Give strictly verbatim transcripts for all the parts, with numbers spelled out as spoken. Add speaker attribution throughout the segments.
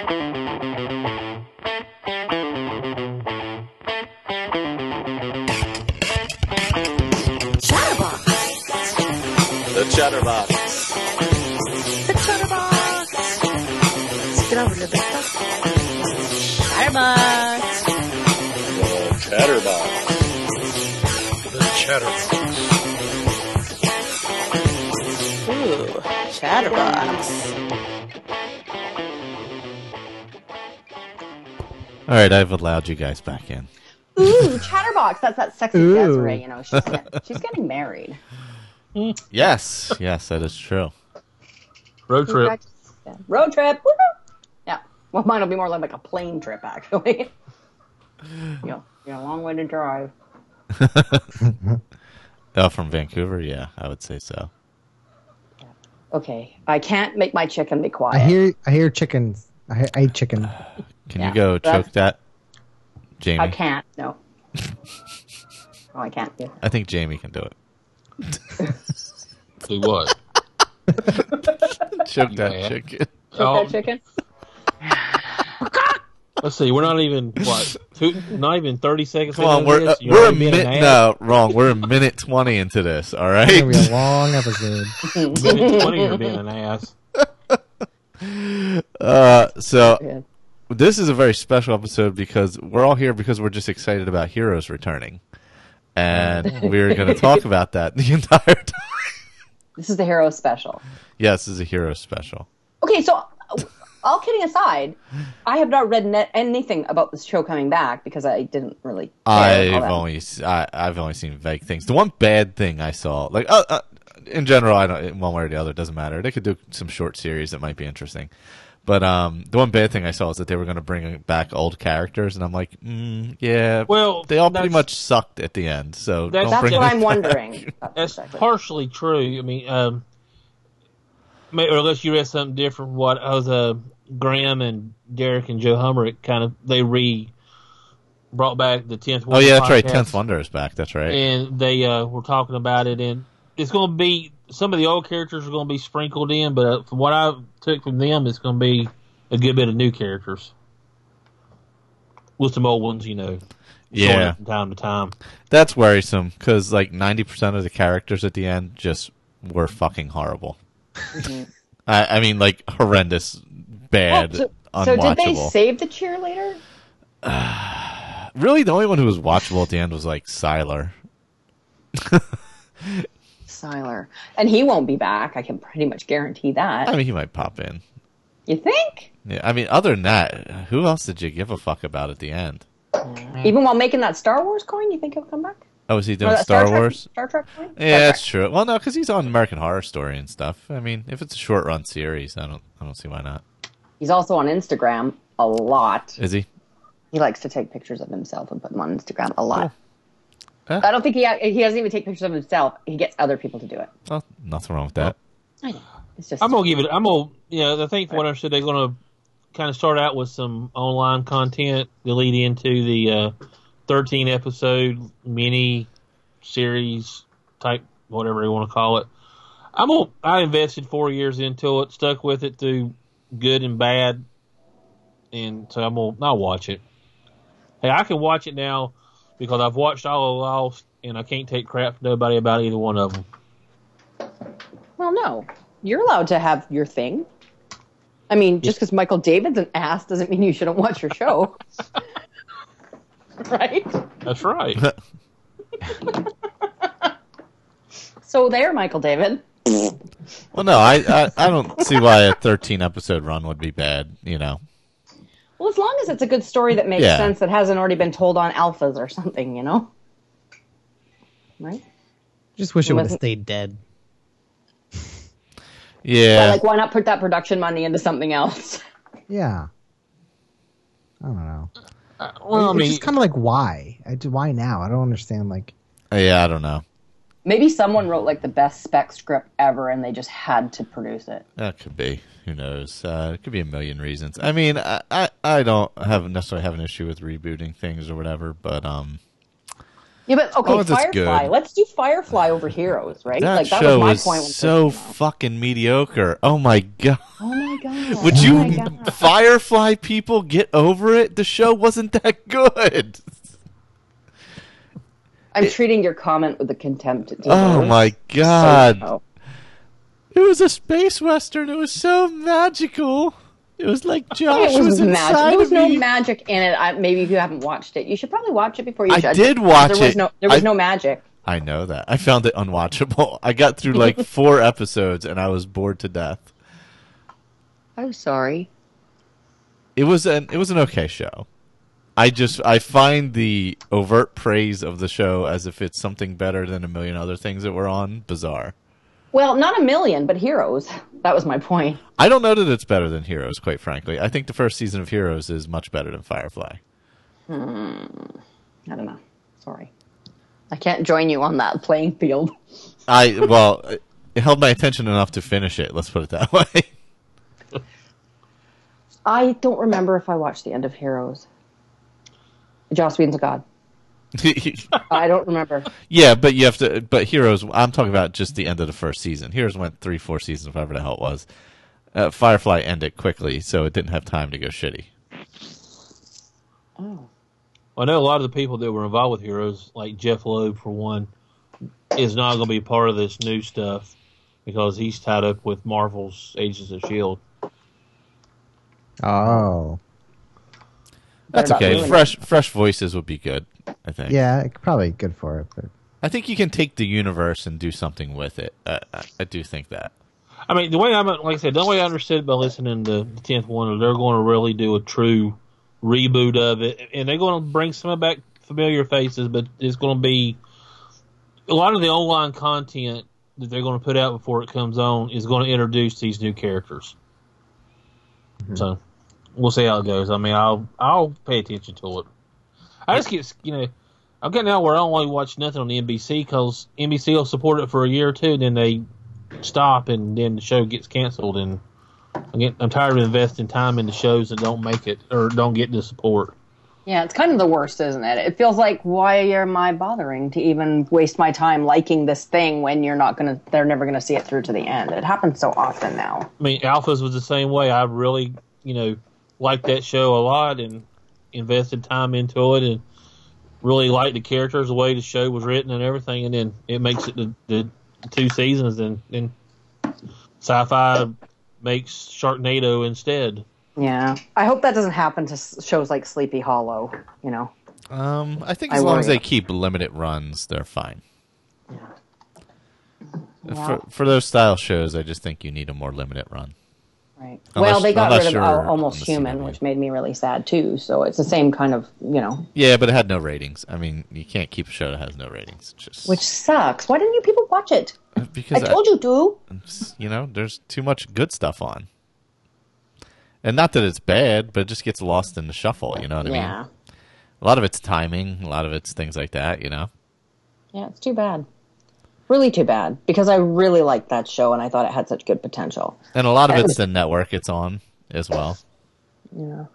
Speaker 1: The Chatterbox.
Speaker 2: The Chatterbox. Let's get over to the stuff. Chatterbox.
Speaker 1: The Chatterbox.
Speaker 3: The Chatterbox.
Speaker 2: Ooh, Chatterbox.
Speaker 4: All right, I've allowed you guys back in.
Speaker 5: Ooh, Chatterbox. That's that sexy
Speaker 6: Ooh.
Speaker 5: Desiree, you know. She's, she's getting married.
Speaker 4: Yes, yes, that is true.
Speaker 3: Road trip.
Speaker 5: Yeah. Road trip. Woo-hoo. Yeah. Well, mine will be more like a plane trip, actually. you know, you know, a long way to drive.
Speaker 4: Oh, from Vancouver? Yeah, I would say so.
Speaker 5: Okay, I can't make my chicken be quiet.
Speaker 6: I hear, I hear chickens. I, hear, I eat chicken.
Speaker 4: Can
Speaker 5: Yeah,
Speaker 4: you go
Speaker 5: that's-
Speaker 4: choke that, Jamie?
Speaker 5: I can't. No. Oh, I can't. Yeah.
Speaker 4: I think Jamie can do it.
Speaker 3: Do what?
Speaker 4: Choke that
Speaker 3: Yeah.
Speaker 4: chicken.
Speaker 5: Choke
Speaker 3: Oh.
Speaker 5: that chicken.
Speaker 3: Let's see. We're not even what? Two, not even thirty seconds.
Speaker 4: Come on,
Speaker 3: into
Speaker 4: we're
Speaker 3: this,
Speaker 4: uh,
Speaker 3: you're
Speaker 4: we're a
Speaker 3: already being
Speaker 4: minute.
Speaker 3: an ass?
Speaker 4: No, wrong. We're a minute twenty into this. All
Speaker 6: It's gonna be
Speaker 4: right.
Speaker 6: a long episode.
Speaker 3: Minute twenty, you're being an ass.
Speaker 4: Uh, so
Speaker 5: Yeah.
Speaker 4: this is a very special episode because we're all here because we're just excited about Heroes returning, and we're going to talk about that the entire time.
Speaker 5: This is the hero special.
Speaker 4: Yes, this is a Heroes special.
Speaker 5: Okay, so uh, all kidding aside, I have not read net anything about this show coming back because I didn't really. care all
Speaker 4: I've
Speaker 5: that.
Speaker 4: only I, I've only seen vague things. The one bad thing I saw, like uh, uh, in general, I don't one way or the other, it doesn't matter. They could do some short series that might be interesting. But um, the one bad thing I saw is that they were going to bring back old characters, and I'm like, mm, yeah.
Speaker 3: Well,
Speaker 4: they all pretty
Speaker 3: that's-
Speaker 4: much sucked at the end. So
Speaker 3: That's-
Speaker 4: don't
Speaker 5: That's
Speaker 4: bring
Speaker 5: what
Speaker 4: them
Speaker 5: I'm
Speaker 4: back.
Speaker 5: wondering. That's
Speaker 3: That's
Speaker 5: exactly.
Speaker 3: partially true. I mean, um, may- or unless you read something different. What I was uh, Graham and Derek and Joe Hummerick kind of they re brought back the tenth.
Speaker 4: Oh yeah, that's right.
Speaker 3: podcast,
Speaker 4: Tenth Wonder is back. That's right.
Speaker 3: and they uh, were talking about it, and it's going to be some of the old characters are going to be sprinkled in, but uh, from what I took from them, it's going to be a good bit of new characters with some old ones, you know.
Speaker 4: Yeah.
Speaker 3: showing up from time to time.
Speaker 4: That's worrisome because like ninety percent of the characters at the end just were fucking horrible.
Speaker 5: Mm-hmm.
Speaker 4: I, I mean, like horrendous, bad,
Speaker 5: Oh, so, so
Speaker 4: unwatchable.
Speaker 5: did they save the cheerleader?
Speaker 4: Really, the only one who was watchable at the end was like Sylar.
Speaker 5: Siler. And he won't be back. I can pretty much guarantee that.
Speaker 4: I mean, he might pop in.
Speaker 5: You think?
Speaker 4: Yeah, I mean, other than that, who else did you give a fuck about at the end?
Speaker 5: Even while making that Star Wars coin, you think he'll come back?
Speaker 4: Oh, is he
Speaker 5: Or
Speaker 4: doing
Speaker 5: that
Speaker 4: Star,
Speaker 5: Trek-
Speaker 4: Wars?
Speaker 5: Star Trek coin? Star
Speaker 4: Yeah,
Speaker 5: Trek.
Speaker 4: that's true. Well, no, because he's on American Horror Story and stuff. I mean, if it's a short run series, I don't, I don't see why not.
Speaker 5: He's also on Instagram a lot.
Speaker 4: Is he?
Speaker 5: He likes to take pictures of himself and put them on Instagram a lot.
Speaker 4: Huh?
Speaker 5: I don't think he he doesn't even take pictures of himself. He gets other people to do it.
Speaker 4: Well, nothing wrong with that.
Speaker 5: It's just
Speaker 3: I'm gonna give it. I'm gonna. You know, I think from what I understood, they're gonna kind of start out with some online content to lead into the uh, thirteen episode mini series type, whatever you want to call it. I'm gonna. I invested four years into it, stuck with it through good and bad, and so I'm gonna. I'll watch it. Hey, I can watch it now because I've watched all of Lost, and I can't take crap from nobody about either one of them.
Speaker 5: well, no, you're allowed to have your thing. I mean, just because Michael David's an ass doesn't mean you shouldn't watch your show, right?
Speaker 3: That's right.
Speaker 5: So there, Michael David.
Speaker 4: Well, no, I, I, I don't see why a thirteen episode run would be bad. You know,
Speaker 5: Well, as long as it's a good story that makes
Speaker 4: Yeah.
Speaker 5: sense that hasn't already been told on alphas or something, you know? Right?
Speaker 6: Just wish it would have
Speaker 5: Wasn't-
Speaker 6: stayed dead.
Speaker 4: yeah.
Speaker 5: Like, why not put that production money into something else?
Speaker 6: Yeah. I don't know.
Speaker 3: Well, I
Speaker 6: it's
Speaker 3: mean,
Speaker 6: just kind of like why? I, why now? I don't understand. Like,
Speaker 4: yeah, I don't know.
Speaker 5: Maybe someone wrote, like, the best spec script ever and they just had to produce it.
Speaker 4: That could be. Who knows? Uh, it could be a million reasons. I mean, I, I, I don't have necessarily have an issue with rebooting things or whatever, but um,
Speaker 5: Yeah, but, okay,
Speaker 4: Oh, that's
Speaker 5: Firefly.
Speaker 4: good.
Speaker 5: Let's do Firefly over Heroes, right?
Speaker 4: that
Speaker 5: like, that
Speaker 4: show
Speaker 5: was my
Speaker 4: is
Speaker 5: point. When it
Speaker 4: so
Speaker 5: first came out.
Speaker 4: fucking mediocre. Oh my god!
Speaker 5: Oh, my God.
Speaker 4: Would
Speaker 5: Oh
Speaker 4: you
Speaker 5: my God.
Speaker 4: Firefly people get over it? The show wasn't that good.
Speaker 5: I'm treating your comment with the contempt it
Speaker 4: Oh
Speaker 5: deserves.
Speaker 4: my god.
Speaker 5: Oh,
Speaker 4: It was a space western. It was so magical. It was like Josh
Speaker 5: it was,
Speaker 4: was,
Speaker 5: magic.
Speaker 4: inside
Speaker 5: There was
Speaker 4: of
Speaker 5: no
Speaker 4: me.
Speaker 5: magic in it. I, maybe if you haven't watched it, you should probably watch it before you
Speaker 4: I
Speaker 5: judge
Speaker 4: did
Speaker 5: it.
Speaker 4: watch
Speaker 5: there was
Speaker 4: it.
Speaker 5: No, there was
Speaker 4: I-
Speaker 5: no magic.
Speaker 4: I know that. I found it unwatchable. I got through like four episodes and I was bored to death.
Speaker 5: I'm sorry.
Speaker 4: It was an it was an okay show. I just I find the overt praise of the show as if it's something better than a million other things that were on bizarre.
Speaker 5: Well, not a million, but Heroes. That was my point.
Speaker 4: I don't know that it's better than Heroes, quite frankly. I think the first season of Heroes is much better than Firefly.
Speaker 5: I don't know. Sorry. I can't join you on that playing field.
Speaker 4: I well, it held my attention enough to finish it. Let's put it that way.
Speaker 5: I don't remember if I watched the end of Heroes. Joss Whedon's a god. I don't remember.
Speaker 4: Yeah, but you have to. But Heroes, I'm talking about just the end of the first season. Heroes went three, four seasons, whatever the hell it was. Uh, Firefly ended quickly, so it didn't have time to go shitty.
Speaker 5: Oh.
Speaker 3: I know a lot of the people that were involved with Heroes, like Jeff Loeb for one, is not going to be part of this new stuff because he's tied up with Marvel's Agents of S H I E L D.
Speaker 6: Oh.
Speaker 4: That's
Speaker 5: Better not
Speaker 4: okay.
Speaker 5: ruin it.
Speaker 4: Fresh, fresh voices would be good. I think.
Speaker 6: Yeah, it- probably good for it, but
Speaker 4: I think you can take the universe and do something with it. I, I, I do think that.
Speaker 3: I mean, the way I'm, like I said, the way I understood it by listening to the tenth one, they're going to really do a true reboot of it, and they're going to bring some back familiar faces, but it's going to be a lot of the online content that they're going to put out before it comes on is going to introduce these new characters. Mm-hmm. So we'll see how it goes. I mean, I'll I'll pay attention to it. I just get, you know, I'm getting out where I don't want to watch nothing on the N B C because N B C will support it for a year or two, and then they stop, and then the show gets canceled. And I get, I'm tired of investing time into shows that don't make it or don't get the support.
Speaker 5: Yeah, it's kind of the worst, isn't it? It feels like, why am I bothering to even waste my time liking this thing when you're not gonna, they're never gonna see it through to the end. It happens so often now.
Speaker 3: I mean, Alphas was the same way. I really, you know, liked that show a lot and invested time into it and really liked the characters, the way the show was written and everything. And then it makes it the, the two seasons, and then Sci-Fi makes Sharknado instead.
Speaker 5: Yeah, I hope that doesn't happen to s- shows like Sleepy Hollow. You know,
Speaker 4: Um, I think
Speaker 5: I
Speaker 4: as long as
Speaker 5: worry.
Speaker 4: they keep limited runs, they're fine.
Speaker 5: Yeah.
Speaker 4: For for those style shows, I just think you need a more limited run.
Speaker 5: right?
Speaker 4: Unless-
Speaker 5: well, they got
Speaker 4: unless
Speaker 5: rid of
Speaker 4: you're
Speaker 5: Al-
Speaker 4: on
Speaker 5: Almost
Speaker 4: the C
Speaker 5: Human,
Speaker 4: W.
Speaker 5: which made me really sad too. So it's the same kind of, you know,
Speaker 4: Yeah, but it had no ratings. I mean, you can't keep a show that has no ratings. Just
Speaker 5: which sucks. Why didn't you people watch it?
Speaker 4: because
Speaker 5: I told you to.
Speaker 4: you know, there's too much good stuff on. And not that it's bad, but it just gets lost in the shuffle, you know what I
Speaker 5: Yeah,
Speaker 4: mean? A lot of it's timing, a lot of it's things like that, you know?
Speaker 5: yeah, it's too bad. Really too bad, because I really liked that show and I thought it had such good potential.
Speaker 4: And a lot of it's the network it's on as well.
Speaker 5: Yeah.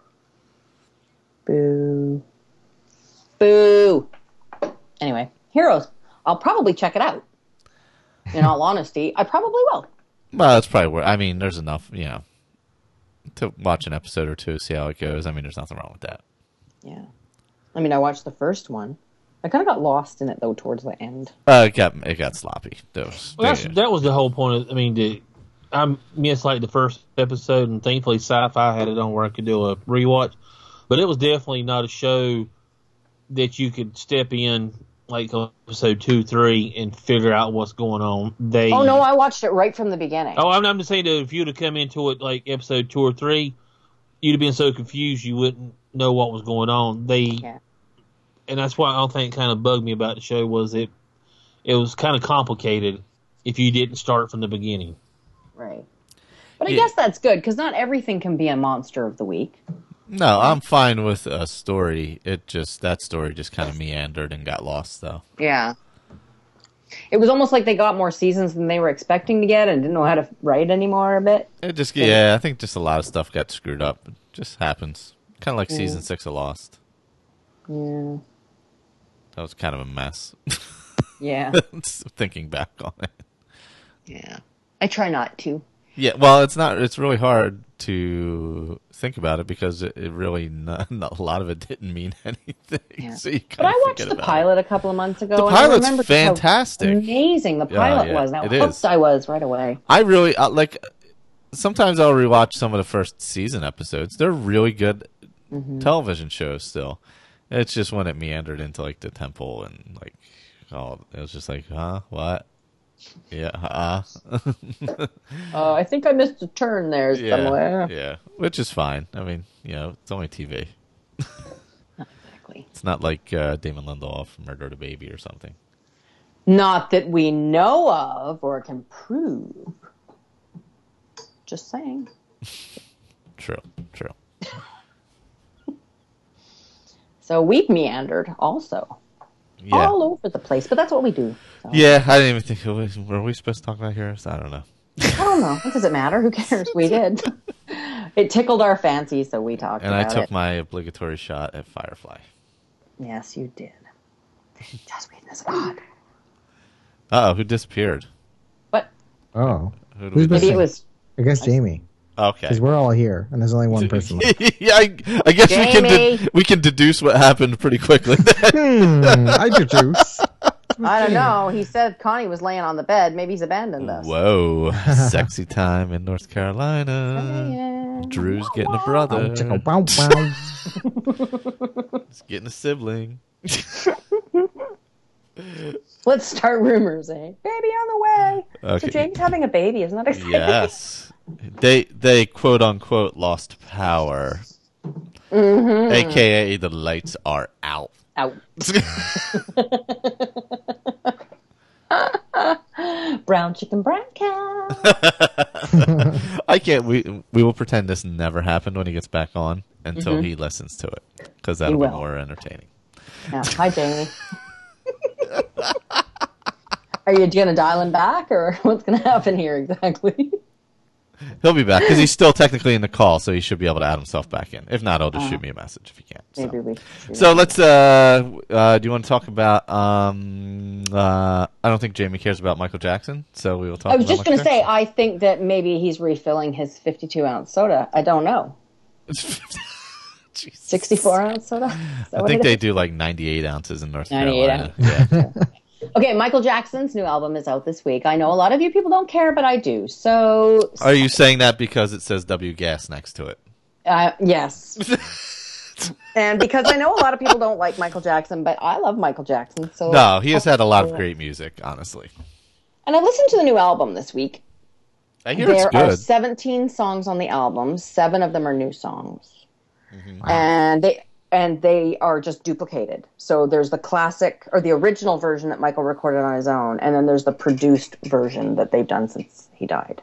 Speaker 5: Boo. Boo. Anyway, Heroes. I'll probably check it out. In all honesty, I probably will.
Speaker 4: Well, that's probably where, I mean, there's enough, you know, to watch an episode or two, see how it goes. I mean, there's nothing wrong with that.
Speaker 5: Yeah. I mean, I watched the first one. I kind of got lost in it, though, towards the end.
Speaker 4: Uh, it got it got sloppy. Those,
Speaker 3: Well, that's,
Speaker 4: they-
Speaker 3: that was the whole point. Of, I mean, the, I missed like the first episode, and thankfully Sci-Fi had it on where I could do a rewatch. But it was definitely not a show that you could step in like episode two, three, and figure out what's going on. They
Speaker 5: Oh, no, I watched it right from the beginning.
Speaker 3: Oh, I'm, I'm just saying that if you'd have come into it like episode two or three, you'd have been so confused you wouldn't know what was going on. They,
Speaker 5: Yeah.
Speaker 3: and that's why I don't think kind of bugged me about the show was it, it was kind of complicated if you didn't start from the beginning.
Speaker 5: Right. But I
Speaker 4: Yeah.
Speaker 5: guess that's good, because not everything can be a monster of the week.
Speaker 4: No, I'm fine with a story. It just, that story just kind of meandered and got lost, though.
Speaker 5: Yeah. It was almost like they got more seasons than they were expecting to get and didn't know how to write anymore a bit.
Speaker 4: It just, yeah, I think just a lot of stuff got screwed up. It just happens. Kind of like season six of Lost.
Speaker 5: Yeah.
Speaker 4: That was kind of a mess.
Speaker 5: Yeah.
Speaker 4: Thinking back on it.
Speaker 5: Yeah. I try not to.
Speaker 4: Yeah, well, it's not. It's really hard to think about it because it, it really not, not, a lot of it didn't mean anything.
Speaker 5: Yeah.
Speaker 4: So you
Speaker 5: But I
Speaker 4: kinda
Speaker 5: watched
Speaker 4: forget
Speaker 5: the
Speaker 4: about
Speaker 5: pilot
Speaker 4: it.
Speaker 5: a couple of months ago.
Speaker 4: The
Speaker 5: and I
Speaker 4: pilot's
Speaker 5: remembered just how
Speaker 4: fantastic.
Speaker 5: amazing the
Speaker 4: Yeah,
Speaker 5: pilot
Speaker 4: yeah,
Speaker 5: was. Now
Speaker 4: it
Speaker 5: hooked
Speaker 4: is.
Speaker 5: I was right away.
Speaker 4: I really uh, like. Sometimes I'll rewatch some of the first season episodes. They're really good
Speaker 5: Mm-hmm.
Speaker 4: television shows still. It's just when it meandered into like the temple and like, oh, it was just like, huh, what? Yeah, uh.
Speaker 5: Uh, I think I missed a turn there
Speaker 4: yeah,
Speaker 5: somewhere.
Speaker 4: yeah, which is fine. I mean, you know, it's only T V.
Speaker 5: Exactly.
Speaker 4: It's not like uh, Damon Lindelof murdered a baby or something.
Speaker 5: Not that we know of or can prove. Just saying.
Speaker 4: True, true.
Speaker 5: So we've meandered also.
Speaker 4: Yeah,
Speaker 5: All over the place. But that's what we do. So.
Speaker 4: yeah. I didn't even think. It was, were we supposed to talk about heroes? I don't know.
Speaker 5: I don't know. What does it matter? Who cares? We did. It tickled our fancy, so we talked
Speaker 4: And I
Speaker 5: about
Speaker 4: took
Speaker 5: it.
Speaker 4: my obligatory shot at Firefly.
Speaker 5: Yes, you did. Just reading this odd.
Speaker 4: Uh oh, who disappeared?
Speaker 5: But
Speaker 6: Oh.
Speaker 4: Who do
Speaker 6: Who's
Speaker 4: we
Speaker 5: maybe
Speaker 6: missing?
Speaker 5: it was
Speaker 6: I guess Jamie.
Speaker 4: Okay.
Speaker 6: Because we're all here, and there's only one person left.
Speaker 4: yeah, I, I guess we can
Speaker 5: Jamie.
Speaker 4: de- we can deduce what happened pretty quickly.
Speaker 6: hmm, I deduce.
Speaker 5: I don't know. He said Connie was laying on the bed. Maybe he's abandoned us.
Speaker 4: Whoa, sexy time in North Carolina.
Speaker 5: Yeah.
Speaker 4: Drew's getting a brother.
Speaker 6: Chicka wow wow.
Speaker 4: He's getting a sibling.
Speaker 5: Let's start rumors, eh? Baby on the way.
Speaker 4: Okay.
Speaker 5: So Jamie's having a baby. Isn't that exciting?
Speaker 4: Yes, they they quote unquote lost power,
Speaker 5: Mm-hmm.
Speaker 4: aka the lights are out.
Speaker 5: Out. Brown chicken, brown cow.
Speaker 4: I can't. We we will pretend this never happened when he gets back on until
Speaker 5: Mhm.
Speaker 4: he listens to it because that'll be
Speaker 5: will.
Speaker 4: more entertaining.
Speaker 5: Yeah. Hi, Jamie. Are you going to dial him back, or what's going to happen here exactly?
Speaker 4: He'll be back because he's still technically in the call, so he should be able to add himself back in. If not, he'll just
Speaker 5: Uh,
Speaker 4: shoot me a message if he can't. So,
Speaker 5: Maybe we.
Speaker 4: so let's. Uh, uh, do you want to talk about? Um, uh, I don't think Jamie cares about Michael Jackson, so we will talk.
Speaker 5: I was
Speaker 4: about
Speaker 5: just going to
Speaker 4: Michael
Speaker 5: say, I think that maybe he's refilling his fifty-two ounce soda. I don't know.
Speaker 4: Jackson. Jesus.
Speaker 5: sixty-four ounce soda? Is that
Speaker 4: I
Speaker 5: what
Speaker 4: think
Speaker 5: it
Speaker 4: they
Speaker 5: is?
Speaker 4: do like ninety-eight ounces in North
Speaker 5: ninety-eight
Speaker 4: Carolina. Yeah.
Speaker 5: Okay, Michael Jackson's new album is out this week. I know a lot of you people don't care, but I do. So,
Speaker 4: Are you saying that because it says W Gas next to it?
Speaker 5: uh, yes. And because I know a lot of people don't like Michael Jackson, but I love Michael Jackson. So
Speaker 4: No, he has had a lot of great music, honestly.
Speaker 5: And I listened to the new album this week.
Speaker 4: I hear
Speaker 5: There
Speaker 4: it's
Speaker 5: are
Speaker 4: good.
Speaker 5: seventeen songs on the album. Seven of them are new songs. And they and they are just duplicated. So there's the classic or the original version that Michael recorded on his own, and then there's the produced version that they've done since he died.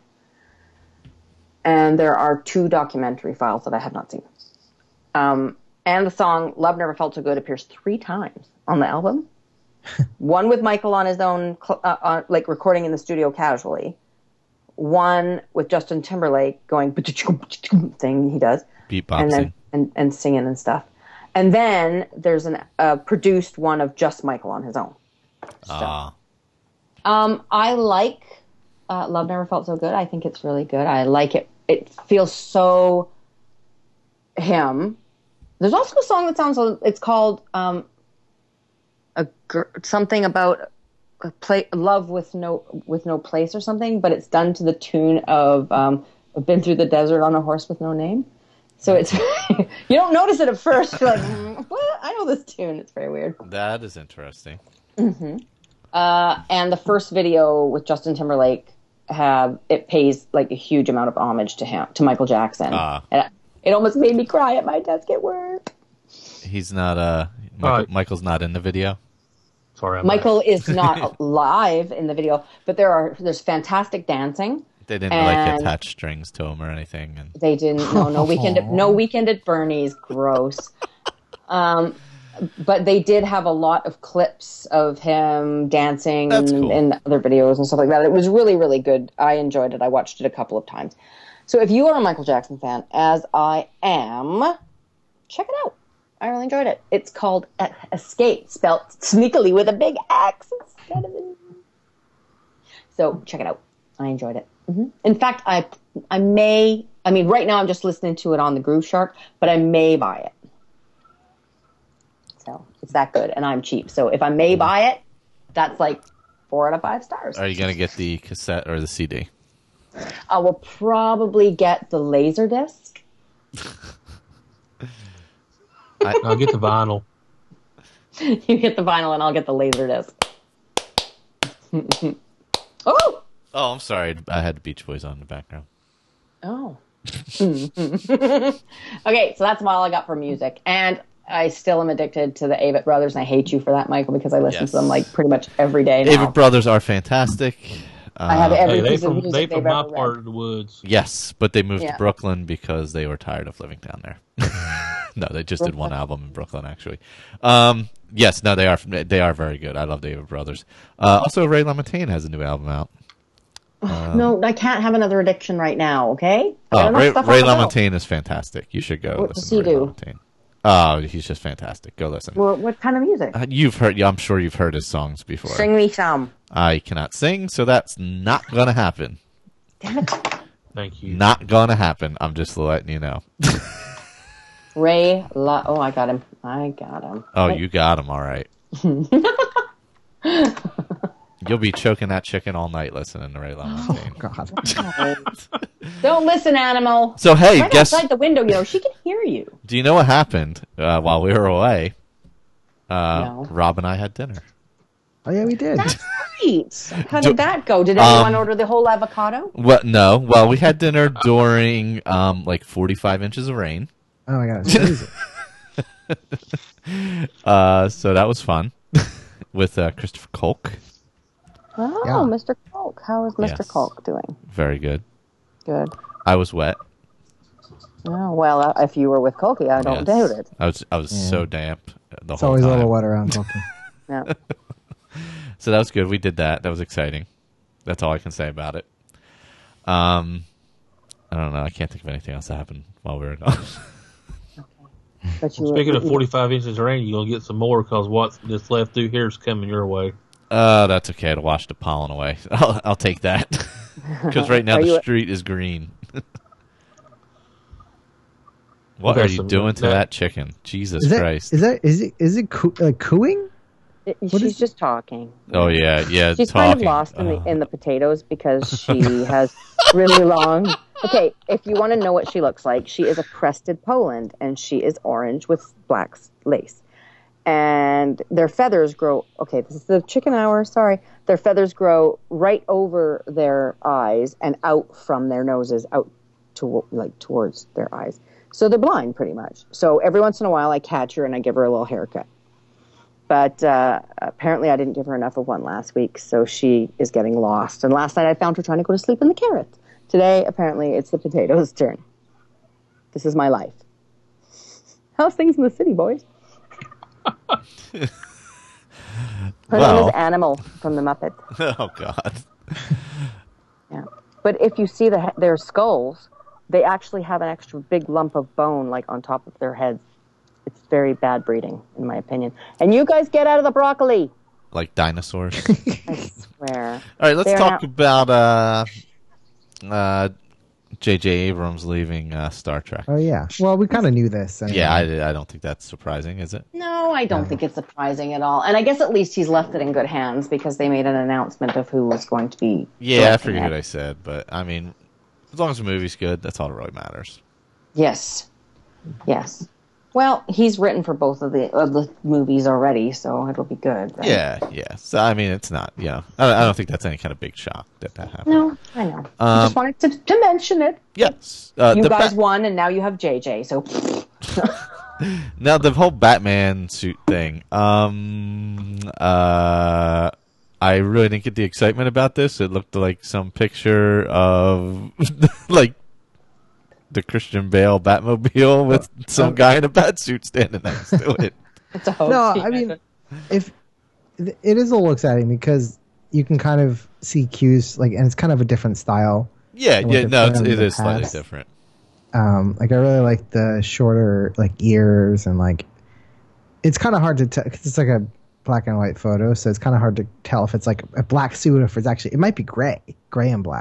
Speaker 5: And there are two documentary files that I have not seen. Um, and the song "Love Never Felt So Good" appears three times on the album. One with Michael on his own, cl- uh, uh, like recording in the studio casually. One with Justin Timberlake going thing he does,
Speaker 4: Beatboxing.
Speaker 5: and then and, and singing and stuff. And then there's an uh, produced one of just Michael on his own.
Speaker 4: Ah.
Speaker 5: Um, I like uh, Love Never Felt So Good. I think it's really good. I like it. It feels so him. There's also a song that sounds. It's called um, a gr- something about a play, love with no with no place or something. But it's done to the tune of um, "I've Been Through the Desert on a Horse with No Name." So it's you don't notice it at first. You're like, mm, what? I know this tune. It's very weird.
Speaker 4: That is interesting.
Speaker 5: Uh, and the first video with Justin Timberlake have it pays like a huge amount of homage to him, to Michael Jackson.
Speaker 4: Ah.
Speaker 5: And it almost made me cry at my desk at work.
Speaker 4: He's not. Uh, Michael,
Speaker 3: Right.
Speaker 4: Michael's not in the video.
Speaker 3: Sorry, I'm
Speaker 5: Michael is not live in the video, but there are there's fantastic dancing.
Speaker 4: They didn't like
Speaker 5: And-
Speaker 4: attach strings to him or anything. And
Speaker 5: They didn't. No, no weekend. At, no weekend at Bernie's. Gross. Um, but they did have a lot of clips of him dancing
Speaker 4: That's
Speaker 5: and,
Speaker 4: cool.
Speaker 5: and other videos and stuff like that. It was really, really good. I enjoyed it. I watched it a couple of times. So if you are a Michael Jackson fan, as I am, check it out. I really enjoyed it. It's called E- Escape, spelled sneakily with a big X instead of an. So check it out. I enjoyed it. Mm-hmm. In fact, I I may. I mean, right now I'm just listening to it on the Groove Shark, but I may buy it. So it's that good, and I'm cheap. So if I may buy it, that's like four out of five stars.
Speaker 4: Are you going to get the cassette or the C D?
Speaker 5: I will probably get the Laserdisc.
Speaker 4: I,
Speaker 3: I'll get the vinyl.
Speaker 5: You get the vinyl, and I'll get the Laserdisc. Oh!
Speaker 4: oh, I'm sorry. I had the Beach Boys on in the background.
Speaker 5: Oh. Okay, so that's all I got for music. And I still am addicted to the Avett Brothers, and I hate you for that, Michael, because I listen
Speaker 4: Yes.
Speaker 5: to them like pretty much every day now.
Speaker 4: Avett Brothers are fantastic.
Speaker 5: I have
Speaker 4: Um,
Speaker 5: every
Speaker 3: Hey, they
Speaker 5: piece of
Speaker 3: from
Speaker 5: music
Speaker 3: they
Speaker 5: they've
Speaker 3: from my
Speaker 5: ever
Speaker 3: part
Speaker 5: read.
Speaker 3: of the woods.
Speaker 4: Yes, but they moved
Speaker 5: Yeah.
Speaker 4: to Brooklyn because they were tired of living down there. No, they just did one album in Brooklyn, actually. Um, yes, no, they are they are very good. I love the Avett Brothers. Uh, also, Ray LaMontagne has a new album out.
Speaker 5: No, I can't have another addiction right now, okay? I
Speaker 4: Oh,
Speaker 5: got enough
Speaker 4: Ray,
Speaker 5: stuff
Speaker 4: Ray
Speaker 5: on the go.
Speaker 4: LaMontagne is fantastic. You should go
Speaker 5: What does
Speaker 4: listen to
Speaker 5: he
Speaker 4: Ray
Speaker 5: do?
Speaker 4: LaMontagne. Oh, he's just fantastic. Go listen.
Speaker 5: What, what kind of music?
Speaker 4: Uh, You've heard. Yeah, I'm sure you've heard his songs before.
Speaker 5: Sing me some.
Speaker 4: I cannot sing, so that's not gonna happen.
Speaker 5: Damn it.
Speaker 3: Thank you.
Speaker 4: Not gonna happen. I'm just letting you know.
Speaker 5: Ray La... Oh, I got him. I got him.
Speaker 4: Oh, you got him all right. You'll be choking that chicken all night listening to Ray LaMontagne.
Speaker 6: God.
Speaker 5: Don't listen, animal.
Speaker 4: So hey,
Speaker 5: Right
Speaker 4: guess
Speaker 5: outside the window, you know, she can hear you.
Speaker 4: do you know what happened uh, while we were away? Uh,
Speaker 5: No.
Speaker 4: Rob and I had dinner.
Speaker 6: Oh yeah, we did.
Speaker 5: Right. How
Speaker 4: Do-
Speaker 5: did that go? Did anyone
Speaker 4: Um,
Speaker 5: order the whole avocado?
Speaker 4: What? No. Well, we had dinner during um, like forty-five inches of rain.
Speaker 6: Oh my god, it's crazy.
Speaker 4: Uh, so that was fun with uh, Christopher Kolk.
Speaker 5: Oh,
Speaker 6: Yeah.
Speaker 5: Mister Kolk. How is Mister
Speaker 4: Yes.
Speaker 5: Kolk doing?
Speaker 4: Very good.
Speaker 5: Good.
Speaker 4: I was wet.
Speaker 5: Oh, well, uh, if you were with Kolky, I don't
Speaker 4: Yes.
Speaker 5: doubt it.
Speaker 4: I was. I was
Speaker 6: Yeah.
Speaker 4: so damp the
Speaker 6: It's
Speaker 4: whole
Speaker 6: always a
Speaker 4: time.
Speaker 6: little wet around Colton.
Speaker 5: Yeah.
Speaker 4: So that was good. We did that. That was exciting. That's all I can say about it. Um, I don't know. I can't think of anything else that happened while we were gone.
Speaker 5: But you
Speaker 3: Speaking
Speaker 5: were,
Speaker 3: of forty-five inches of rain, you're going to get some more because what's just left through here is coming your way.
Speaker 4: Uh, that's okay. It'll wash the pollen away. I'll, I'll take that. Because right now
Speaker 5: Are
Speaker 4: the
Speaker 5: you-
Speaker 4: street is green. What
Speaker 3: Okay,
Speaker 4: are you
Speaker 3: so
Speaker 4: doing to
Speaker 3: that-
Speaker 4: that chicken? Jesus
Speaker 6: Is that
Speaker 4: Christ.
Speaker 6: is that is it is it coo- like cooing?
Speaker 5: It-
Speaker 6: What
Speaker 5: she's
Speaker 6: is-
Speaker 5: just talking.
Speaker 4: Oh yeah, yeah.
Speaker 5: She's
Speaker 4: talking.
Speaker 5: kind of lost in the
Speaker 4: Oh.
Speaker 5: in the potatoes because she has really long. Okay, if you want to know what she looks like, she is a crested Poland, and she is orange with black s- lace, and their feathers grow. Okay, this is the chicken hour. Sorry, their feathers grow right over their eyes and out from their noses, out to like towards their eyes. So they're blind pretty much. So every once in a while, I catch her and I give her a little haircut. But uh, apparently I didn't give her enough of one last week, so she is getting lost. And last night I found her trying to go to sleep in the carrots. Today, apparently, it's the potatoes' turn. This is my life. How's things in the city, boys? Her name
Speaker 4: Well.
Speaker 5: is Animal from the Muppets.
Speaker 4: Oh God.
Speaker 5: Yeah. But if you see the, their skulls, they actually have an extra big lump of bone, like, on top of their heads. It's very bad breeding, in my opinion. And you guys get out of the broccoli!
Speaker 4: Like dinosaurs.
Speaker 5: I swear.
Speaker 4: All right, let's
Speaker 5: They're
Speaker 4: talk
Speaker 5: not-
Speaker 4: about uh, uh, J J. Abrams leaving uh, Star Trek.
Speaker 6: Oh yeah. Well, we kind of knew this. Anyway.
Speaker 4: Yeah, I, I don't think that's surprising, is it?
Speaker 5: No, I don't think it's surprising at all. And I guess at least he's left it in good hands because they made an announcement of who was going to be.
Speaker 4: Yeah, I
Speaker 5: directing
Speaker 4: forget
Speaker 5: it.
Speaker 4: what I said, but I mean, as long as the movie's good, that's all that really matters.
Speaker 5: Yes. Yes. Well, he's written for both of the of the movies already, so it'll be good. Right?
Speaker 4: Yeah, yeah. So I mean, it's not. You know, I, I don't think that's any kind of big shock that that happened.
Speaker 5: No, I know. I just wanted to, to mention it.
Speaker 4: Yes. Uh,
Speaker 5: You
Speaker 4: the
Speaker 5: guys
Speaker 4: Bat-
Speaker 5: won, and now you have J J. So
Speaker 4: now the whole Batman suit thing. Um. Uh. I really didn't get the excitement about this. It looked like some picture of like the Christian Bale Batmobile with some guy in a bat suit standing next to it.
Speaker 5: it's a hoax.
Speaker 6: No, I mean, if it is a little exciting because you can kind of see cues like, and it's kind of a different style.
Speaker 4: Yeah,
Speaker 6: And what
Speaker 4: yeah,
Speaker 6: they've
Speaker 4: no,
Speaker 6: done
Speaker 4: it's,
Speaker 6: in
Speaker 4: it
Speaker 6: the
Speaker 4: is slightly
Speaker 6: past.
Speaker 4: different.
Speaker 6: Um, like I really like the shorter like ears and like it's kind of hard to tell because it's like a black and white photo, so it's kind of hard to tell if it's like a black suit or if it's actually it might be gray, gray and black.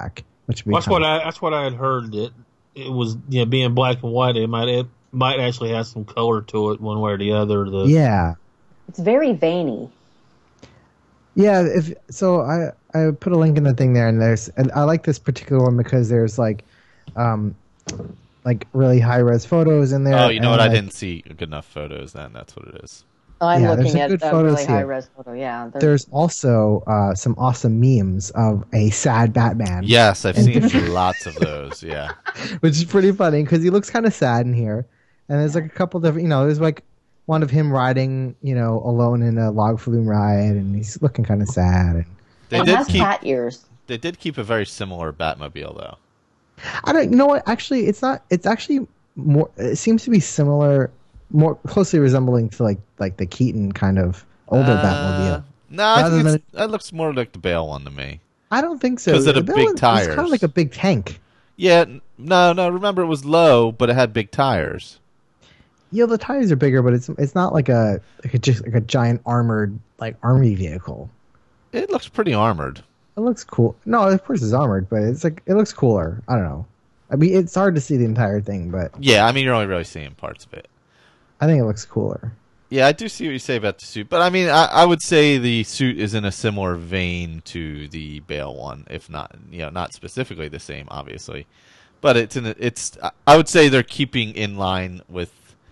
Speaker 6: which would be
Speaker 3: That's
Speaker 6: kinda-
Speaker 3: what I. That's what I had heard. That it was, you know, being black and white. It might it might actually have some color to it, one way or the other. The
Speaker 6: yeah.
Speaker 5: It's very veiny.
Speaker 6: Yeah, if so, I I put a link in the thing there, and there's and I like this particular one because there's like, um, like really high res photos in there.
Speaker 4: Oh, you know
Speaker 6: and,
Speaker 4: what? I
Speaker 6: like,
Speaker 4: didn't see good enough photos then. That's what it is.
Speaker 5: I'm
Speaker 6: Yeah, there's
Speaker 5: looking
Speaker 6: some
Speaker 5: at
Speaker 6: good
Speaker 5: a
Speaker 6: photos
Speaker 5: really
Speaker 6: here.
Speaker 5: high res photo. Yeah, there's,
Speaker 6: There's also uh, some awesome memes of a sad Batman.
Speaker 4: Yes, I've seen lots of those. Yeah.
Speaker 6: Which is pretty funny because he looks kind of sad in here. And there's like a couple different, you know, there's like one of him riding, you know, alone in a log flume ride, and he's looking kind of sad. And
Speaker 4: They
Speaker 5: it
Speaker 4: did
Speaker 5: has
Speaker 4: keep
Speaker 5: cat ears.
Speaker 4: they did keep a very similar Batmobile though.
Speaker 6: I don't, you know what? Actually, it's not. It's actually more. It seems to be similar, more closely resembling to like like the Keaton kind of older
Speaker 4: Uh,
Speaker 6: Batmobile.
Speaker 4: No, I
Speaker 6: Rather
Speaker 4: think
Speaker 6: than-
Speaker 4: it's, that looks more like the Bale one to me.
Speaker 6: I don't think so.
Speaker 4: 'Cause of the
Speaker 6: That
Speaker 4: big
Speaker 6: one-
Speaker 4: tires.
Speaker 6: It's kind of like a big tank.
Speaker 4: Yeah, n- no, no. Remember, it was low, but it had big tires.
Speaker 6: Yeah, the tires are bigger, but it's it's not like a like a just like a giant armored like army vehicle.
Speaker 4: It looks pretty armored.
Speaker 6: It looks cool. No, of course it's armored, but it's like it looks cooler. I don't know. I mean, it's hard to see the entire thing, but
Speaker 4: Yeah, I mean, you're only really seeing parts of it.
Speaker 6: I think it looks cooler.
Speaker 4: Yeah, I do see what you say about the suit, but I mean, I, I would say the suit is in a similar vein to the Bale one, if not, you know, not specifically the same, obviously, but it's in. A, it's. I would say they're keeping in line with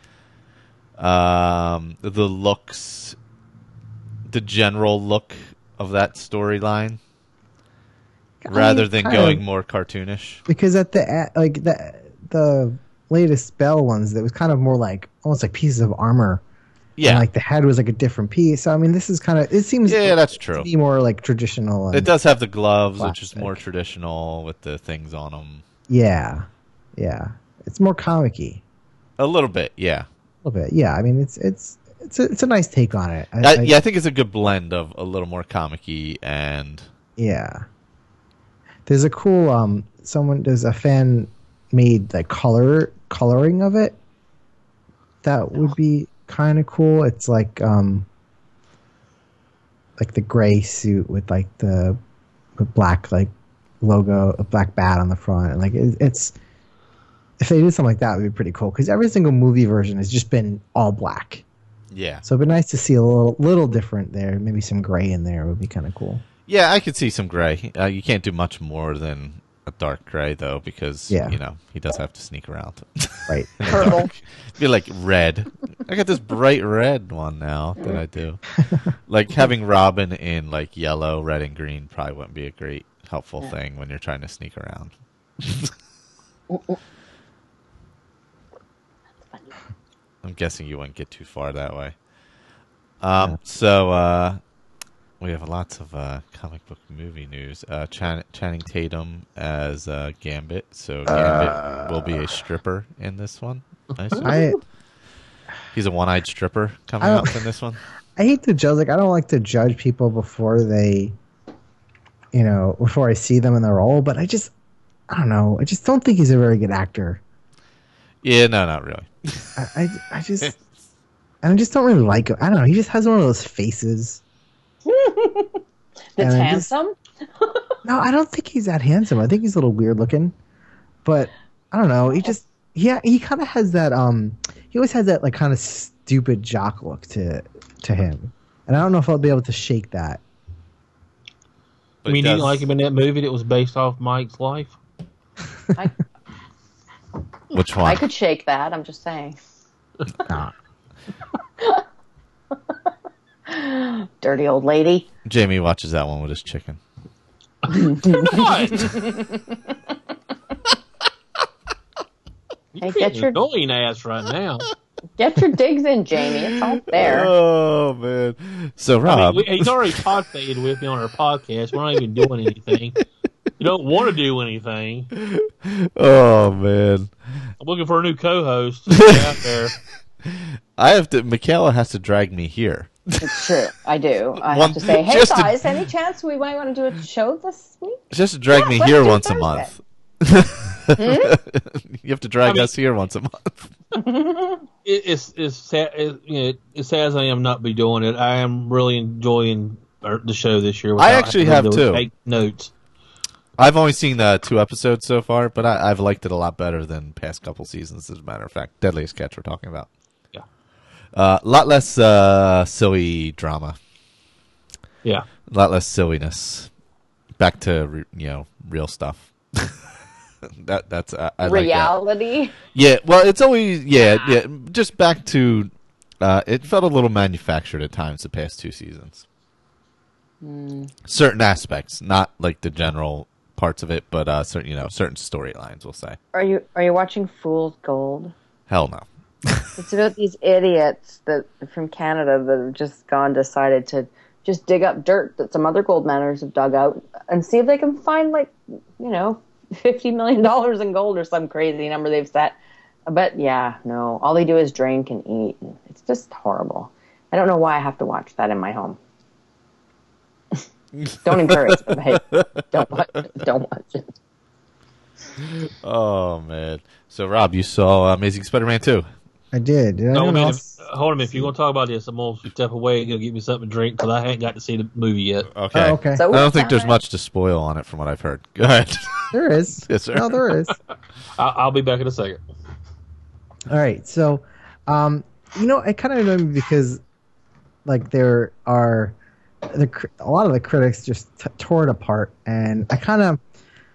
Speaker 4: um, the looks, the general look of that storyline, rather
Speaker 6: mean,
Speaker 4: than
Speaker 6: kind
Speaker 4: going
Speaker 6: of.
Speaker 4: more cartoonish.
Speaker 6: Because at the a- like the the latest Bell ones, that was kind of more like almost like pieces of armor.
Speaker 4: Yeah,
Speaker 6: And like the head was like a different piece. So I mean, this is kind of it seems
Speaker 4: yeah, that's
Speaker 6: to
Speaker 4: true.
Speaker 6: be more like traditional. And,
Speaker 4: It does have the gloves, which is
Speaker 6: Plastic.
Speaker 4: more traditional with the things on them.
Speaker 6: Yeah, yeah. It's more comic-y.
Speaker 4: A little bit, yeah.
Speaker 6: A little bit. Yeah. I mean, it's it's it's a, it's a nice take on it. I,
Speaker 4: I,
Speaker 6: I-
Speaker 4: yeah, I think it's a good blend of a little more comic-y and
Speaker 6: Yeah. There's a cool um someone there's a fan made like color coloring of it. That would be kind of cool. It's like um like the gray suit with like the, the black like logo, a black bat on the front. And like it, it's if they did something like that, it would be pretty cool because every single movie version has just been all black.
Speaker 4: yeah.
Speaker 6: So it'd be nice to see a little little different there. Maybe some gray in there would be kind of cool.
Speaker 4: Yeah, I could see some gray. Uh, you can't do much more than a dark gray, though, because,
Speaker 6: Yeah.
Speaker 4: you know, he does have to sneak around.
Speaker 6: Right.
Speaker 4: in the
Speaker 5: Purple.
Speaker 4: dark. Be like red. I got this bright red one now that I do. Like having Robin in like yellow, red, and green probably wouldn't be a great helpful thing when you're trying to sneak around. I'm guessing you wouldn't get too far that way. Um,
Speaker 6: Yeah.
Speaker 4: So uh, we have lots of uh, comic book movie news. Uh, Chan- Channing Tatum as uh, Gambit. So Gambit will be a stripper in this one. I assume.
Speaker 6: I
Speaker 4: He's a one-eyed stripper coming
Speaker 6: I
Speaker 4: up
Speaker 6: don't-
Speaker 4: in this one.
Speaker 6: I hate to judge. Like I don't like to judge people before they, you know, before I see them in the role. But I just, I don't know. I just don't think he's a very good actor.
Speaker 4: Yeah, no, not really.
Speaker 6: I, I, I just, I just don't really like him. I don't know. He just has one of those faces.
Speaker 5: That's
Speaker 6: And I just-
Speaker 5: handsome.
Speaker 6: No, I don't think he's that handsome. I think he's a little weird looking. But I don't know. He just, yeah, he kind of has that. Um, he always has that like kind of stupid jock look to to him, and I don't know if I'll be able to shake that.
Speaker 4: But
Speaker 3: I mean,
Speaker 4: it
Speaker 3: you
Speaker 4: does-
Speaker 3: didn't like him in that movie that was based off Mike's life?
Speaker 5: I,
Speaker 4: Which one?
Speaker 5: I could shake that. I'm just saying.
Speaker 6: Nah.
Speaker 5: Dirty old lady.
Speaker 4: Jamie watches that one with his chicken.
Speaker 3: What?
Speaker 5: Hey,
Speaker 3: You're
Speaker 5: get
Speaker 3: getting
Speaker 5: your
Speaker 3: annoying ass right now.
Speaker 5: get your digs in, Jamie. It's all there.
Speaker 4: Oh man! So
Speaker 3: I
Speaker 4: Rob,
Speaker 3: mean, we, he's already podcated with me on our podcast. We're not even doing anything. You don't want to do anything.
Speaker 4: oh man,
Speaker 3: I'm looking for a new co-host out there.
Speaker 4: I have to. Michaela has to drag me here.
Speaker 5: It's true. I do. I
Speaker 4: One-
Speaker 5: have to say, hey
Speaker 4: just to-
Speaker 5: guys, any chance we might want to do a show this week?
Speaker 4: Just to drag
Speaker 5: Yeah,
Speaker 4: me
Speaker 5: let's
Speaker 4: here
Speaker 5: do
Speaker 4: once a
Speaker 5: Thursday.
Speaker 4: month. You have to drag
Speaker 3: I mean-
Speaker 4: us here once a month.
Speaker 3: It, it's it's sad. It, you know, as sad as I am not be doing it, I am really enjoying our, the show this year.
Speaker 4: I
Speaker 3: without
Speaker 4: actually
Speaker 3: having
Speaker 4: have
Speaker 3: to
Speaker 4: too.
Speaker 3: Take notes.
Speaker 4: I've only seen uh, two episodes so far, but I, I've liked it a lot better than past couple seasons. As a matter of fact, Deadliest Catch we're talking about.
Speaker 3: Yeah.
Speaker 4: A uh, lot less uh, silly drama.
Speaker 3: Yeah.
Speaker 4: A lot less silliness. Back to re- you know real stuff. that that's uh, I
Speaker 5: reality.
Speaker 4: Like that. Yeah. Well, it's always yeah yeah. Just back to. Uh, it felt a little manufactured at times the past two seasons. Mm. Certain aspects, not like the general parts of it, but uh, certain you know certain storylines. We'll say.
Speaker 5: Are you are you watching Fool's Gold?
Speaker 4: Hell no.
Speaker 5: It's about these idiots that from Canada that have just gone decided to just dig up dirt that some other gold miners have dug out and see if they can find like you know fifty million dollars in gold or some crazy number they've set. But yeah, no, all they do is drink and eat. It's just horrible. I don't know why I have to watch that in my home. Don't encourage it. Hey, don't watch it. Don't watch it.
Speaker 4: Oh man! So Rob, you saw Amazing Spider-Man two.
Speaker 6: I did. Did
Speaker 3: no,
Speaker 6: anyone
Speaker 3: man,
Speaker 6: else?
Speaker 3: if, hold on. If you're going to talk about this, I'm going to step away and go get me something to drink because I haven't got to see the movie yet.
Speaker 4: Okay.
Speaker 6: Oh, okay.
Speaker 5: So
Speaker 4: I don't think there's much to spoil on it from what I've heard. Go ahead.
Speaker 6: There is.
Speaker 4: Yes, sir.
Speaker 6: No, there is.
Speaker 3: I, I'll be back in a second.
Speaker 6: All right, so, um, you know, it kind of annoyed me because, like, there are the a lot of the critics just t- tore it apart, and I kind of,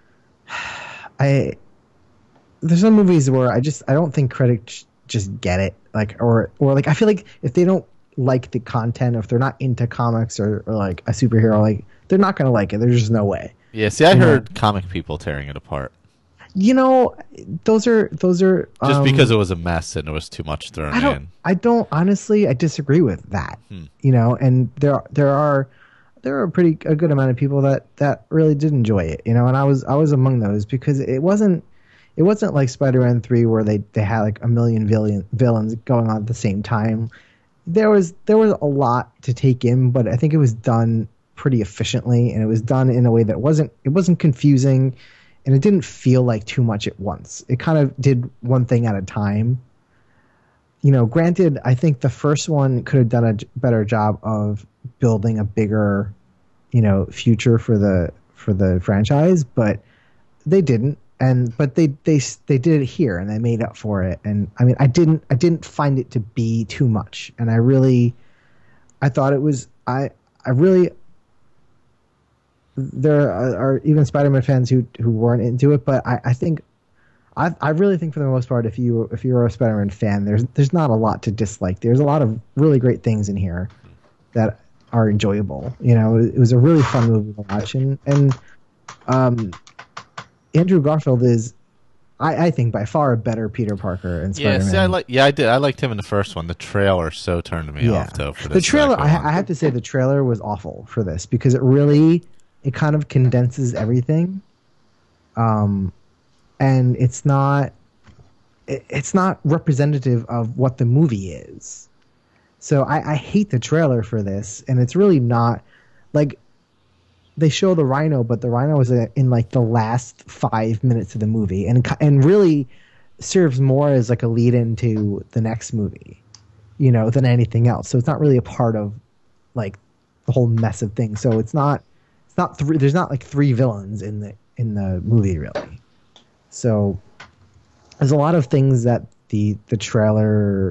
Speaker 6: I there's some movies where I just I don't think critics just get it, like, or or like I feel like if they don't like the content, if they're not into comics or, or like a superhero, like they're not gonna like it. There's just no way.
Speaker 4: Yeah, see, I
Speaker 6: You
Speaker 4: heard
Speaker 6: know?
Speaker 4: comic people tearing it apart.
Speaker 6: You know, those are those are
Speaker 4: Just
Speaker 6: um,
Speaker 4: because it was a mess and there was too much thrown
Speaker 6: I don't.
Speaker 4: in.
Speaker 6: I don't honestly. I disagree with that.
Speaker 4: Hmm.
Speaker 6: You know, and there there are there are a pretty a good amount of people that, that really did enjoy it. You know, and I was I was among those because it wasn't it wasn't like Spider-Man three where they, they had like a million villain, villains going on at the same time. There was there was a lot to take in, but I think it was done pretty efficiently, and it was done in a way that wasn't it wasn't confusing. And it didn't feel like too much at once. It kind of did one thing at a time. You know, granted, I think the first one could have done a better job of building a bigger, you know, future for the for the franchise, but they didn't. And but they they they did it here, and they made up for it. And I mean, I didn't I didn't find it to be too much, and I really, I thought it was I I really. There are, are even Spider-Man fans who who weren't into it, but I, I think I I really think for the most part, if you if you're a Spider-Man fan, there's there's not a lot to dislike. There's a lot of really great things in here that are enjoyable. You know, it, it was a really fun movie to watch, and and um, Andrew Garfield is, I, I think, by far a better Peter Parker and Spider-Man.
Speaker 4: Yeah, see, I like. Yeah, I did. I liked him in the first one. The trailer so turned me
Speaker 6: Yeah.
Speaker 4: off though. For
Speaker 6: The
Speaker 4: this
Speaker 6: trailer,
Speaker 4: second
Speaker 6: I,
Speaker 4: one.
Speaker 6: I have to say, the trailer was awful for this because it really. It kind of condenses everything, um, and it's not it, it's not representative of what the movie is. So I, I hate the trailer for this, and it's really not like they show the Rhino, but the Rhino is in like the last five minutes of the movie, and and really serves more as like a lead into the next movie, you know, than anything else. So it's not really a part of like the whole mess of things. So it's not. Not three, there's not like three villains in the in the movie really, so there's a lot of things that the the trailer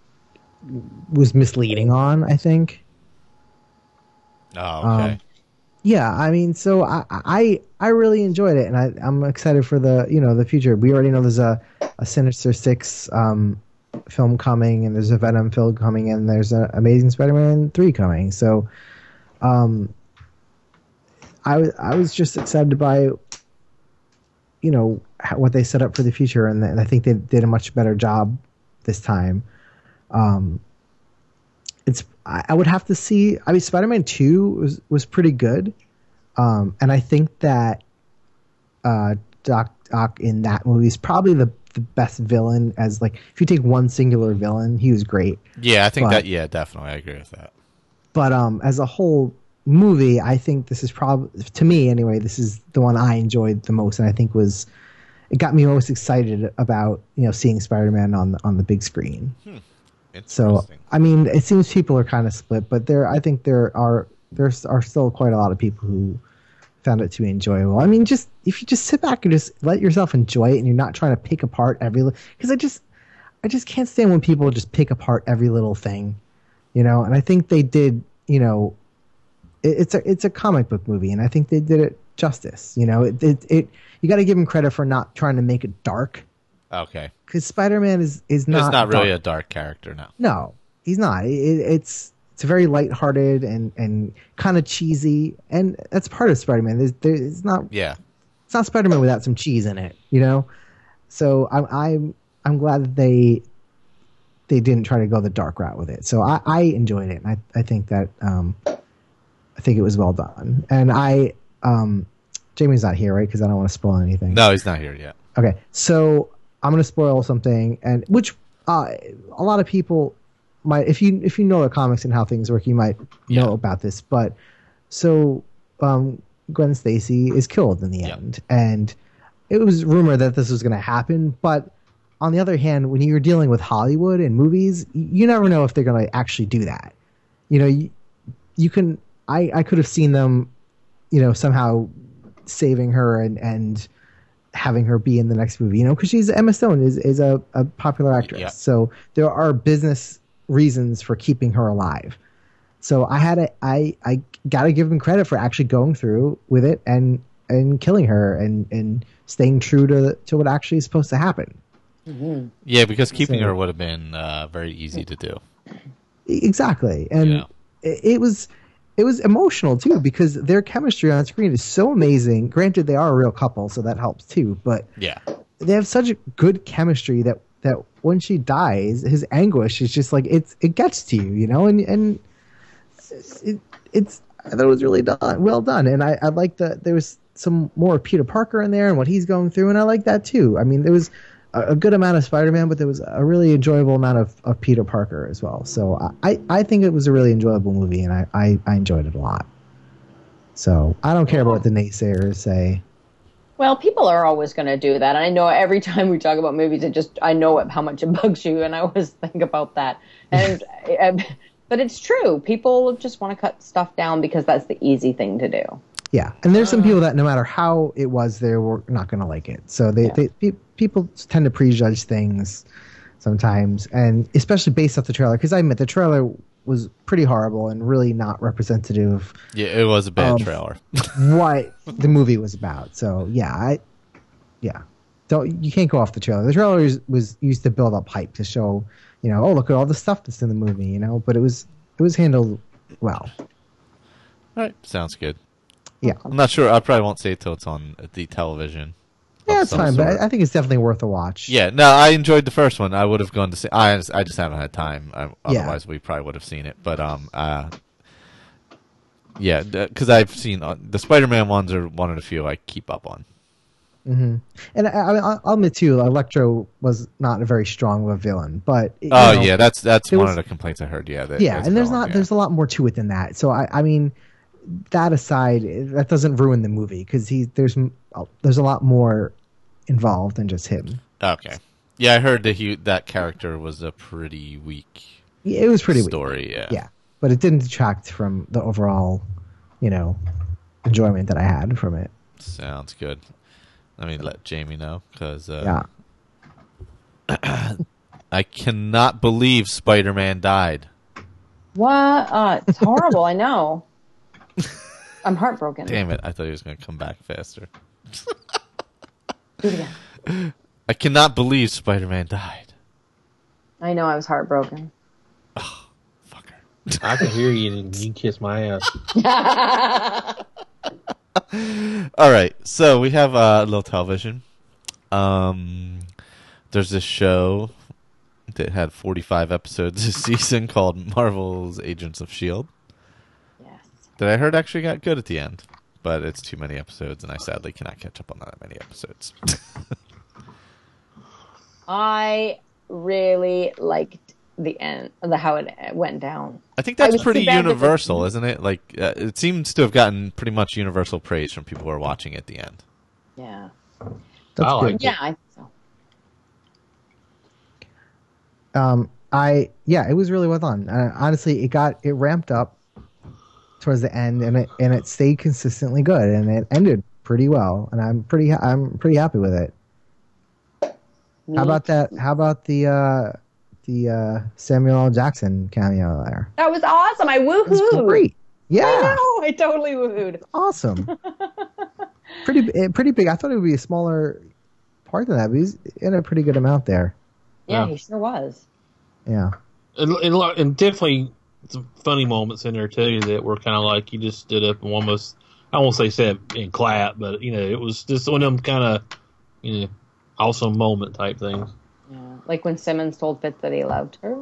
Speaker 6: was misleading on. I think.
Speaker 4: Oh, okay.
Speaker 6: Um, yeah, I mean, so I, I I really enjoyed it, and I I'm excited for the you know the future. We already know there's a, a Sinister Six um, film coming, and there's a Venom film coming, and there's an Amazing Spider-Man three coming. So. Um, I was I was just excited by, you know, how, what they set up for the future, and, and I think they did a much better job this time. Um, it's I, I would have to see. I mean, Spider-Man two was was pretty good, um, and I think that uh, Doc Ock in that movie is probably the the best villain. As like, if you take one singular villain, he was great.
Speaker 4: Yeah, I think
Speaker 6: but,
Speaker 4: that. Yeah, definitely, I agree with that.
Speaker 6: But um, as a whole movie, I think this is probably, to me anyway, this is the one I enjoyed the most, and I think was it got me most excited about you know seeing Spider-Man on the, on the big screen.
Speaker 4: Hmm.
Speaker 6: So I mean, it seems people are kind of split, but there I think there are there are still quite a lot of people who found it to be enjoyable. I mean, just if you just sit back and just let yourself enjoy it, and you're not trying to pick apart every because I just I just can't stand when people just pick apart every little thing, you know. And I think they did, you know, it, it's a it's a comic book movie, and I think they did it justice. You know, it it, it you got to give them credit for not trying to make it dark.
Speaker 4: Okay.
Speaker 6: Because Spider-Man is is not
Speaker 4: He's not really
Speaker 6: dark.
Speaker 4: a dark character now.
Speaker 6: No, he's not. It, it's it's very lighthearted and, and kind of cheesy, and that's part of Spider-Man. There's, there's not
Speaker 4: Yeah.
Speaker 6: it's not Spider-Man without some cheese in it, you know. So I'm I'm I'm glad that they they didn't try to go the dark route with it. So I, I enjoyed it, and I I think that um I think it was well done. And I um Jamie's not here, right? Because I don't want to spoil anything.
Speaker 4: No, he's not here yet.
Speaker 6: Okay, so I'm going to spoil something, and which uh, a lot of people might, if you if you know the comics and how things work, you might know
Speaker 4: Yeah.
Speaker 6: about this. But so um, Gwen Stacy is killed in the
Speaker 4: Yeah.
Speaker 6: end, and it was rumored that this was going to happen. But on the other hand, when you're dealing with Hollywood and movies, y- you never know if they're going to actually do that. You know, you, you can. I I could have seen them, you know, somehow saving her and and. having her be in the next movie, you know, because she's Emma Stone is is a, a popular actress.
Speaker 4: Yeah.
Speaker 6: So there are business reasons for keeping her alive. So I had a I I gotta give them credit for actually going through with it and and killing her and and staying true to to what actually is supposed to happen.
Speaker 4: Yeah, because keeping
Speaker 6: So-
Speaker 4: her would have been uh, very easy to do.
Speaker 6: E- Exactly, and
Speaker 4: Yeah.
Speaker 6: it, it was it was emotional too because their chemistry on screen is so amazing. Granted, they are a real couple, so that helps too. But
Speaker 4: Yeah.
Speaker 6: they have such a good chemistry that that when she dies, his anguish is just like it's it gets to you, you know, and and it, it's I thought it was really done, well done, and I I like that there was some more of Peter Parker in there and what he's going through, and I like that too. I mean, there was a, a good amount of Spider-Man, but there was a really enjoyable amount of, of Peter Parker as well. So I I think it was a really enjoyable movie, and I I, I enjoyed it a lot. So I don't care about what the naysayers say.
Speaker 5: Well, people are always going to do that. I know every time we talk about movies, it just I know how much it bugs you, and I always think about that. And uh, but it's true. People just want to cut stuff down because that's the easy thing to do.
Speaker 6: Yeah, and there's some people that no matter how it was, they were not going to like it. So they,
Speaker 5: Yeah.
Speaker 6: they pe- people tend to prejudge things sometimes, and especially based off the trailer. Because I admit the trailer was pretty horrible and really not representative
Speaker 4: Yeah, it was a bad
Speaker 6: Um,
Speaker 4: trailer.
Speaker 6: of what the movie was about. So yeah, I yeah, don't you can't go off the trailer. The trailer was, was used to build up hype to show, you know, oh look at all the stuff that's in the movie, you know. But it was it was handled well.
Speaker 4: All right, sounds good.
Speaker 6: Yeah.
Speaker 4: I'm not sure. I probably won't say it till it's on the television.
Speaker 6: Yeah,
Speaker 4: of
Speaker 6: it's
Speaker 4: some
Speaker 6: fine,
Speaker 4: sort.
Speaker 6: but I, I think it's definitely worth a watch.
Speaker 4: Yeah, no, I enjoyed the first one. I would have gone to see. I just, I just haven't had time. I,
Speaker 6: Yeah.
Speaker 4: otherwise, we probably would have seen it. But um, uh, yeah, because I've seen uh, the Spider-Man ones are one of the few I keep up on.
Speaker 6: hmm And I, I, I'll admit too, Electro was not a very strong of a villain, but you
Speaker 4: Oh
Speaker 6: know,
Speaker 4: yeah, that's that's
Speaker 6: there
Speaker 4: one
Speaker 6: was-
Speaker 4: of the complaints I heard. Yeah, that,
Speaker 6: yeah,
Speaker 4: that's
Speaker 6: and there's
Speaker 4: going,
Speaker 6: not
Speaker 4: yeah.
Speaker 6: there's a lot more to it than that. So I, I mean, that aside, that doesn't ruin the movie because he there's there's a lot more involved than just him.
Speaker 4: Okay. Yeah, I heard that he that character was a pretty weak
Speaker 6: Yeah, it was pretty weak.
Speaker 4: story. Yeah.
Speaker 6: Yeah, but it didn't detract from the overall, you know, enjoyment that I had from it.
Speaker 4: Sounds good. Let me let Jamie know because uh,
Speaker 6: Yeah.
Speaker 4: I cannot believe Spider-Man died.
Speaker 5: What? Uh, it's horrible. I know. I'm heartbroken.
Speaker 4: Damn it! I thought he was going to come back faster.
Speaker 5: Do it again.
Speaker 4: I cannot believe Spider-Man died.
Speaker 5: I know. I was heartbroken.
Speaker 4: Fucker.
Speaker 3: I can hear you, and you can kiss my ass.
Speaker 4: All right, so we have uh, a little television. Um, there's this show that had forty-five episodes this season called Marvel's Agents of S H I E L D
Speaker 5: Yes.
Speaker 4: that I heard actually got good at the end, but it's too many episodes, and I sadly cannot catch up on that many episodes.
Speaker 5: I really liked the end, the how it went down.
Speaker 4: I think
Speaker 5: I
Speaker 4: that's
Speaker 5: was
Speaker 4: pretty
Speaker 5: too bad that the-
Speaker 4: universal, isn't it? Like, uh, it seems to have gotten pretty much universal praise from people who are watching at the end.
Speaker 5: Yeah.
Speaker 6: That's
Speaker 3: I like
Speaker 6: good.
Speaker 3: it.
Speaker 5: Yeah, I think so.
Speaker 6: Um, I yeah, it was really well done. Uh, honestly, it got it ramped up towards the end, and it and it stayed consistently good, and it ended pretty well, and I'm pretty ha- I'm pretty happy with it. How about that? How about the uh, the uh, Samuel L. Jackson cameo there?
Speaker 5: That was awesome. I
Speaker 6: It
Speaker 5: woohooed.
Speaker 6: was great. Yeah,
Speaker 5: I know. I totally woohooed.
Speaker 6: awesome. pretty eh, pretty big. I thought it would be a smaller part than that, but he's in a pretty good amount there.
Speaker 5: Yeah,
Speaker 3: Yeah.
Speaker 5: he sure was.
Speaker 6: Yeah.
Speaker 3: And, and, lo- and definitely some funny moments in there too that were kind of like you just stood up and almost, I won't say said and clap, but you know it was just one of them kind of, you know, awesome moment type things.
Speaker 5: Yeah. Like when Simmons told Fitz that he loved her.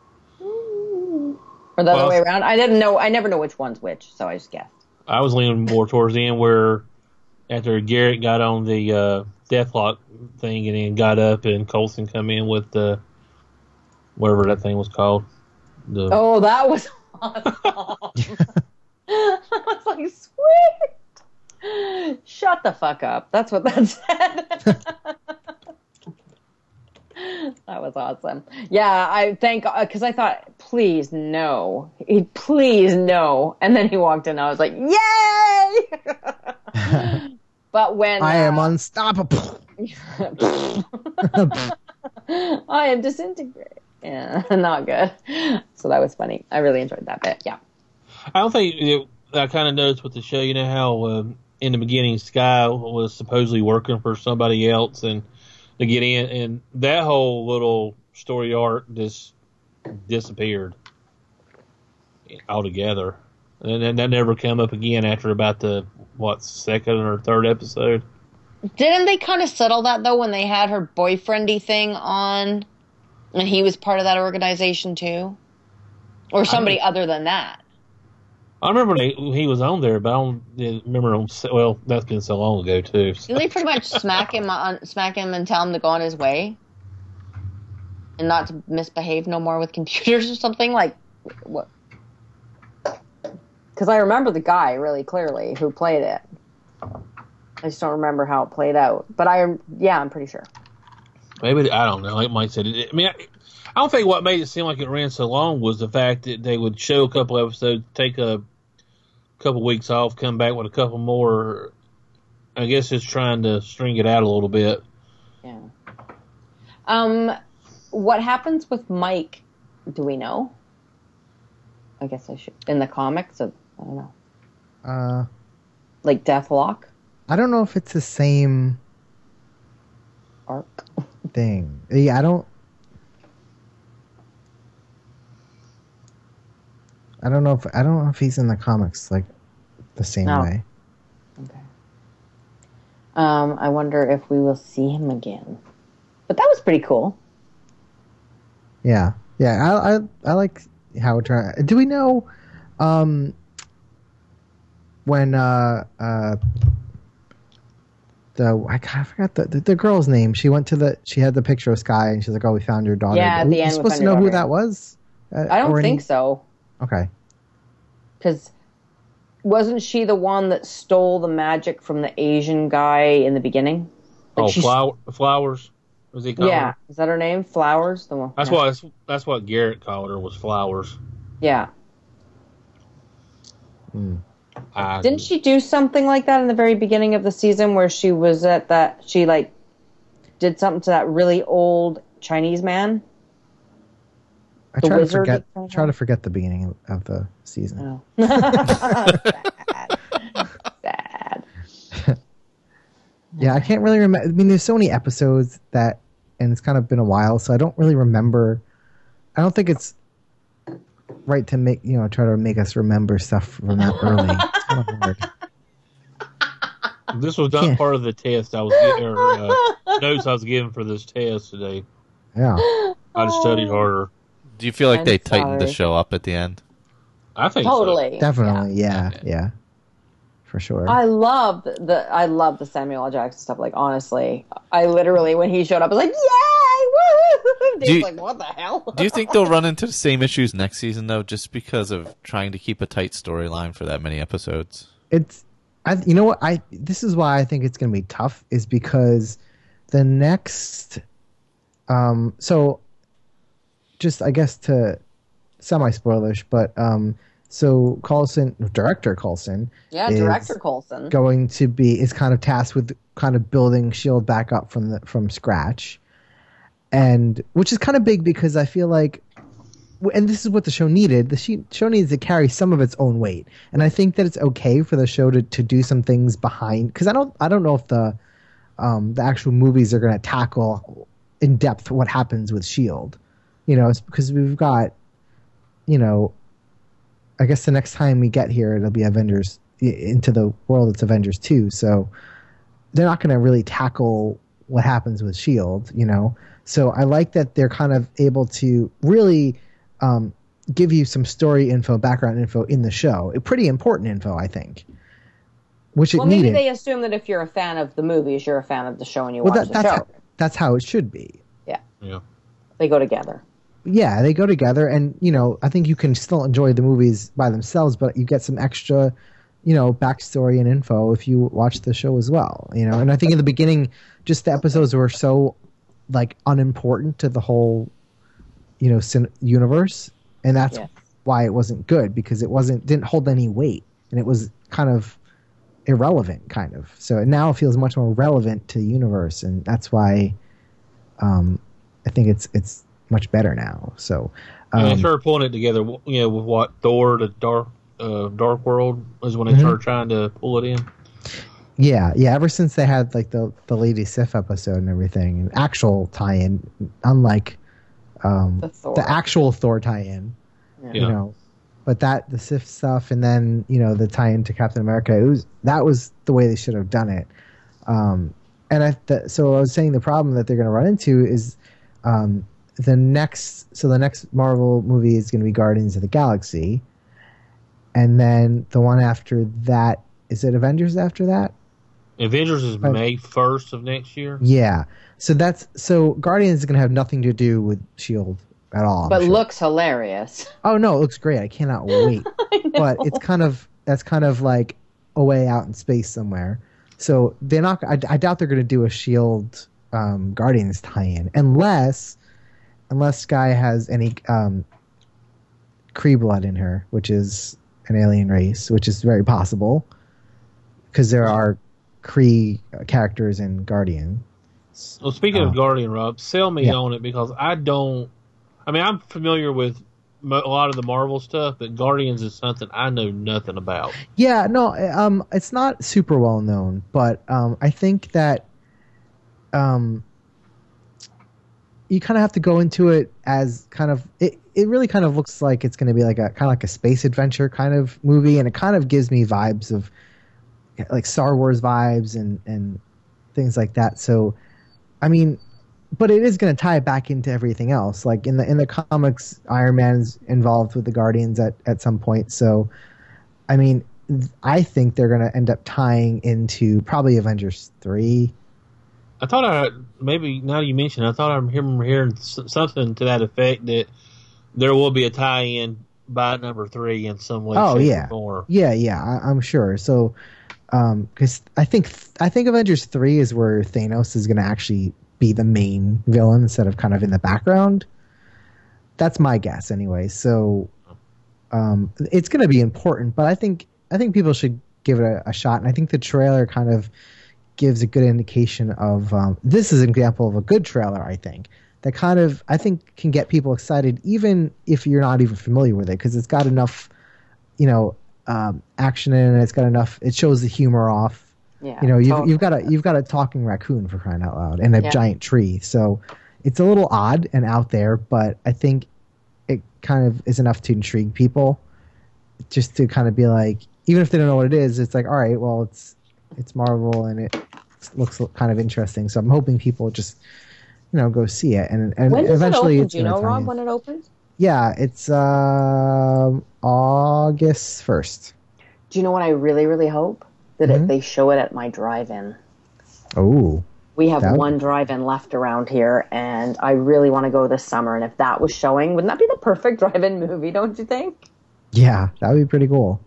Speaker 5: Or the
Speaker 3: Well,
Speaker 5: other way around. I didn't know. I never know which one's which, so I just guessed.
Speaker 3: I was leaning more towards the end where after Garrett got on the uh, Deathlock thing and then got up and Coulson come in with the whatever that thing was called. The,
Speaker 5: Oh, that was awesome. I was like, sweet. Shut the fuck up. That's what that said. That was awesome. Yeah, I thank because I thought, please no, he please no, and then he walked in. I was like, yay! But when
Speaker 6: I am
Speaker 5: uh,
Speaker 6: unstoppable.
Speaker 5: I am disintegrating. Yeah, not good. So that was funny. I really enjoyed that bit. Yeah.
Speaker 3: I don't think it, I kind of noticed with the show. You know how um, in the beginning Sky was supposedly working for somebody else and to get in, and that whole little story arc just disappeared altogether, and then that never came up again after about the what second or third episode.
Speaker 2: Didn't they kind of settle that, though, when they had her boyfriendy thing on, and he was part of that organization, too? Or somebody
Speaker 3: I
Speaker 2: other than that?
Speaker 3: I remember they, he was on there, but I don't remember him. Well, that's been so long ago too. So.
Speaker 2: Didn't they pretty much smack him on, smack him and tell him to go on his way? And not to misbehave no more with computers or something? Like, what?
Speaker 5: Because I remember the guy really clearly who played it. I just don't remember how it played out. But I, yeah, I'm pretty sure.
Speaker 3: Maybe I don't know. Like Mike said, it, I mean, I, I don't think what made it seem like it ran so long was the fact that they would show a couple episodes, take a couple weeks off, come back with a couple more. I guess just trying to string it out a little bit.
Speaker 5: Yeah. Um, what happens with Mike? Do we know? I guess I should. In the comics, I don't know.
Speaker 6: Uh,
Speaker 5: Like Deathlock
Speaker 6: I don't know if it's the same
Speaker 5: arc.
Speaker 6: thing. Yeah, I don't. I don't know if I don't know if he's in the comics like the same
Speaker 5: No.
Speaker 6: way.
Speaker 5: Okay. Um, I wonder if we will see him again. But that was pretty cool.
Speaker 6: Yeah, yeah. I I, I like how it turned. Do we know um, when uh, uh, the I kind of forgot the, the the girl's name? She went to the she had the picture of Sky and she's like, "Oh, we found your daughter."
Speaker 5: Yeah, at
Speaker 6: Are we
Speaker 5: the end we
Speaker 6: supposed
Speaker 5: found
Speaker 6: to
Speaker 5: your
Speaker 6: know who
Speaker 5: daughter.
Speaker 6: that was? Uh,
Speaker 5: I don't
Speaker 6: or any-
Speaker 5: think so.
Speaker 6: Okay.
Speaker 5: Because wasn't she the one that stole the magic from the Asian guy in the beginning? Like
Speaker 3: Oh,
Speaker 5: she's-
Speaker 3: flower, flowers. Was he called
Speaker 5: Yeah.
Speaker 3: her?
Speaker 5: Is that her name? Flowers? The one.
Speaker 3: That's
Speaker 5: yeah.
Speaker 3: what that's, that's what Garrett called her was flowers.
Speaker 5: Yeah.
Speaker 3: I,
Speaker 5: Didn't she do something like that in the very beginning of the season where she was at that, she like did something to that really old Chinese man?
Speaker 6: I
Speaker 5: The
Speaker 6: try to
Speaker 5: wizard
Speaker 6: forget.
Speaker 5: kind of
Speaker 6: Try to
Speaker 5: guy?
Speaker 6: forget the beginning of the season.
Speaker 5: Oh. Sad. Sad.
Speaker 6: Yeah, I can't really remember. I mean, there's so many episodes that, and it's kind of been a while, so I don't really remember. I don't think it's right to make you know try to make us remember stuff from that early. It's kind of hard.
Speaker 3: This was not
Speaker 6: Yeah.
Speaker 3: part of the test I was getting, or uh, notes I was given for this test today.
Speaker 6: Yeah.
Speaker 3: I just studied harder.
Speaker 4: Do you feel like
Speaker 5: I'm
Speaker 4: they tightened the
Speaker 5: sorry.
Speaker 4: show up at the end?
Speaker 3: I think so.
Speaker 5: Totally.
Speaker 6: Definitely, yeah,
Speaker 4: Okay.
Speaker 6: yeah, for sure.
Speaker 5: I love the I love the Samuel L. Jackson stuff. Like honestly, I literally when he showed up, I was like, "Yay! Woo!"
Speaker 4: Do
Speaker 5: Dave's
Speaker 4: you-
Speaker 5: like, "What the hell?"
Speaker 4: Do you think they'll run into the same issues next season, though, just because of trying to keep a tight storyline for that many episodes?
Speaker 6: It's, I, you know what? I this is why I think it's going to be tough. Is because the next, um, so just I guess to semi spoilers, but um, So Coulson, director Coulson,
Speaker 5: Yeah,
Speaker 6: is
Speaker 5: director Coulson.
Speaker 6: going to be is kind of tasked with kind of building Shield back up from the from scratch, and which is kind of big because I feel like, and this is what the show needed. The she- show needs to carry some of its own weight, and I think that it's okay for the show to, to do some things behind. Because I don't I don't know if the um, the actual movies are going to tackle in depth what happens with Shield. You know, it's because we've got, you know, I guess the next time we get here, it'll be Avengers into the world. It's Avengers two, so they're not going to really tackle what happens with Shield. You know, so I like that they're kind of able to really um, give you some story info, background info in the show. Pretty important info, I think. Which
Speaker 5: well,
Speaker 6: it
Speaker 5: maybe
Speaker 6: needed.
Speaker 5: they assume that if you're a fan of the movies, you're a fan of the show, and you
Speaker 6: well,
Speaker 5: watch
Speaker 6: that,
Speaker 5: the
Speaker 6: that's
Speaker 5: show.
Speaker 6: how, that's how it should be.
Speaker 5: Yeah,
Speaker 3: Yeah.
Speaker 5: they go together.
Speaker 6: Yeah, they go together, and you know, I think you can still enjoy the movies by themselves, but you get some extra, you know, backstory and info if you watch the show as well. You know, and I think in the beginning, just the episodes were so like unimportant to the whole, you know, cin- universe, and that's
Speaker 5: Yeah.
Speaker 6: why it wasn't good, because it wasn't didn't hold any weight, and it was kind of irrelevant, kind of. So now it feels much more relevant to the universe, and that's why, um, I think it's it's. much better now. So, um,
Speaker 3: and they started pulling it together, you know, with what Thor, the Dark uh, Dark World, is when they
Speaker 6: Mhm.
Speaker 3: started trying to pull it in.
Speaker 6: yeah, yeah. Ever since they had like the the Lady Sif episode and everything, an actual tie-in, unlike um,
Speaker 5: The Thor.
Speaker 6: the actual Thor tie-in,
Speaker 5: Yeah.
Speaker 6: you
Speaker 3: Yeah.
Speaker 6: know. But that the Sif stuff, and then you know the tie-in to Captain America, it was that was the way they should have done it. Um, and I th- so I was saying the problem that they're going to run into is. Um, The next, so the next Marvel movie is going to be Guardians of the Galaxy, and then the one after that, is it Avengers after that?
Speaker 3: Avengers is
Speaker 6: Oh.
Speaker 3: May first of next year.
Speaker 6: Yeah. So that's so Guardians is going to have nothing to do with Shield at all. I'm
Speaker 5: But
Speaker 6: sure.
Speaker 5: looks hilarious.
Speaker 6: Oh no, it looks great. I cannot wait. But it's kind of that's kind of like away out in space somewhere. So they're not. I, I doubt they're going to do a Shield um, Guardians tie-in unless. Unless Skye has any um, Kree blood in her, which is an alien race, which is very possible, because there are Kree characters in Guardian.
Speaker 3: Well, speaking
Speaker 6: Oh.
Speaker 3: of Guardian, Rob, sell me
Speaker 6: Yeah.
Speaker 3: on it, because I don't. I mean, I'm familiar with mo- a lot of the Marvel stuff, but Guardians is something I know nothing about.
Speaker 6: Yeah, no, um, it's not super well known, but um, I think that um, you kind of have to go into it as kind of it. It really kind of looks like it's going to be like a kind of like a space adventure kind of movie, and it kind of gives me vibes of like Star Wars vibes and and things like that. So, I mean, but it is going to tie it back into everything else. Like in the in the comics, Iron Man's involved with the Guardians at at some point. So, I mean, I think they're going to end up tying into probably Avengers three.
Speaker 3: I thought I maybe now you mentioned, I thought I'm hearing, hearing s- something to that effect that there will be a tie-in by number three in some way,
Speaker 6: Oh
Speaker 3: shape,
Speaker 6: yeah,
Speaker 3: or form.
Speaker 6: yeah, yeah. I, I'm sure. So, because I think I think Avengers three is where Thanos is going to actually be the main villain instead of kind of in the background. That's my guess, anyway. So, um, it's going to be important, but I think I think people should give it a, a shot, and I think the trailer kind of gives a good indication of um, this is an example of a good trailer. I think that kind of I think can get people excited even if you're not even familiar with it, because it's got enough, you know, um, action in it. It's got enough. It shows the humor off.
Speaker 5: Yeah,
Speaker 6: You know, you've
Speaker 5: totally.
Speaker 6: you've got a you've got a talking raccoon, for crying out loud, and a
Speaker 5: Yeah.
Speaker 6: giant tree. So it's a little odd and out there, but I think it kind of is enough to intrigue people, just to kind of be like, even if they don't know what it is, it's like, all right, well, it's it's Marvel and it looks kind of interesting. So I'm hoping people just, you know, go see it, and and
Speaker 5: When does
Speaker 6: eventually
Speaker 5: it open?
Speaker 6: it's
Speaker 5: Do you
Speaker 6: gonna
Speaker 5: know,
Speaker 6: tie
Speaker 5: Rob,
Speaker 6: in.
Speaker 5: when it opens?
Speaker 6: Yeah, it's um, August first.
Speaker 5: Do you know what I really, really hope? That
Speaker 6: Mhm.
Speaker 5: if they show it at my drive-in.
Speaker 6: Oh,
Speaker 5: We have
Speaker 6: That would-
Speaker 5: one drive-in left around here, and I really want to go this summer. And if that was showing, wouldn't that be the perfect drive-in movie, don't you think?
Speaker 6: yeah, that would be pretty cool.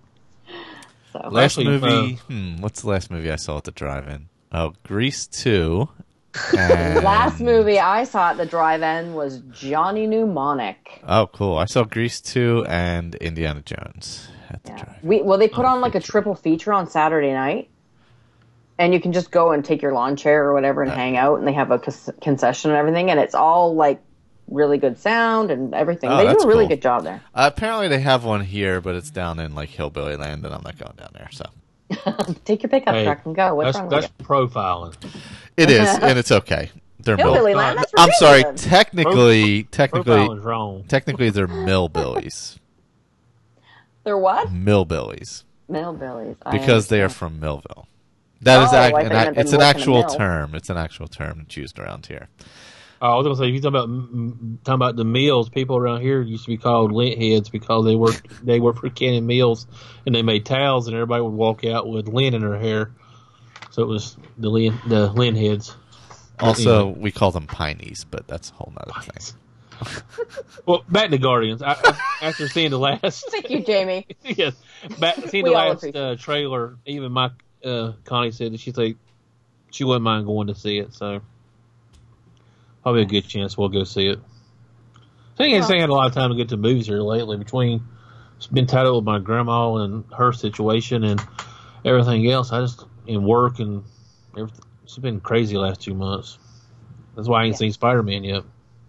Speaker 5: So
Speaker 4: Last
Speaker 3: Actually,
Speaker 4: movie. hmm, what's the last movie I saw at the drive-in? Oh, Grease two. And,
Speaker 5: last movie I saw at the drive-in was Johnny Mnemonic.
Speaker 4: Oh, cool! I saw Grease two and Indiana Jones. had to
Speaker 5: Yeah.
Speaker 4: drive.
Speaker 5: We well, they put
Speaker 4: Oh,
Speaker 5: on like a
Speaker 4: feature.
Speaker 5: triple feature on Saturday night, and you can just go and take your lawn chair or whatever and
Speaker 4: Uh,
Speaker 5: hang out, and they have a cons- concession and everything, and it's all like really good sound and everything.
Speaker 4: Oh,
Speaker 5: they do
Speaker 4: that's
Speaker 5: a really
Speaker 4: cool.
Speaker 5: good job there.
Speaker 4: Uh, apparently, they have one here, but it's down in like Hillbilly Land, and I'm not going down there. So
Speaker 5: Take your pickup
Speaker 3: Hey,
Speaker 5: truck and go. What's
Speaker 3: That's
Speaker 5: wrong
Speaker 3: that's
Speaker 5: with it?
Speaker 3: profiling.
Speaker 4: it is, and it's okay. They're mill.
Speaker 5: Hillbilly Land. That's
Speaker 4: I'm sorry.
Speaker 5: ridiculous.
Speaker 4: Technically, technically,
Speaker 3: Profiling's wrong.
Speaker 4: technically, they're millbillies.
Speaker 5: They're what?
Speaker 4: Millbillies,
Speaker 5: Millbillies. I
Speaker 4: because they are
Speaker 5: understand.
Speaker 4: from Millville. That is
Speaker 5: Oh,
Speaker 4: ac-
Speaker 5: I
Speaker 4: an
Speaker 5: thought you
Speaker 4: ac-
Speaker 5: meant
Speaker 4: it's
Speaker 5: them
Speaker 4: an
Speaker 5: working a
Speaker 4: actual
Speaker 5: mill.
Speaker 4: term. It's an actual term that's used around here.
Speaker 3: Oh, I was gonna say, if you talking about mm, talking about the mills, people around here used to be called lint heads because they worked they worked for Cannon Mills, and they made towels, and everybody would walk out with lint in their hair. So it was the lint the lint heads.
Speaker 4: Also,
Speaker 3: Anyway.
Speaker 4: we call them pinies, but that's a whole nother thing.
Speaker 3: Well, back to Guardians. I, I, after seeing the last,
Speaker 5: Thank you, Jamie.
Speaker 3: yes, back seeing
Speaker 5: We
Speaker 3: the
Speaker 5: all
Speaker 3: last
Speaker 5: appreciate
Speaker 3: uh, trailer, even my uh, Connie said that she's like she wouldn't mind going to see it. So probably a good chance we'll go see it. I think I had a lot of time to get to movies here lately. Between it's been tied up with my grandma and her situation and everything else. I just in work and everything. It's been crazy the last two months. That's why I ain't
Speaker 5: Yeah.
Speaker 3: seen Spider-Man yet.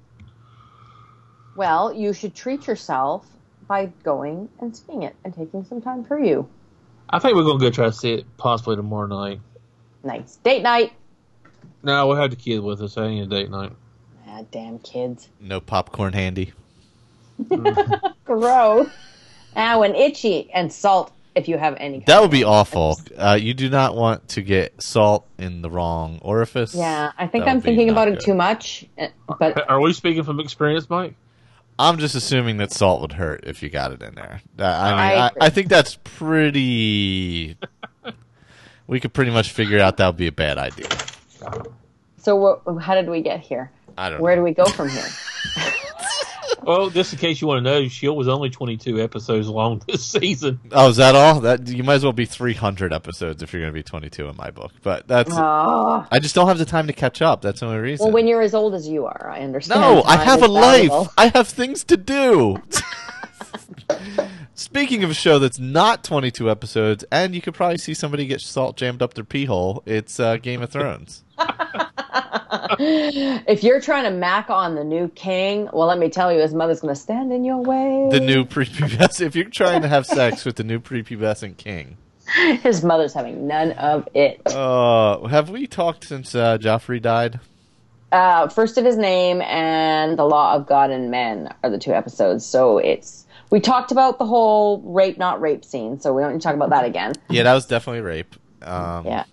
Speaker 5: Well, you should treat yourself by going and seeing it and taking some time for you.
Speaker 3: I think we're gonna go try to see it possibly tomorrow night.
Speaker 5: Nice date night.
Speaker 3: No, we'll have the kid with us. I ain't a date night.
Speaker 5: Ah, damn kids.
Speaker 4: No popcorn handy.
Speaker 5: Gross. Ow, and itchy and salt if you have any.
Speaker 4: That would be awful. Uh, you do not want to get salt in the wrong orifice.
Speaker 5: Yeah, I think
Speaker 4: That
Speaker 5: I'm
Speaker 4: would be
Speaker 5: thinking
Speaker 4: not
Speaker 5: about
Speaker 4: good.
Speaker 5: it too much. uh, But
Speaker 3: Are we speaking from experience, Mike?
Speaker 4: I'm just assuming that salt would hurt if you got it in there. Uh, I
Speaker 5: I
Speaker 4: mean, I,
Speaker 5: agree.
Speaker 4: I think that's pretty. We could pretty much figure out that would be a bad idea.
Speaker 5: so, what, how did we get here?
Speaker 4: I don't
Speaker 5: Where
Speaker 4: know.
Speaker 5: do we go from here?
Speaker 3: Well, just in case you want to know, S H I E L D was only twenty-two episodes long this season.
Speaker 4: Oh, is that all? That you might as well be three hundred episodes if you're going to be twenty-two in my book. But that's.
Speaker 5: Oh.
Speaker 4: I just don't have the time to catch up. That's the only reason.
Speaker 5: Well, when you're as old as you are, I understand.
Speaker 4: no, I
Speaker 5: Time
Speaker 4: have
Speaker 5: is
Speaker 4: a life.
Speaker 5: valuable.
Speaker 4: I have things to do. Speaking of a show that's not twenty-two episodes, and you could probably see somebody get salt jammed up their pee hole, it's uh, Game of Thrones.
Speaker 5: If you're trying to mac on the new king, well, let me tell you, his mother's going to stand in your way.
Speaker 4: The new prepubescent. If you're trying to have sex with the new prepubescent king,
Speaker 5: His mother's having none of it.
Speaker 4: uh, have we talked since uh, Joffrey died?
Speaker 5: Uh, First of His Name and The Law of God and Men are the two episodes. So it's we talked about the whole rape, not rape scene. So we don't need to talk about that again.
Speaker 4: Yeah, that was definitely rape. Um,
Speaker 5: Yeah.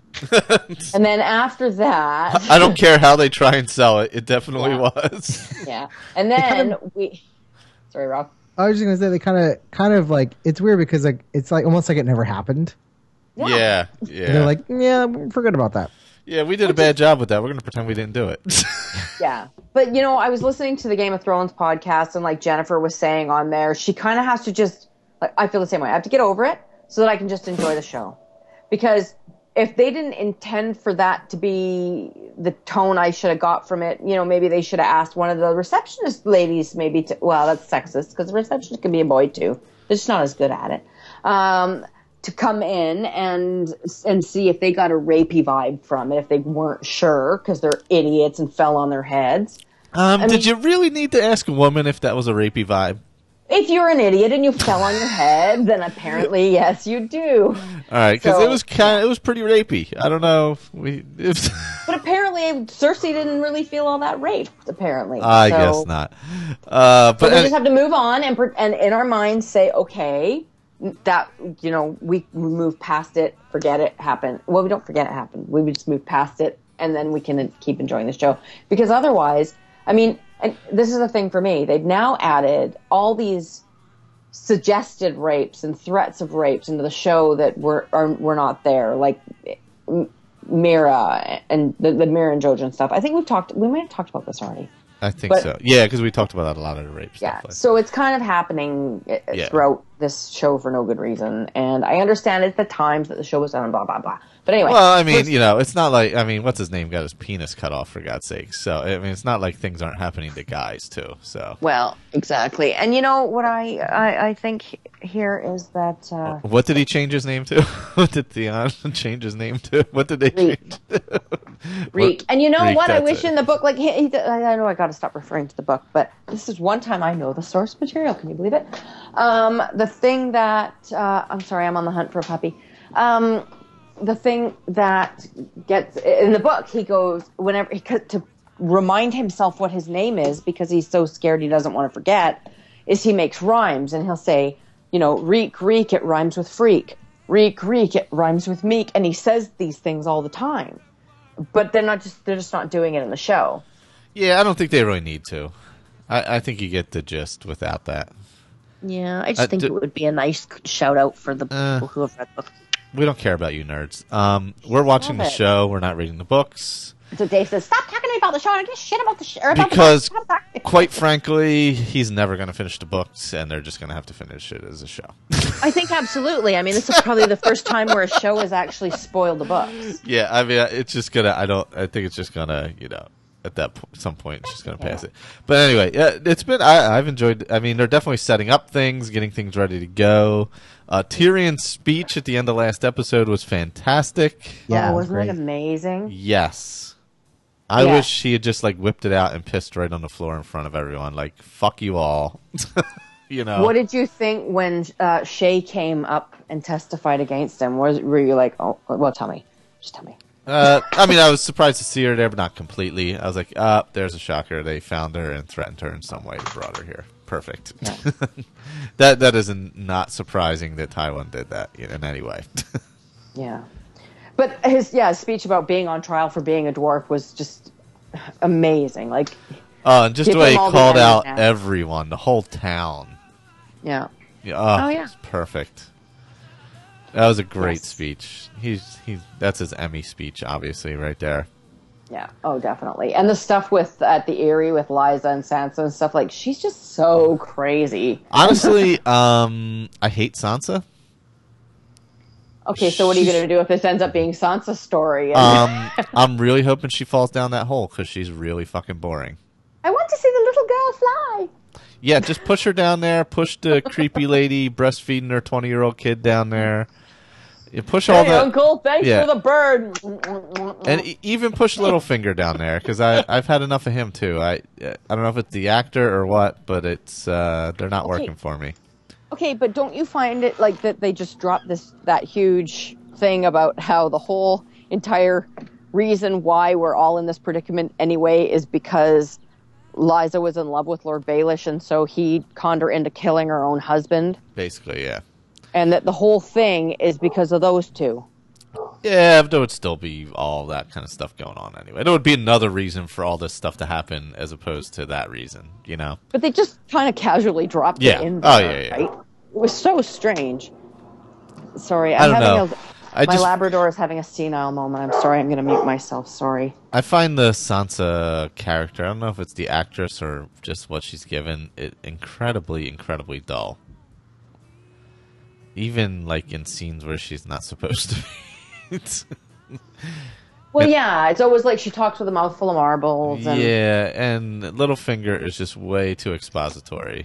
Speaker 5: And then after that,
Speaker 4: I don't care how they try and sell it. It definitely
Speaker 5: Yeah.
Speaker 4: was.
Speaker 5: yeah. And then we. Sorry, Rob.
Speaker 6: I was just gonna say they kind of, kind of like it's weird because like it's like almost like it never happened.
Speaker 5: Yeah.
Speaker 4: Yeah, yeah.
Speaker 6: And they're like, yeah, forget about that.
Speaker 4: yeah, we did a bad job with that. We're going to pretend we didn't do it.
Speaker 5: Yeah. But, you know, I was listening to the Game of Thrones podcast, and like Jennifer was saying on there, she kind of has to just, like, I feel the same way. I have to get over it so that I can just enjoy the show. Because if they didn't intend for that to be the tone I should have got from it, you know, maybe they should have asked one of the receptionist ladies maybe to, well, that's sexist because the receptionist can be a boy too. They're just not as good at it. Um, to come in and and see if they got a rapey vibe from it, if they weren't sure because they're idiots and fell on their heads.
Speaker 4: um,
Speaker 5: I
Speaker 4: did
Speaker 5: mean-
Speaker 4: you really need to ask a woman if that was a rapey vibe?
Speaker 5: If you're an idiot and you fell on your head, then apparently yes, you do.
Speaker 4: All right, because
Speaker 5: So-
Speaker 4: it was kind of, it was pretty rapey. I don't know. If we, if,
Speaker 5: But apparently Cersei didn't really feel all that raped. Apparently,
Speaker 4: I
Speaker 5: So-
Speaker 4: guess not. Uh,
Speaker 5: But
Speaker 4: but
Speaker 5: we
Speaker 4: any-
Speaker 5: just have to move on and pre- and in our minds say, okay, that you know we we move past it, forget it happened. Well, we don't forget it happened. We would just move past it, and then we can keep enjoying the show. Because otherwise, I mean, and this is the thing for me. They've now added all these suggested rapes and threats of rapes into the show that were are were not there, like M- Mira and the, the Mira and Jojen stuff. I think we've talked. We might have talked about this already.
Speaker 4: I think
Speaker 5: But-
Speaker 4: so. Yeah, because we talked about that a lot of the rape
Speaker 5: Yeah,
Speaker 4: stuff. like-
Speaker 5: so it's kind of happening uh,
Speaker 4: Yeah.
Speaker 5: throughout this show for no good reason, and I understand at the times that the show was on, blah blah blah. But anyway,
Speaker 4: Well, I mean,
Speaker 5: let's-
Speaker 4: you know, it's not like I mean, what's his name got his penis cut off for God's sake. So I mean, it's not like things aren't happening to guys too. So
Speaker 2: Well, exactly. And you know what I I, I think here is that uh,
Speaker 4: what did he change his name to? What did Theon change his name to? What did they
Speaker 5: Reek.
Speaker 4: change? To?
Speaker 5: Reek. And you know
Speaker 4: Reek,
Speaker 5: what? I
Speaker 4: that's
Speaker 5: wish
Speaker 4: it.
Speaker 5: in the book, like, he, he, I know I got to stop referring to the book, but this is one time I know the source material. Can you believe it? Um, the thing that, uh, I'm sorry, I'm on the hunt for a puppy. Um, the thing that gets, in the book, he goes, whenever, he, to remind himself what his name is, because he's so scared he doesn't want to forget, is he makes rhymes, and he'll say, you know, reek, reek, it rhymes with freak. Reek, reek, it rhymes with meek. And he says these things all the time. But they're not just they're just not doing it in the show.
Speaker 4: Yeah, I don't think they really need to. I, I think you get the gist without that.
Speaker 2: yeah, I just
Speaker 4: Uh,
Speaker 2: think
Speaker 4: d-
Speaker 2: it would be a nice shout out for the
Speaker 4: Uh,
Speaker 2: people who have read the book.
Speaker 4: We don't care about you nerds. Um, we're watching
Speaker 5: Love
Speaker 4: the
Speaker 5: it.
Speaker 4: show. We're not reading the books.
Speaker 5: So Dave says, "Stop talking to me about the show. I don't give a shit about the show." About
Speaker 4: Because,
Speaker 5: the book. Stop talking."
Speaker 4: quite frankly, he's never going to finish the books, and they're just going to have to finish it as a show.
Speaker 2: I think absolutely. I mean, this is probably the first time where a show has actually
Speaker 5: spoil the books.
Speaker 4: Yeah, I mean, it's just gonna. I don't. I think it's just gonna. You know, at that po- some point, it's just gonna pass it. But anyway, yeah, it's been. I, I've enjoyed. I mean, they're definitely setting up things, getting things ready to go. Uh, Tyrion's speech at the end of last episode was fantastic.
Speaker 6: Yeah,
Speaker 5: oh,
Speaker 6: it was
Speaker 5: wasn't it
Speaker 6: great.
Speaker 5: amazing?
Speaker 4: Yes. I
Speaker 5: Yeah.
Speaker 4: wish he had just like whipped it out and pissed right on the floor in front of everyone. Like, fuck you all. You know.
Speaker 5: What did you think when uh, Shay came up and testified against him? Was were you like, oh, well, tell me, just tell me.
Speaker 4: Uh, I mean, I was surprised to see her there, but not completely. I was like, ah, there's a shocker. They found her and threatened her in some way and brought her here. Perfect. that that is not surprising that Tywin did that in any way.
Speaker 5: Yeah, but his yeah his speech about being on trial for being a dwarf was just amazing. Like,
Speaker 4: Oh, and just
Speaker 5: Give
Speaker 4: the way he
Speaker 5: them all the
Speaker 4: called
Speaker 5: enemies
Speaker 4: out
Speaker 5: now.
Speaker 4: everyone, the whole town.
Speaker 5: yeah,
Speaker 4: Yeah, oh,
Speaker 2: Oh, yeah.
Speaker 4: it's perfect. That was a great
Speaker 5: Yes.
Speaker 4: speech. He's he's that's his Emmy speech, obviously, right there.
Speaker 5: yeah, oh, definitely. And the stuff with at the Eyrie with Liza and Sansa and stuff, like, she's just so crazy.
Speaker 4: Honestly, um, I hate Sansa.
Speaker 5: Okay, so what are you going to do if this ends up being Sansa's story? And
Speaker 4: Um, I'm really hoping she falls down that hole because she's really fucking boring.
Speaker 5: I want to see the little girl fly.
Speaker 4: Yeah, just push her down there. Push the creepy lady breastfeeding her twenty-year-old kid down there. You push all
Speaker 5: Hey,
Speaker 4: the
Speaker 5: Uncle, thanks
Speaker 4: yeah.
Speaker 5: for the bird.
Speaker 4: and e- even push Littlefinger down there because I I've had enough of him too. I I don't know if it's the actor or what, but it's uh, they're not
Speaker 5: Okay.
Speaker 4: working for me.
Speaker 5: Okay, but don't you find it like that they just dropped this that huge thing about how the whole entire reason why we're all in this predicament anyway is because Liza was in love with Lord Baelish, and so he conned her into killing her own husband,
Speaker 4: Basically, yeah.
Speaker 5: and that the whole thing is because of those two.
Speaker 4: Yeah, but there would still be all that kind of stuff going on anyway. There would be another reason for all this stuff to happen as opposed to that reason, you know?
Speaker 5: But they just kind of casually dropped
Speaker 4: Yeah.
Speaker 5: it in
Speaker 4: Oh,
Speaker 5: there,
Speaker 4: yeah, yeah.
Speaker 5: right? It was so strange. Sorry,
Speaker 4: I
Speaker 5: I'm
Speaker 4: don't
Speaker 5: having
Speaker 4: know.
Speaker 5: a
Speaker 4: I
Speaker 5: my
Speaker 4: just
Speaker 5: Labrador is having a senile moment. I'm sorry. I'm going to mute myself. Sorry.
Speaker 4: I find the Sansa character, I don't know if it's the actress or just what she's given, it incredibly, incredibly dull. Even like in scenes where she's not supposed to be. It's-
Speaker 5: Well, yeah, it's always like she talks with a mouthful of marbles. And
Speaker 4: yeah, and Littlefinger is just way too expository.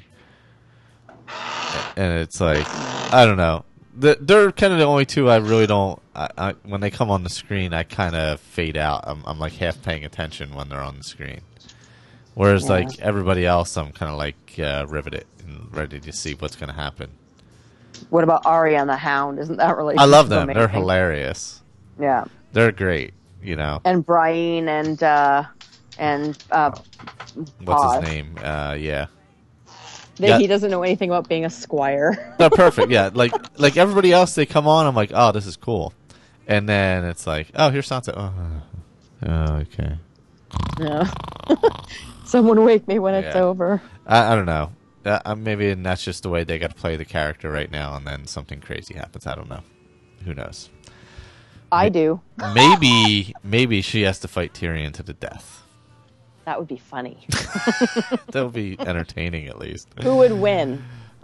Speaker 4: And it's like, I don't know. The, they're kind of the only two I really don't. I, I, when they come on the screen, I kind of fade out. I'm, I'm like half paying attention when they're on the screen. Whereas,
Speaker 5: Yeah.
Speaker 4: like everybody else, I'm kind of like uh, riveted and ready to see what's going to happen.
Speaker 5: What about Arya and the Hound? Isn't that really?
Speaker 4: I love them. They're hilarious.
Speaker 5: Yeah,
Speaker 4: They're great. You know,
Speaker 5: and Brian and uh, and uh,
Speaker 4: what's
Speaker 5: Pause.
Speaker 4: his name? Uh, yeah.
Speaker 5: they,
Speaker 4: Yeah.
Speaker 5: he doesn't know anything about being a squire.
Speaker 4: No, perfect. Yeah, like like everybody else, they come on. I'm like, oh, this is cool, and then it's like, oh, here's Sansa. Oh, oh okay.
Speaker 5: Yeah. Someone wake me when it's
Speaker 4: Yeah.
Speaker 5: over.
Speaker 4: I, I don't know. Uh, uh, maybe that's just the way they got to play the character right now, and then something crazy happens. I don't know. Who knows?
Speaker 5: I do.
Speaker 4: Maybe maybe she has to fight Tyrion to the death.
Speaker 5: That would be funny.
Speaker 4: That would be entertaining, at least.
Speaker 5: Who would win?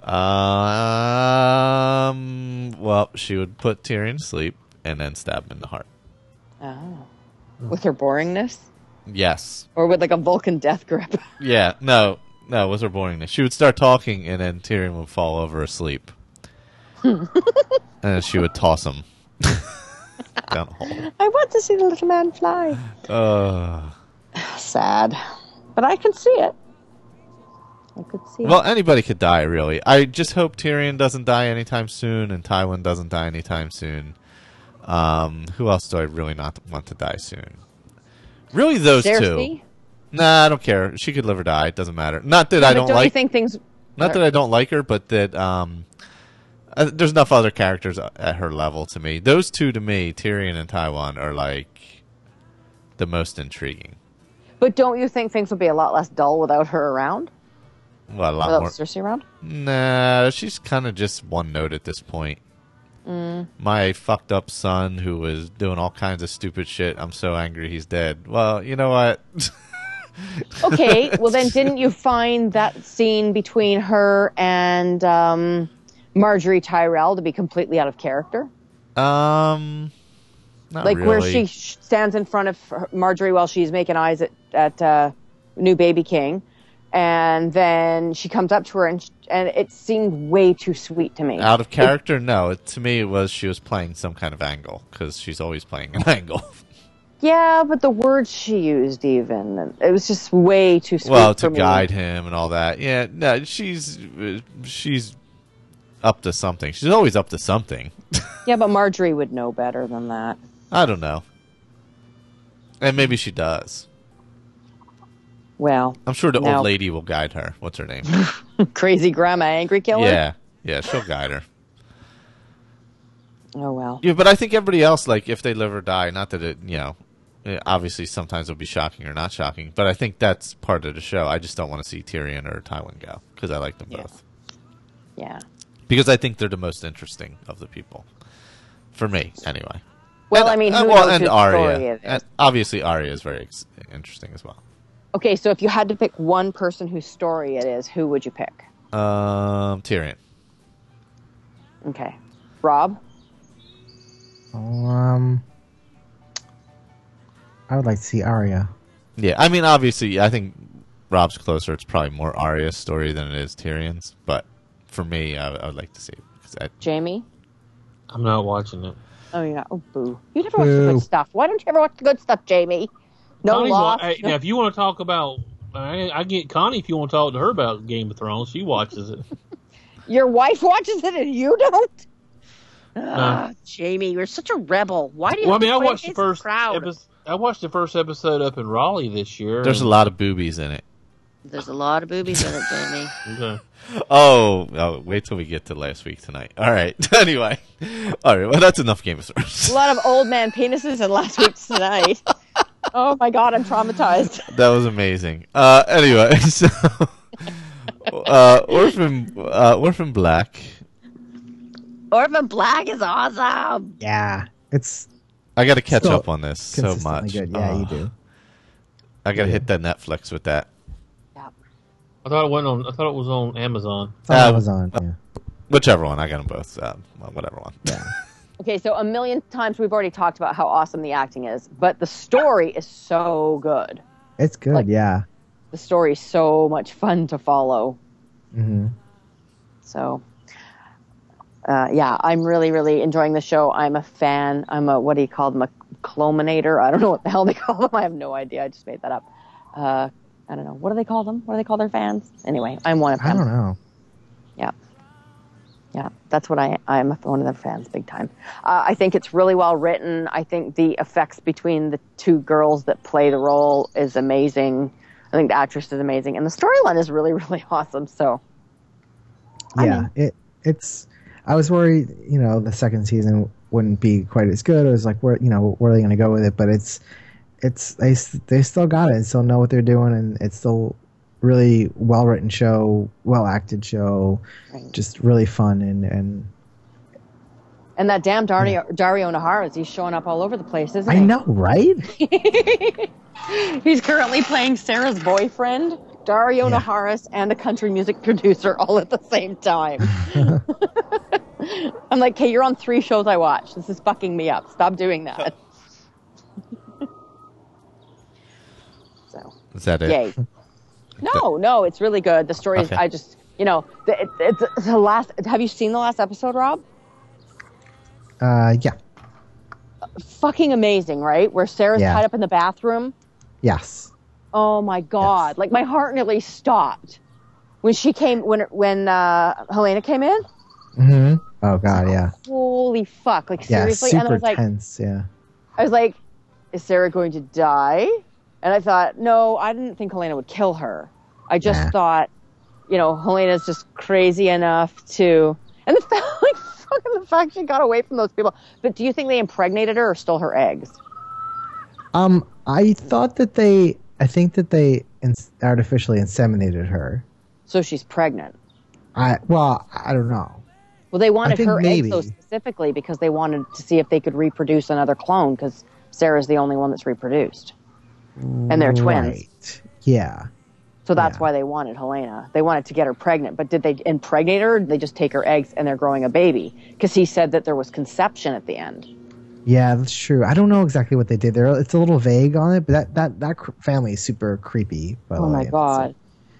Speaker 4: Um. Well, she would put Tyrion to sleep and then stab him in the heart.
Speaker 5: Oh. With her boringness?
Speaker 4: Yes.
Speaker 5: Or with like a Vulcan death grip?
Speaker 4: Yeah. No. No. It was her boringness. She would start talking, and then Tyrion would fall over asleep, and then she would toss him down the hole.
Speaker 5: I want to see the little man fly.
Speaker 4: Uh.
Speaker 5: Sad, but I can see it. I could see
Speaker 4: Well,
Speaker 5: it.
Speaker 4: anybody could die, really. I just hope Tyrion doesn't die anytime soon, and Tywin doesn't die anytime soon. Um, who else do I really not want to die soon? Really, those
Speaker 5: Cersei?
Speaker 4: two. Nah, I don't care. She could live or die. It doesn't matter. Not that
Speaker 5: Yeah,
Speaker 4: I
Speaker 5: but
Speaker 4: don't,
Speaker 5: don't
Speaker 4: like.
Speaker 5: you think things?
Speaker 4: Not that I don't like her, but that um, uh, there's enough other characters at her level to me. Those two, to me, Tyrion and Tywin, are like the most intriguing.
Speaker 5: But don't you think things would be a lot less dull without her around?
Speaker 4: Well, a lot
Speaker 5: Without
Speaker 4: more.
Speaker 5: Cersei around?
Speaker 4: Nah, she's kind of just one note at this point.
Speaker 5: Mm.
Speaker 4: My fucked up son who was doing all kinds of stupid shit. I'm so angry he's dead. Well, you know what?
Speaker 5: Okay, well then didn't you find that scene between her and um, Marjorie Tyrell to be completely out of character?
Speaker 4: Um, not
Speaker 5: like
Speaker 4: really.
Speaker 5: where she sh- stands in front of her- Marjorie while she's making eyes at, at uh, new baby king, and then she comes up to her and sh- and it seemed way too sweet to me.
Speaker 4: Out of character? No. It, to me, it was she was playing some kind of angle because she's always playing an angle.
Speaker 5: Yeah, but the words she used, even and it was just way too sweet.
Speaker 4: Well,
Speaker 5: for
Speaker 4: to
Speaker 5: me.
Speaker 4: guide him and all that. Yeah, no, she's uh, she's up to something. She's always up to something.
Speaker 5: Yeah, but Marjorie would know better than that.
Speaker 4: I don't know. And maybe she does.
Speaker 5: Well,
Speaker 4: I'm sure the
Speaker 5: no.
Speaker 4: old lady will guide her. What's her name?
Speaker 5: Crazy Grandma Angry Killer?
Speaker 4: Yeah. Yeah, she'll guide her.
Speaker 5: Oh, well.
Speaker 4: Yeah, but I think everybody else, like, if they live or die, not that it, you know, it obviously sometimes it'll be shocking or not shocking, but I think that's part of the show. I just don't want to see Tyrion or Tywin go, because I like them
Speaker 5: Yeah.
Speaker 4: both.
Speaker 5: Yeah.
Speaker 4: Because I think they're the most interesting of the people. For me, anyway.
Speaker 5: Well,
Speaker 4: And-
Speaker 5: I mean,
Speaker 4: uh,
Speaker 5: who
Speaker 4: well,
Speaker 5: knows
Speaker 4: and
Speaker 5: whose
Speaker 4: Arya.
Speaker 5: story it is?
Speaker 4: And obviously, Arya is very ex- interesting as well.
Speaker 5: Okay, so if you had to pick one person whose story it is, who would you pick?
Speaker 4: Um, Tyrion.
Speaker 5: Okay. Rob?
Speaker 6: Um, I would like to see Arya.
Speaker 4: Yeah, I mean, obviously, I think Rob's closer. It's probably more Arya's story than it is Tyrion's, but for me, I, I would like to see it. 'Cause I,
Speaker 5: Jamie?
Speaker 3: I'm not watching it.
Speaker 5: Oh, yeah. Oh, boo. You never watch the
Speaker 6: Boo.
Speaker 5: good stuff. Why don't you ever watch the good stuff, Jamie? No
Speaker 3: Connie's
Speaker 5: loss.
Speaker 3: wa- hey,
Speaker 5: no-
Speaker 3: now, if you want to talk about, I, I get Connie. If you want to talk to her about Game of Thrones, she watches it.
Speaker 5: Your wife watches it and you don't?
Speaker 3: Uh,
Speaker 5: Ah, Jamie, you're such a rebel. Why do you
Speaker 3: well, I
Speaker 5: have
Speaker 3: mean,
Speaker 5: to
Speaker 3: I
Speaker 5: fight
Speaker 3: watched the
Speaker 5: against
Speaker 3: first
Speaker 5: crowd?
Speaker 3: episode. I watched the first episode up in Raleigh this year.
Speaker 4: there's a
Speaker 3: and-
Speaker 4: lot of boobies in it.
Speaker 2: There's a lot of boobies in it, Jamie.
Speaker 3: Okay.
Speaker 4: Oh, oh, wait till we get to last week tonight. All right. Anyway. All right. Well, that's enough Game of Thrones.
Speaker 5: A lot of old man penises in last week's tonight. Oh my god, I'm traumatized.
Speaker 4: That was amazing. Uh, anyway, so uh, Orphan uh, Orphan Black.
Speaker 2: Orphan Black is awesome.
Speaker 6: Yeah, it's
Speaker 4: I got to catch
Speaker 6: Still
Speaker 4: up on this so
Speaker 6: consistently
Speaker 4: much.
Speaker 6: good. Yeah,
Speaker 4: Oh,
Speaker 6: you do.
Speaker 4: I got to
Speaker 6: Yeah.
Speaker 4: hit that Netflix with that.
Speaker 3: I thought it went on. I thought it was on Amazon.
Speaker 6: It's on
Speaker 4: Uh,
Speaker 6: Amazon. Yeah.
Speaker 4: Whichever one. I got them both. Uh, well, whatever one.
Speaker 6: Yeah.
Speaker 5: Okay, so a million times we've already talked about how awesome the acting is, but the story is so good.
Speaker 6: It's good.
Speaker 5: Like-
Speaker 6: yeah.
Speaker 5: The story is so much fun to follow.
Speaker 6: hmm
Speaker 5: So, uh, yeah, I'm really, really enjoying the show. I'm a fan. I'm a, what do you call them, a clominator? I don't know what the hell they call them. I have no idea. I just made that up. Uh, I don't know. What do they call them? What do they call their fans? Anyway, I'm one of them.
Speaker 6: I don't know.
Speaker 5: Yeah. Yeah, that's what I, I'm one of their fans, big time. Uh, I think it's really well written. I think the effects between the two girls that play the role is amazing. I think the actress is amazing. And the storyline is really, really awesome. So, I'm
Speaker 6: Yeah,
Speaker 5: in.
Speaker 6: it it's. I was worried, you know, the second season wouldn't be quite as good. I was like, where, you know, where are they going to go with it? But it's, it's they they still got it. They still know what they're doing, and it's still really well written show, well acted show,
Speaker 5: Right.
Speaker 6: just really fun and and
Speaker 5: And And that damn Dario, Dario Naharis, he's showing up all over the place, isn't
Speaker 6: I
Speaker 5: he?
Speaker 6: know, right?
Speaker 5: He's currently playing Sarah's boyfriend, Dario
Speaker 6: Yeah.
Speaker 5: Naharis, and a country music producer all at the same time. I'm like, hey, you're on three shows I watch. This is fucking me up. Stop doing that. So,
Speaker 4: Is that it?
Speaker 5: yay. No, no, it's really good. The story is,
Speaker 4: Okay.
Speaker 5: I just, you know, the, it, it's the last, have you seen the last episode, Rob?
Speaker 6: Uh, yeah.
Speaker 5: Fucking amazing, right? Where Sarah's
Speaker 6: Yeah.
Speaker 5: tied up in the bathroom.
Speaker 6: Yes.
Speaker 5: Oh my God.
Speaker 6: Yes.
Speaker 5: Like my heart nearly stopped when she came, when, when, uh, Helena came in.
Speaker 6: Mm-hmm. Oh God, yeah.
Speaker 5: Holy fuck. Like
Speaker 6: Yeah,
Speaker 5: seriously.
Speaker 6: super
Speaker 5: And I was like,
Speaker 6: tense. Yeah.
Speaker 5: I was like, is Sarah going to die? And I thought, no, I didn't think Helena would kill her. I just
Speaker 6: Nah.
Speaker 5: thought, you know, Helena's just crazy enough to, and the fact, like, fucking the fact she got away from those people. But do you think they impregnated her or stole her eggs?
Speaker 6: Um, I thought that they, I think that they ins- artificially inseminated her.
Speaker 5: So she's pregnant.
Speaker 6: I well, I don't know.
Speaker 5: Well, they wanted
Speaker 6: think
Speaker 5: her
Speaker 6: maybe.
Speaker 5: eggs so specifically because they wanted to see if they could reproduce another clone because Sarah's the only one that's reproduced. And they're twins.
Speaker 6: Right. Yeah.
Speaker 5: So that's
Speaker 6: Yeah.
Speaker 5: why they wanted Helena. They wanted to get her pregnant. But did they impregnate her? Or did they just take her eggs and they're growing a baby? Because he said that there was conception at the end.
Speaker 6: Yeah, that's true. I don't know exactly what they did there. It's a little vague on it, but that that that cr- family is super creepy. By the
Speaker 5: Oh my
Speaker 6: way.
Speaker 5: God.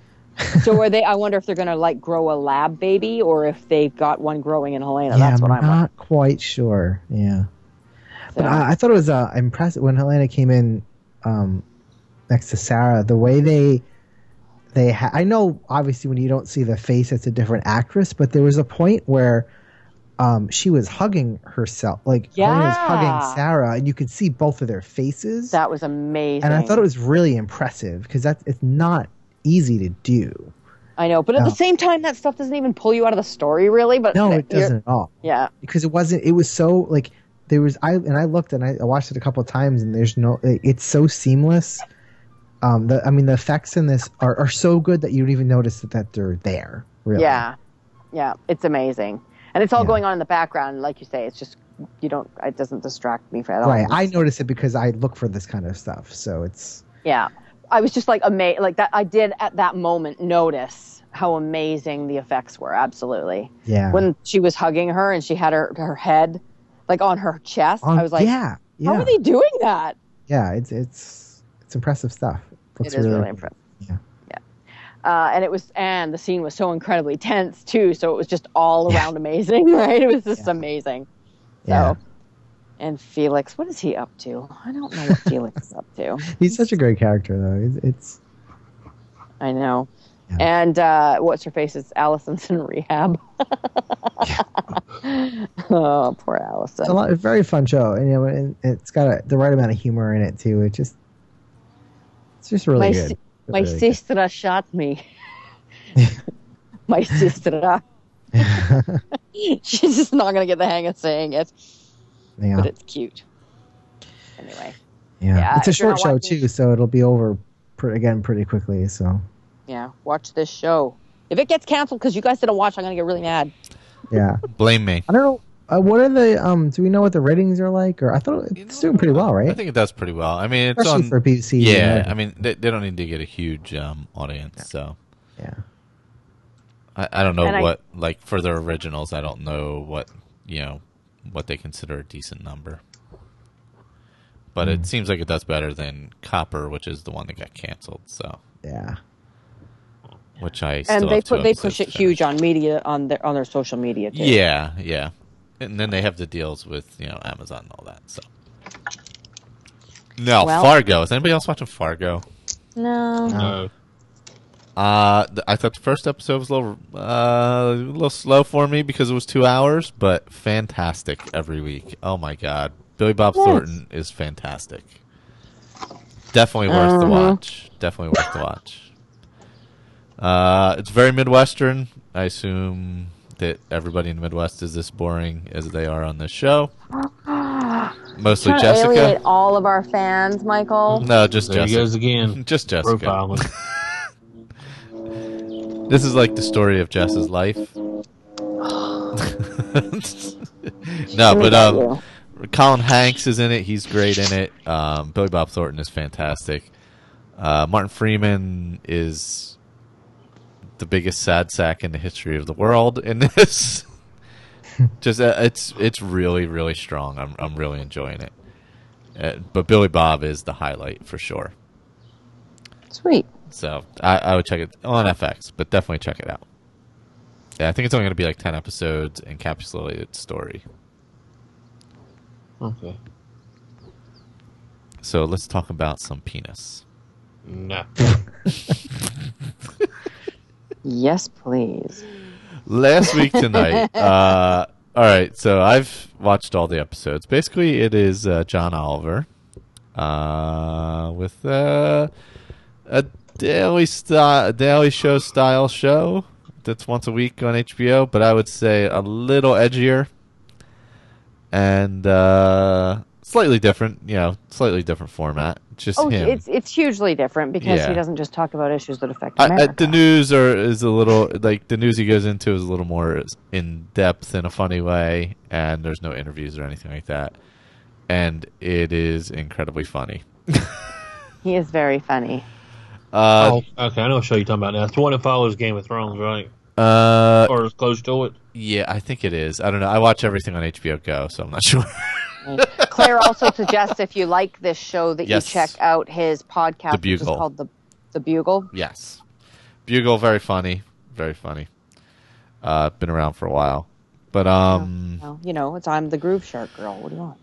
Speaker 5: So are they, I wonder if they're going to like grow a lab baby or if they've got one growing in Helena.
Speaker 6: Yeah,
Speaker 5: That's what
Speaker 6: I'm
Speaker 5: I'm
Speaker 6: not quite sure. Yeah. But
Speaker 5: wondering.
Speaker 6: I, I thought it was uh, impressive when Helena came in um, next to Sarah. The way they they ha- I know obviously when you don't see the face, it's a different actress. But there was a point where um, she was hugging herself, like Helena was
Speaker 5: Yeah.
Speaker 6: hugging Sarah, and you could see both of their faces.
Speaker 5: That was amazing.
Speaker 6: and I thought it was really impressive because that's it's not easy to do.
Speaker 5: I know. But at
Speaker 6: No.
Speaker 5: the same time, that stuff doesn't even pull you out of the story, really. But
Speaker 6: No, it
Speaker 5: you're-
Speaker 6: doesn't at all.
Speaker 5: Yeah.
Speaker 6: Because it wasn't. It was so like there was. I and I looked and I, I watched it a couple of times and there's no. It, it's so seamless. Um, the I mean the effects in this are, are so good that you don't even notice that, that they're there. Really.
Speaker 5: Yeah. Yeah. It's amazing. And it's all
Speaker 6: Yeah.
Speaker 5: going on in the background. Like you say, it's just, you don't, it doesn't distract me at all.
Speaker 6: Right. I notice it because I look for this kind of stuff. So it's.
Speaker 5: Yeah. I was just like amazed. Like that, I did at that moment notice how amazing the effects were. Absolutely.
Speaker 6: Yeah.
Speaker 5: When she was hugging her and she had her, her head like on her chest,
Speaker 6: Um,
Speaker 5: I was like,
Speaker 6: yeah. Yeah.
Speaker 5: how are they doing that?
Speaker 6: Yeah. It's it's it's impressive stuff. Looks
Speaker 5: It is really impressive.
Speaker 6: Yeah.
Speaker 5: Yeah. Uh, and it was, and the scene was so incredibly tense too. So it was just all
Speaker 6: Yeah.
Speaker 5: around amazing, right? It was just
Speaker 6: Yeah.
Speaker 5: amazing. So,
Speaker 6: Yeah.
Speaker 5: and Felix, what is he up to? I don't know what Felix is up to.
Speaker 6: He's such a great character though. It's, it's
Speaker 5: I know.
Speaker 6: Yeah.
Speaker 5: And uh, what's her face? It's Allison's in rehab. Oh, poor Allison.
Speaker 6: it's a lot. It's a very fun show, and you know, and it's got a, the right amount of humor in it too. It just it's just really
Speaker 5: my
Speaker 6: good.
Speaker 5: si-
Speaker 6: It's
Speaker 5: my
Speaker 6: really good.
Speaker 5: sister shot me. My sister. She's just not going to get the hang of saying it,
Speaker 6: Yeah.
Speaker 5: but it's cute. Anyway,
Speaker 6: Yeah,
Speaker 5: Yeah,
Speaker 6: it's a
Speaker 5: if you're
Speaker 6: short
Speaker 5: not
Speaker 6: show
Speaker 5: watching-
Speaker 6: too, so it'll be over pr- again pretty quickly. So
Speaker 5: yeah, watch this show. If it gets canceled because you guys didn't watch, I'm going to get really mad.
Speaker 6: yeah,
Speaker 4: Blame me.
Speaker 6: I don't know. Uh, what are the um? Do we know what the ratings are like? Or I thought it's doing pretty well, right?
Speaker 4: I think it does pretty well. I mean, it's
Speaker 6: Especially
Speaker 4: on
Speaker 6: for B B C.
Speaker 4: Yeah,
Speaker 6: America.
Speaker 4: I mean, they, they don't need to get a huge um, audience, so
Speaker 6: yeah,
Speaker 4: I, I don't know
Speaker 5: And I-
Speaker 4: what like for their originals. I don't know what you know what they consider a decent number, but
Speaker 6: Hmm.
Speaker 4: it seems like it does better than Copper, which is the one that got canceled. So,
Speaker 6: yeah,
Speaker 4: which I still
Speaker 5: And they
Speaker 4: have two
Speaker 5: put they
Speaker 4: episodes
Speaker 5: push it
Speaker 4: to
Speaker 5: huge
Speaker 4: finish.
Speaker 5: on media on their on their social media too.
Speaker 4: Yeah, yeah, and then they have the deals with you know Amazon and all that. So, no
Speaker 5: Well-
Speaker 4: Fargo. Is anybody else watching Fargo?
Speaker 5: No.
Speaker 3: No.
Speaker 4: Uh, th- I thought the first episode was a little, uh, a little slow for me because it was two hours, but fantastic every week. Oh my god, Billy Bob
Speaker 5: Nice.
Speaker 4: Thornton is fantastic. Definitely worth the
Speaker 5: Uh-huh.
Speaker 4: watch. Definitely worth the watch. Uh, it's very Midwestern. I assume that everybody in the Midwest is this boring as they are on this show. Mostly
Speaker 5: Trying to alienate
Speaker 4: Jessica.
Speaker 5: all of our fans, Michael.
Speaker 4: No, just
Speaker 3: There he
Speaker 4: Jessica.
Speaker 3: goes again.
Speaker 4: Just Jessica.
Speaker 3: Profiling.
Speaker 4: This is like the story of Jess's life. No, but
Speaker 5: about
Speaker 4: um, Colin Hanks is in it. He's great in it. Um, Billy Bob Thornton is fantastic. Uh, Martin Freeman is the biggest sad sack in the history of the world in this. Just uh, it's it's really really strong. I'm I'm really enjoying it. Uh, but Billy Bob is the highlight for sure.
Speaker 5: Sweet.
Speaker 4: So I, I would check it on F X, but definitely check it out. Yeah, I think it's only going to be like ten episodes, encapsulated story.
Speaker 3: Okay.
Speaker 4: So let's talk about some penis.
Speaker 3: No.
Speaker 5: Yes, please.
Speaker 4: Last week tonight. uh, all right, so I've watched all the episodes. Basically, it is uh, John Oliver uh, with uh, a daily style, daily show style show that's once a week on H B O, but I would say a little edgier and uh, slightly different. You know, slightly different format. Just
Speaker 5: Oh,
Speaker 4: him.
Speaker 5: it's it's hugely different because
Speaker 4: Yeah.
Speaker 5: he doesn't just talk about issues that affect
Speaker 4: I, I,
Speaker 5: America.
Speaker 4: the news are is a little like the news he goes into is a little more in depth in a funny way, and there's no interviews or anything like that, and it is incredibly funny.
Speaker 5: He is very funny.
Speaker 4: Uh,
Speaker 3: oh, okay, I know what show you're talking about now. It's the one that follows Game of Thrones, right?
Speaker 4: uh,
Speaker 3: Or is close to it.
Speaker 4: yeah, I think it is. I don't know. I watch everything on H B O Go, so I'm not sure.
Speaker 5: Claire also suggests if you like this show that
Speaker 4: Yes.
Speaker 5: you check out his podcast,
Speaker 4: The
Speaker 5: which is
Speaker 4: Bugle.
Speaker 5: called the the Bugle.
Speaker 4: Yes, Bugle, very funny, very funny. Uh, been around for a while, but um.
Speaker 5: Well, you know, it's I'm the Groove Shark girl. What do you want?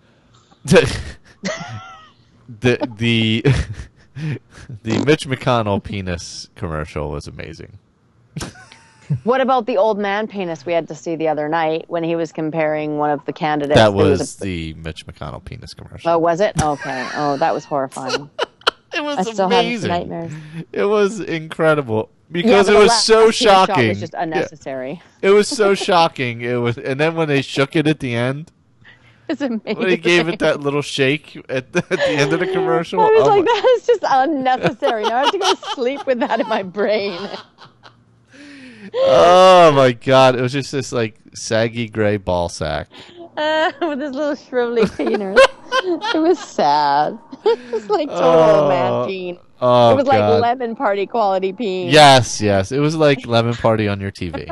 Speaker 4: the the the Mitch McConnell penis commercial was amazing.
Speaker 5: What about the old man penis we had to see the other night when he was comparing one of the candidates?
Speaker 4: That
Speaker 5: There
Speaker 4: was
Speaker 5: a-
Speaker 4: the Mitch McConnell penis commercial.
Speaker 5: Oh, was it? Okay. Oh, that was horrifying.
Speaker 4: It was
Speaker 5: I still have
Speaker 4: amazing.
Speaker 5: nightmares.
Speaker 4: It was incredible
Speaker 5: Yeah,
Speaker 4: because
Speaker 5: but
Speaker 4: it
Speaker 5: the
Speaker 4: was
Speaker 5: last
Speaker 4: so
Speaker 5: penis shot
Speaker 4: shocking.
Speaker 5: was just
Speaker 4: Yeah,
Speaker 5: unnecessary.
Speaker 4: it was so shocking. It was, and then when they shook it at the end,
Speaker 5: It's amazing.
Speaker 4: when he gave it that little shake at the, at the end of the commercial,
Speaker 5: I was
Speaker 4: oh
Speaker 5: like,
Speaker 4: my-
Speaker 5: that is just unnecessary. Now I have to go sleep with that in my brain.
Speaker 4: oh my god, it was just this like saggy gray ball sack.
Speaker 5: Uh, with his little shrivelly penis. It was sad. It was like total
Speaker 4: Oh,
Speaker 5: man peen.
Speaker 4: Oh,
Speaker 5: It was
Speaker 4: God.
Speaker 5: like lemon party quality peen.
Speaker 4: Yes, yes. It was like Lemon Party on your T V.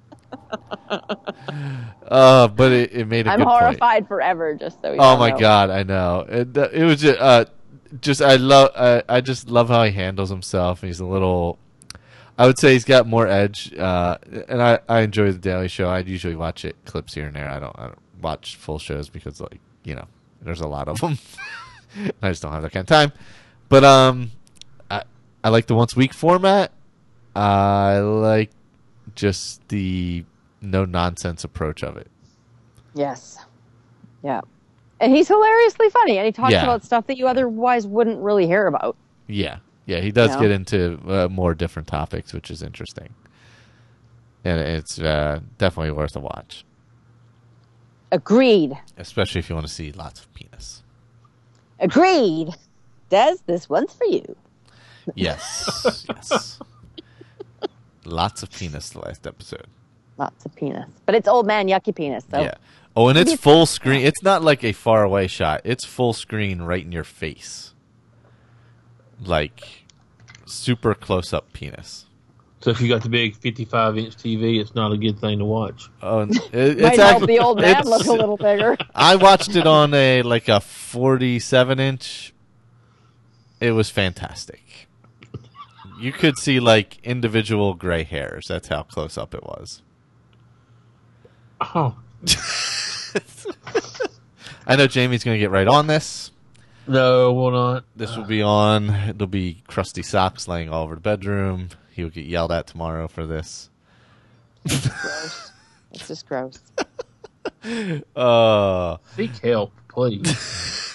Speaker 4: uh, but it, it made a
Speaker 5: I'm
Speaker 4: good point.
Speaker 5: horrified forever, just so you
Speaker 4: Oh my
Speaker 5: know.
Speaker 4: god, I know. It, uh, it was just, uh, just I love I, I just love how he handles himself. He's a little I would say he's got more edge, uh, and I, I enjoy the Daily Show. I usually watch it clips here and there. I don't I don't watch full shows because like you know there's a lot of them. I just don't have that kind of time. But um, I I like the once a week format. I like just the no nonsense approach of it.
Speaker 5: Yes. Yeah. And he's hilariously funny, and he talks
Speaker 4: Yeah.
Speaker 5: about stuff that you otherwise wouldn't really hear about.
Speaker 4: Yeah, yeah, he does
Speaker 5: You know?
Speaker 4: get into uh, more different topics, which is interesting, and it's uh, definitely worth a watch,
Speaker 5: Agreed.
Speaker 4: especially if you want to see lots of penis.
Speaker 5: Agreed. Des, this one's for you.
Speaker 4: Yes, yes, lots of penis. The last episode.
Speaker 5: Lots of penis. But it's old man yucky penis, so.
Speaker 4: Yeah. Oh, and it's full screen. It's not like a far away shot. It's full screen right in your face, like super close up penis.
Speaker 3: So if you got the big fifty-five inch T V, it's not a good thing to watch.
Speaker 4: Oh, and it,
Speaker 5: Might
Speaker 4: it's
Speaker 5: help
Speaker 4: actually,
Speaker 5: the old man
Speaker 4: it's-
Speaker 5: look a little bigger.
Speaker 4: I watched it on a like a forty-seven inch. It was fantastic. You could see like individual gray hairs. That's how close up it was.
Speaker 3: Oh
Speaker 4: I know Jamie's going to get right on this.
Speaker 3: no, will not.
Speaker 4: This will be on. There'll be crusty socks laying all over the bedroom. He will get yelled at tomorrow for this.
Speaker 5: Gross. It's just gross.
Speaker 4: Uh,
Speaker 3: Seek help, please.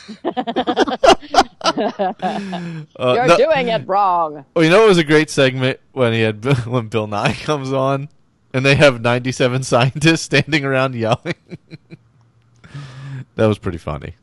Speaker 4: uh,
Speaker 5: You're
Speaker 4: no-
Speaker 5: doing it wrong.
Speaker 4: Oh, you know, it was a great segment when he had when Bill Nye comes on, and they have ninety-seven scientists standing around yelling. That was pretty funny.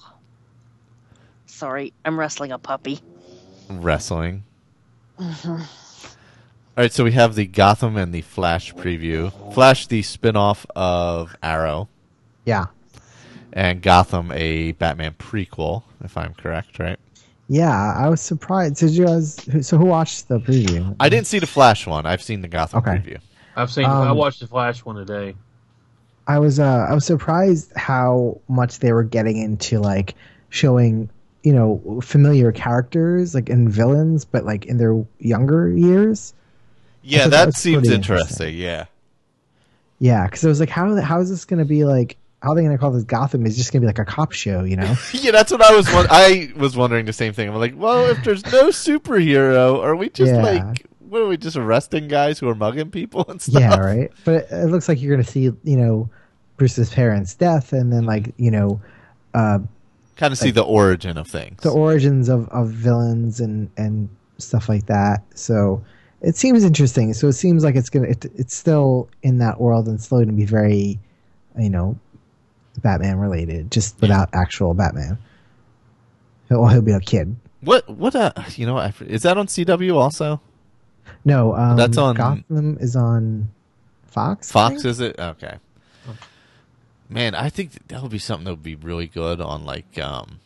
Speaker 5: Sorry, I'm wrestling a puppy.
Speaker 4: Wrestling. All right, so we have the Gotham and the Flash preview. Flash, the spinoff of Arrow.
Speaker 6: Yeah.
Speaker 4: and Gotham a Batman prequel, if I'm correct, right?
Speaker 6: Yeah, I was surprised. Did you guys? So who watched the preview?
Speaker 4: I didn't see the Flash one. I've seen the Gotham
Speaker 6: Okay.
Speaker 4: preview.
Speaker 3: I've seen.
Speaker 6: Um,
Speaker 3: I watched the Flash one today.
Speaker 6: I was uh, I was surprised how much they were getting into like showing, you know, familiar characters like and villains, but like in their younger years.
Speaker 4: Yeah,
Speaker 6: thought
Speaker 4: that,
Speaker 6: that was
Speaker 4: seems
Speaker 6: pretty
Speaker 4: interesting.
Speaker 6: interesting.
Speaker 4: Yeah.
Speaker 6: Yeah, because I was like, how how is this going to be like? How are they going to call this Gotham? Is just going to be like a cop show, you know?
Speaker 4: Yeah, that's what I was. Won- I was wondering the same thing. I'm like, well, if there's no superhero, are we just
Speaker 6: Yeah.
Speaker 4: like, what are we just arresting guys who are mugging people and stuff?
Speaker 6: Yeah, right. But it, it looks like you're going to see, you know, Bruce's parents' death, and then like, you know, uh,
Speaker 4: Kind of see the origin of things.
Speaker 6: the origins of, of villains and, and stuff like that. So it seems interesting. So it seems like it's gonna it, it's still in that world and still going to be very, you know, Batman related, just without actual Batman. He'll he'll be a kid.
Speaker 4: What? What? Uh, you know, I, is that on C W also?
Speaker 6: No, um,
Speaker 4: That's on-
Speaker 6: Gotham is on Fox. I
Speaker 4: Fox,
Speaker 6: think?
Speaker 4: is it? Okay. Man, I think that would be something that would be really good on like um,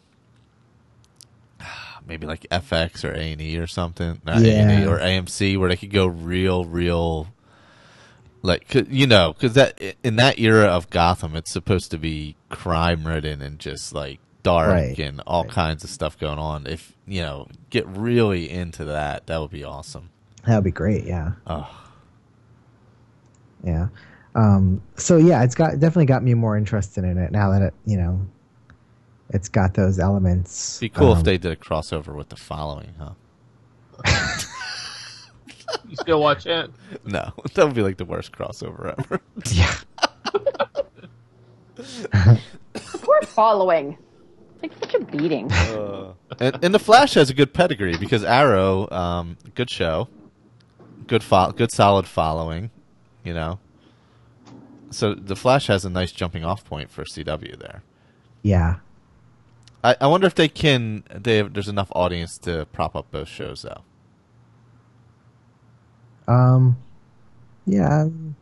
Speaker 4: maybe like F X or A and E or something, not A and E
Speaker 6: Yeah.
Speaker 4: or A M C, where they could go real, real, like 'cause- you know, because that in that era of Gotham, it's supposed to be crime ridden and just like dark
Speaker 6: Right.
Speaker 4: and all
Speaker 6: Right.
Speaker 4: kinds of stuff going on. If you know, get really into that, that would be awesome.
Speaker 6: That would be great. Yeah,
Speaker 4: Oh,
Speaker 6: yeah. Um, so yeah, it's got definitely got me more interested in it now that it, you know, it's got those elements.
Speaker 4: be cool
Speaker 6: Um,
Speaker 4: if they did a crossover with The Following, huh?
Speaker 3: You still watch that?
Speaker 4: No, that would be like the worst crossover ever.
Speaker 6: Yeah.
Speaker 5: We're following. Like such a beating.
Speaker 4: and, and the Flash has a good pedigree because Arrow, um, good show, good fo- good solid following, you know. So the Flash has a nice jumping off point for C W there.
Speaker 6: Yeah.
Speaker 4: I, I wonder if they can. They have, there's enough audience to prop up both shows though.
Speaker 6: Um. Yeah. um,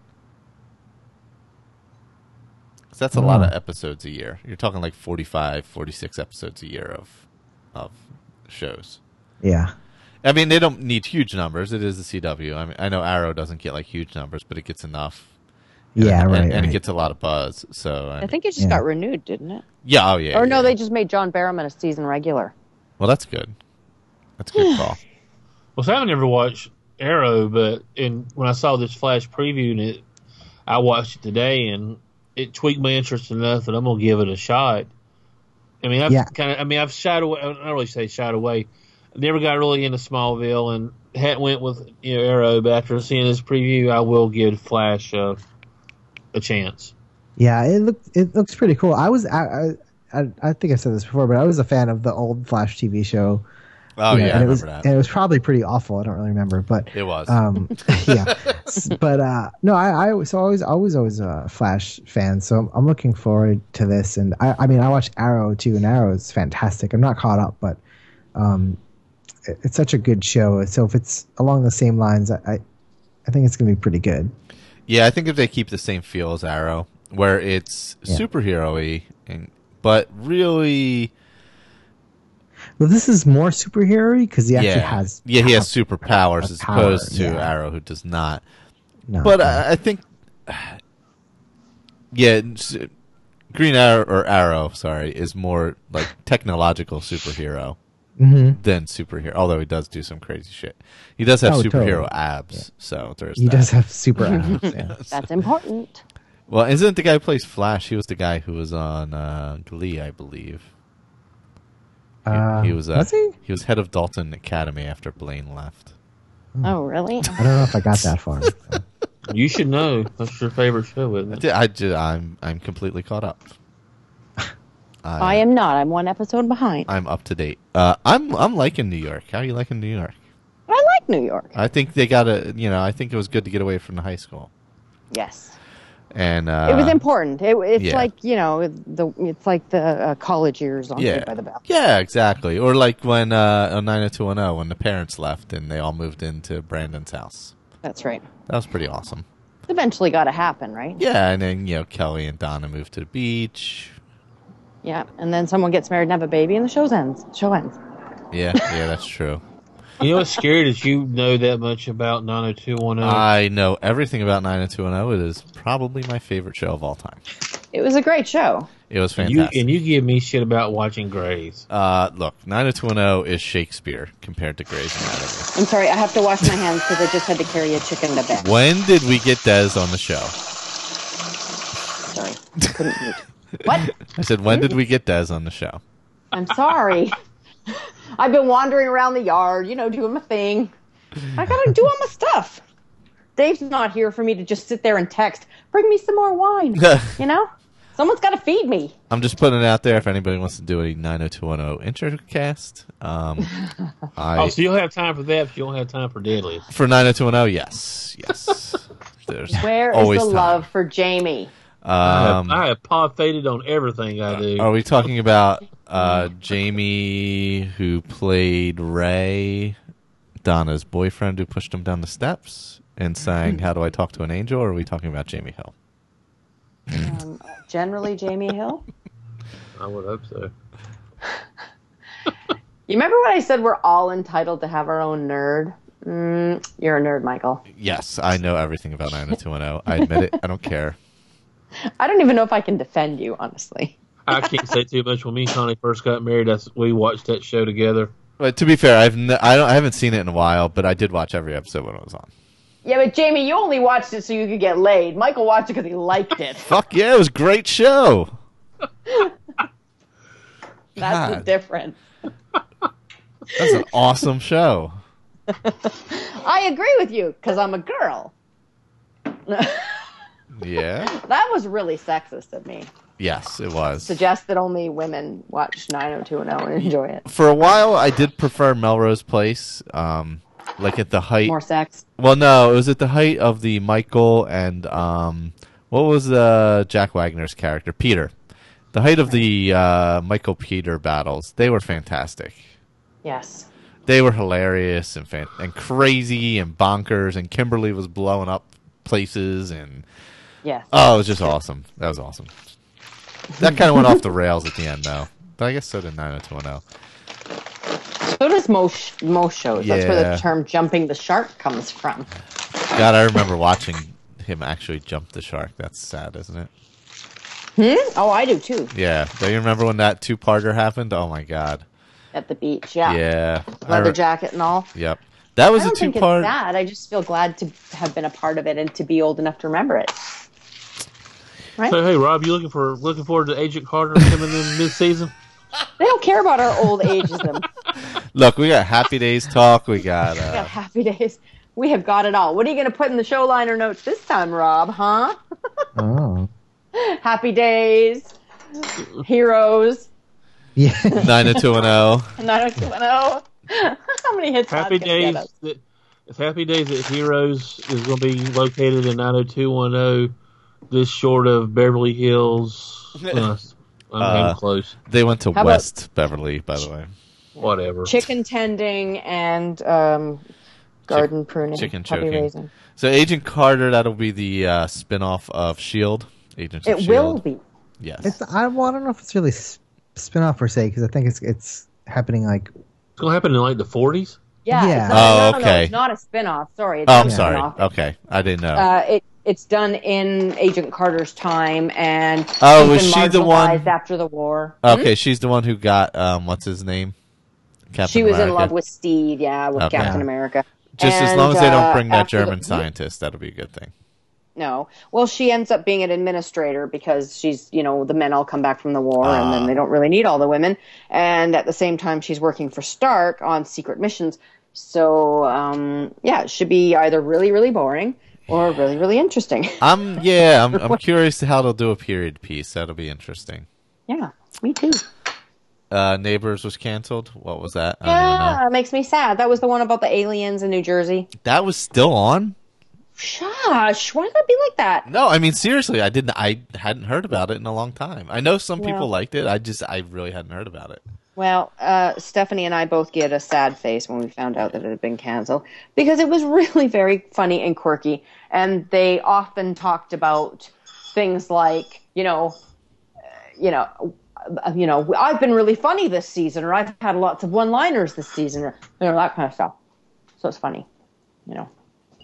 Speaker 4: 'Cause that's a lot
Speaker 6: Oh.
Speaker 4: of episodes a year. You're talking like forty-five, forty-six episodes a year of of shows.
Speaker 6: Yeah.
Speaker 4: I mean, they don't need huge numbers. It is the C W. I mean, I know Arrow doesn't get like huge numbers, but it gets enough. And-
Speaker 6: Yeah.
Speaker 4: and,
Speaker 6: Right.
Speaker 4: And, it
Speaker 6: right.
Speaker 4: gets a lot of buzz. So I
Speaker 2: I
Speaker 4: mean-
Speaker 2: think it just
Speaker 6: Yeah.
Speaker 2: got renewed, didn't it?
Speaker 4: yeah, oh yeah.
Speaker 2: Or no,
Speaker 4: yeah.
Speaker 2: they just made John Barrowman a season regular.
Speaker 4: Well, that's good. That's a good call.
Speaker 3: Well, so I haven't ever watched Arrow, but in when I saw this Flash preview, and it, I watched it today, and it tweaked my interest enough that I'm gonna give it a shot. I mean, I've
Speaker 6: Yeah.
Speaker 3: kind of, I mean, I've shied away. I don't really say shied away. I never got really into Smallville, and had went with you know Arrow. But after seeing this preview, I will give Flash uh, a chance.
Speaker 6: Yeah. It looked. It looks pretty cool. I was. I. I. I I think I said this before, but I was a fan of the old Flash T V show.
Speaker 4: Oh
Speaker 6: You know,
Speaker 4: yeah, I
Speaker 6: and it
Speaker 4: remember
Speaker 6: was,
Speaker 4: that.
Speaker 6: And it was probably pretty awful. I don't really remember, but
Speaker 4: It was.
Speaker 6: Um, yeah, S- but uh, no, I, I so I was always always a Flash fan, so I'm, I'm looking forward to this. And I, I mean, I watch Arrow too, and Arrow is fantastic. I'm not caught up, but um, it, it's such a good show. So if it's along the same lines, I, I, I think it's gonna be pretty good.
Speaker 4: Yeah, I think if they keep the same feel as Arrow, where it's
Speaker 6: Yeah.
Speaker 4: superhero-y, and but really,
Speaker 6: Well, this is more superhero because he actually
Speaker 4: yeah,
Speaker 6: has
Speaker 4: yeah, he has
Speaker 6: pow-
Speaker 4: superpowers as
Speaker 6: power,
Speaker 4: opposed to
Speaker 6: yeah.
Speaker 4: Arrow, who does not.
Speaker 6: No,
Speaker 4: But
Speaker 6: no.
Speaker 4: I, I think, yeah, s- Green Arrow or Arrow, sorry, is more like technological superhero
Speaker 6: Mhm.
Speaker 4: than superhero. Although he does do some crazy shit. He does have
Speaker 6: Oh,
Speaker 4: superhero
Speaker 6: totally.
Speaker 4: abs, so there's
Speaker 6: he
Speaker 4: that.
Speaker 6: does have super abs. Yeah.
Speaker 2: That's important.
Speaker 4: Well, isn't the guy who plays Flash? He was the guy who was on uh, Glee, I believe. He,
Speaker 6: Uh,
Speaker 4: he was uh,
Speaker 6: was he?
Speaker 4: he was head of Dalton Academy after Blaine left.
Speaker 2: Oh, really?
Speaker 6: I don't know if I got that far.
Speaker 3: You should know. That's your favorite show, isn't
Speaker 4: I
Speaker 3: it?
Speaker 4: did, I ju- I'm I'm completely caught up.
Speaker 2: I am not. I'm one episode behind.
Speaker 4: I'm up to date. Uh, I'm I'm liking New York. How are you liking New York?
Speaker 2: I like New York.
Speaker 4: I think they got a you know I think it was good to get away from the high school
Speaker 2: Yes.
Speaker 4: and uh,
Speaker 2: It was important. It, it's
Speaker 4: yeah.
Speaker 2: like you know the it's like the uh, college years on
Speaker 4: Yeah,
Speaker 2: Saved by the Bell.
Speaker 4: yeah, exactly. Or like when uh, on nine oh two one oh when the parents left and they all moved into Brandon's house.
Speaker 2: That's right.
Speaker 4: That was pretty awesome.
Speaker 2: It's eventually got to happen, right?
Speaker 4: Yeah, and then you know Kelly and Donna moved to the beach.
Speaker 5: Yeah, and then someone gets married and have a baby, and the show ends. Show ends.
Speaker 4: Yeah, yeah, that's true.
Speaker 3: You know what's scary is you know that much about nine oh two one oh.
Speaker 4: I know everything about nine oh two one oh. It is probably my favorite show of all time.
Speaker 5: It was a great show.
Speaker 4: It was
Speaker 3: and you,
Speaker 4: fantastic.
Speaker 3: and you give me shit about watching Grey's.
Speaker 4: Uh, look, nine oh two one oh is Shakespeare compared to Grey's Anatomy.
Speaker 5: I'm sorry, I have to wash my hands because I just had to carry a chicken to bed.
Speaker 4: When did we get Des on the show?
Speaker 5: Sorry, couldn't mute. What?
Speaker 4: I said, when did we get Des on the show?
Speaker 5: I'm sorry. I've been wandering around the yard, you know, doing my thing. I gotta do all my stuff. Dave's not here for me to just sit there and text, bring me some more wine. You know? Someone's gotta feed me.
Speaker 4: I'm just putting it out there if anybody wants to do a nine oh two one oh intro cast. Um, I,
Speaker 3: Oh, so you'll have time for that, but you don't have time for Deadly.
Speaker 4: for nine oh two one oh, yes. Yes. There's
Speaker 5: Where is
Speaker 4: always
Speaker 5: the
Speaker 4: time.
Speaker 5: love for Jamie?
Speaker 3: I have,
Speaker 4: Um,
Speaker 3: I have pod faded on everything I do.
Speaker 4: Are we talking about uh, Jamie, who played Ray, Donna's boyfriend, who pushed him down the steps and sang "How Do I Talk to an Angel"? Or are we talking about Jamie Hill?
Speaker 5: Um, generally, Jamie Hill.
Speaker 3: I would hope so.
Speaker 5: You remember when I said we're all entitled to have our own nerd? Mm, you're a nerd, Michael.
Speaker 4: Yes, I know everything about nine oh two one oh. I admit it. I don't care.
Speaker 5: I don't even know if I can defend you, honestly.
Speaker 3: I can't say too much. When me and Connie first got married, that's, we watched that show together.
Speaker 4: But to be fair, I've n- I don't I haven't seen it in a while, but I did watch every episode when it was on.
Speaker 5: Yeah, but Jamie, you only watched it so you could get laid. Michael watched it because he liked it.
Speaker 4: Fuck yeah, it was a great show.
Speaker 5: That's the
Speaker 4: God.
Speaker 5: difference.
Speaker 4: That's an awesome show.
Speaker 5: I agree with you because I'm a girl.
Speaker 4: Yeah.
Speaker 5: That was really sexist of me.
Speaker 4: Yes, it was.
Speaker 5: Suggest that only women watch nine oh two one oh and enjoy it.
Speaker 4: For a while, I did prefer Melrose Place. Um, like at the height.
Speaker 5: More sex.
Speaker 4: Well, no, it was at the height of the Michael and um, what was uh, Jack Wagner's character, Peter. The height of the uh, Michael Peter battles. They were fantastic.
Speaker 5: Yes.
Speaker 4: They were hilarious and fan- and crazy and bonkers. And Kimberly was blowing up places and
Speaker 5: Yes.
Speaker 4: oh, it was just awesome. That was awesome. That kind of went off the rails at the end, though. But I guess so did nine oh two one oh.
Speaker 5: So does most most shows. That's where
Speaker 4: Yeah.
Speaker 5: the term "jumping the shark" comes from.
Speaker 4: God, I remember watching him actually jump the shark. That's sad, isn't it?
Speaker 5: Hmm? Oh, I do too.
Speaker 4: Yeah. Do you remember when that two-parter happened? Oh, my God.
Speaker 5: At the beach, yeah.
Speaker 4: Yeah. I
Speaker 5: Leather
Speaker 4: re-
Speaker 5: jacket and all.
Speaker 4: Yep. That was
Speaker 5: I
Speaker 4: a
Speaker 5: don't think it's
Speaker 4: two-part.
Speaker 5: sad. I just feel glad to have been a part of it and to be old enough to remember it. Right?
Speaker 3: So hey, Rob, you looking for looking forward to Agent Carter coming in mid-season?
Speaker 5: They don't care about our old ageism.
Speaker 4: Look, we got Happy Days talk. We got.
Speaker 5: We got
Speaker 4: Uh,
Speaker 5: happy days. We have got it all. What are you going to put in the show liner notes this time, Rob? Huh?
Speaker 6: Oh.
Speaker 5: Happy days, heroes,
Speaker 6: Yeah.
Speaker 4: nine oh two one oh.
Speaker 5: nine oh two one oh. How many hits?
Speaker 3: Happy
Speaker 5: Todd's gonna get
Speaker 3: Days.
Speaker 5: us?
Speaker 3: That, if Happy Days at Heroes is going to be located in nine oh two one oh, this short of Beverly Hills. Uh, I'm,
Speaker 4: Uh,
Speaker 3: I'm close.
Speaker 4: They went to
Speaker 5: How about-
Speaker 4: West Beverly, by the way.
Speaker 3: Whatever.
Speaker 5: Chicken tending and um, garden pruning.
Speaker 4: chicken
Speaker 5: puppy
Speaker 4: choking.
Speaker 5: raising.
Speaker 4: So Agent Carter, that'll be the uh, spin-off of S H I E L D. Agents of
Speaker 5: It
Speaker 4: S H I E L D.
Speaker 5: will be.
Speaker 4: Yes.
Speaker 6: It's I, well, I don't know if it's really s- spin-off per se because I think it's it's happening like
Speaker 3: It's going to happen in like the forties?
Speaker 5: Yeah.
Speaker 6: Yeah.
Speaker 5: It's not,
Speaker 4: Oh,
Speaker 5: no, no, no,
Speaker 4: okay.
Speaker 5: it's not a spin-off. Sorry. It's
Speaker 4: oh,
Speaker 5: not
Speaker 4: I'm
Speaker 5: a
Speaker 4: sorry.
Speaker 5: spin-off.
Speaker 4: Okay. I didn't know.
Speaker 5: Uh, it it's done in Agent Carter's time, and
Speaker 4: Oh,
Speaker 5: he's
Speaker 4: was
Speaker 5: been
Speaker 4: she the one-
Speaker 5: marginalized after the war?
Speaker 4: okay, she's the one who got, um, what's his name? Captain
Speaker 5: She was in
Speaker 4: America.
Speaker 5: love with Steve, yeah, with
Speaker 4: Okay.
Speaker 5: Captain America.
Speaker 4: Just as
Speaker 5: And,
Speaker 4: long as they don't
Speaker 5: uh,
Speaker 4: bring that
Speaker 5: after the-
Speaker 4: German scientist, that'll be a good thing.
Speaker 5: No. Well, she ends up being an administrator because she's, you know, the men all come back from the war and
Speaker 4: Ah.
Speaker 5: then they don't really need all the women. And at the same time, she's working for Stark on secret missions. So, um, yeah, it should be either really, really boring or really, really interesting.
Speaker 4: I'm yeah, I'm I'm curious to how they'll do a period piece. That'll be interesting.
Speaker 5: Yeah, me too.
Speaker 4: Uh, Neighbors was canceled. What was that? I don't even
Speaker 5: Yeah,
Speaker 4: know.
Speaker 5: it makes me sad. That was the one about the aliens in New Jersey.
Speaker 4: That was still on?
Speaker 5: Shush, why did it be like that?
Speaker 4: No, I mean seriously, I didn't. I hadn't heard about it in a long time. I know some people
Speaker 5: Well-
Speaker 4: liked it. I just I really hadn't heard about it.
Speaker 5: Well, uh, Stephanie and I both get a sad face when we found out that it had been canceled because it was really very funny and quirky. And they often talked about things like, you know, uh, you know, you know, I've been really funny this season, or I've had lots of one-liners this season, or you know, that kind of stuff. So it's funny, you know.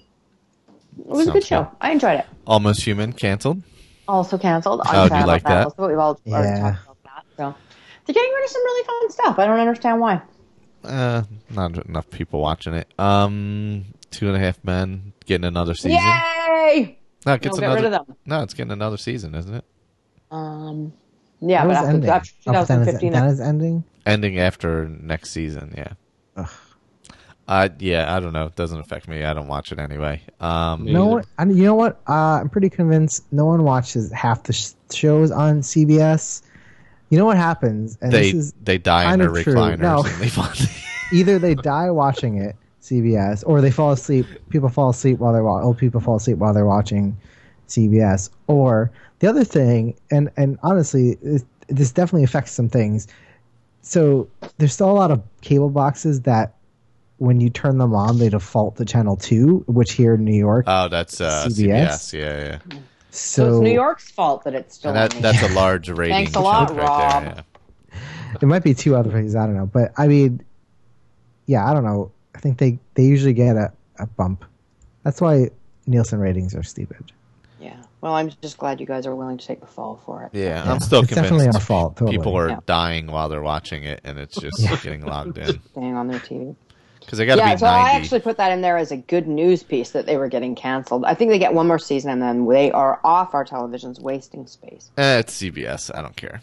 Speaker 5: It was
Speaker 4: Sounds
Speaker 5: a good show.
Speaker 4: good.
Speaker 5: I enjoyed it.
Speaker 4: Almost Human canceled.
Speaker 5: Also canceled.
Speaker 4: Oh, do you like that?
Speaker 5: Also, we've all already
Speaker 6: Yeah.
Speaker 5: talked about that. So they're getting rid of some really fun stuff. I don't understand why.
Speaker 4: Uh, not enough people watching it. Um, Two and a Half Men getting another season.
Speaker 5: Yay!
Speaker 4: No, it gets
Speaker 5: Don't get
Speaker 4: another.
Speaker 5: rid of them.
Speaker 4: No, it's getting another season, isn't it?
Speaker 5: Um, yeah,
Speaker 6: When
Speaker 5: but
Speaker 6: is
Speaker 5: after,
Speaker 6: ending?
Speaker 5: after
Speaker 6: Oh, but then
Speaker 5: twenty
Speaker 6: is,
Speaker 5: fifteen,
Speaker 6: then is ending.
Speaker 4: Ending after next season. Yeah.
Speaker 6: Ugh.
Speaker 4: Uh, yeah, I don't know. It doesn't affect me. I don't watch it anyway. Um,
Speaker 3: Me
Speaker 6: No
Speaker 3: either.
Speaker 6: one. I, you know what? Uh, I'm pretty convinced no one watches half the sh- shows on C B S. You know what happens? And
Speaker 4: they
Speaker 6: this is
Speaker 4: they die in
Speaker 6: kind
Speaker 4: their
Speaker 6: of true.
Speaker 4: recliners
Speaker 6: No.
Speaker 4: and leave on.
Speaker 6: either they die watching it, C B S, or they fall asleep. People fall asleep while they're wa- old people fall asleep while they're watching C B S. Or the other thing, and and honestly, it, this definitely affects some things. So there's still a lot of cable boxes that, when you turn them on, they default to channel two, which here in New York.
Speaker 4: Oh, that's uh,
Speaker 6: C B S?
Speaker 4: C B S. Yeah, yeah.
Speaker 5: so,
Speaker 6: so
Speaker 5: it's New York's fault that it's still.
Speaker 4: And that
Speaker 5: on.
Speaker 4: that's a large rating.
Speaker 5: Thanks a lot,
Speaker 4: chunk
Speaker 5: Rob.
Speaker 4: Right there,
Speaker 6: it might be two other things. I don't know, but I mean, yeah, I don't know. I think they they usually get a, a bump. That's why Nielsen ratings are stupid.
Speaker 5: Yeah. Well, I'm just glad you guys are willing to take the fall for it.
Speaker 4: yeah. Yeah,
Speaker 6: Yeah,
Speaker 4: I'm still
Speaker 6: it's
Speaker 4: convinced.
Speaker 6: definitely our fault. Totally.
Speaker 4: People are
Speaker 5: Yeah.
Speaker 4: dying while they're watching it, and it's just getting logged in
Speaker 5: Staying on their T V.
Speaker 4: because they got to
Speaker 5: Yeah,
Speaker 4: be
Speaker 5: so
Speaker 4: ninety.
Speaker 5: I actually put that in there as a good news piece that they were getting canceled. I think they get one more season and then they are off our televisions, wasting space.
Speaker 4: Eh, it's C B S. I don't care.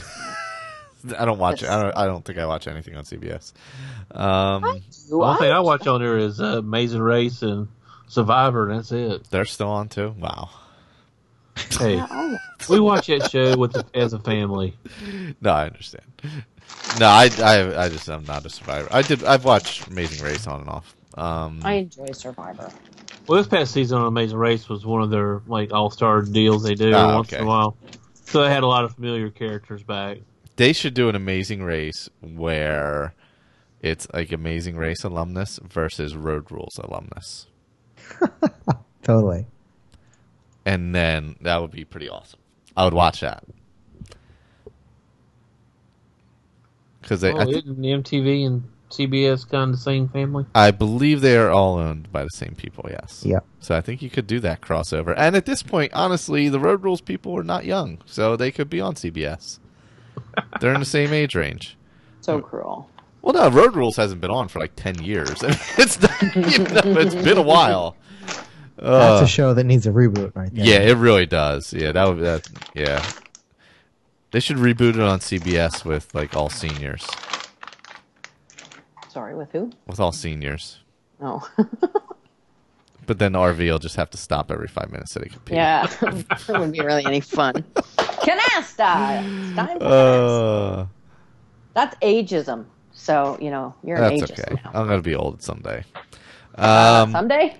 Speaker 4: I don't watch it. I don't. I don't think I watch anything on C B S. Um,
Speaker 3: The only thing I watch on there is uh, Amazing Race and Survivor, and that's it.
Speaker 4: they're still on too. Wow.
Speaker 3: Hey, we watch that show with the, as a family.
Speaker 4: No, I understand. No, I, I, I just I'm not a survivor. I did. I've watched Amazing Race on and off. Um,
Speaker 5: I enjoy Survivor.
Speaker 3: Well, this past season on Amazing Race was one of their like all star deals they do
Speaker 4: Ah,
Speaker 3: once
Speaker 4: okay.
Speaker 3: in a while. So they had a lot of familiar characters back.
Speaker 4: they should do an Amazing Race where it's like Amazing Race alumnus versus Road Rules alumnus,
Speaker 6: Totally.
Speaker 4: and then that would be pretty awesome. I would watch that because
Speaker 3: Oh,
Speaker 4: I, th-
Speaker 3: isn't M T V and C B S kind of the same family?
Speaker 4: I believe they are all owned by the same people. Yes.
Speaker 6: Yep.
Speaker 4: So I think you could do that crossover. And at this point, honestly, the Road Rules people are not young, so they could be on C B S. They're in the same age range.
Speaker 5: So cruel.
Speaker 4: Well, no, Road Rules hasn't been on for like ten years. I mean, it's not, you know, it's been a while.
Speaker 6: That's
Speaker 4: Uh,
Speaker 6: a show that needs a reboot right there.
Speaker 4: yeah, it really does. Yeah, that would that. Yeah, they should reboot it on C B S with like all seniors.
Speaker 5: Sorry, with who?
Speaker 4: With all seniors.
Speaker 5: Oh.
Speaker 4: But then R V will just have to stop every five minutes so they can pee.
Speaker 5: Yeah. That wouldn't be really any fun. Canasta! It's time for canasta.
Speaker 4: Uh,
Speaker 5: That's ageism. So, you know, you're an
Speaker 4: that's
Speaker 5: ageist
Speaker 4: okay.
Speaker 5: now.
Speaker 4: I'm gonna be old someday.
Speaker 5: Uh,
Speaker 4: Um,
Speaker 5: someday?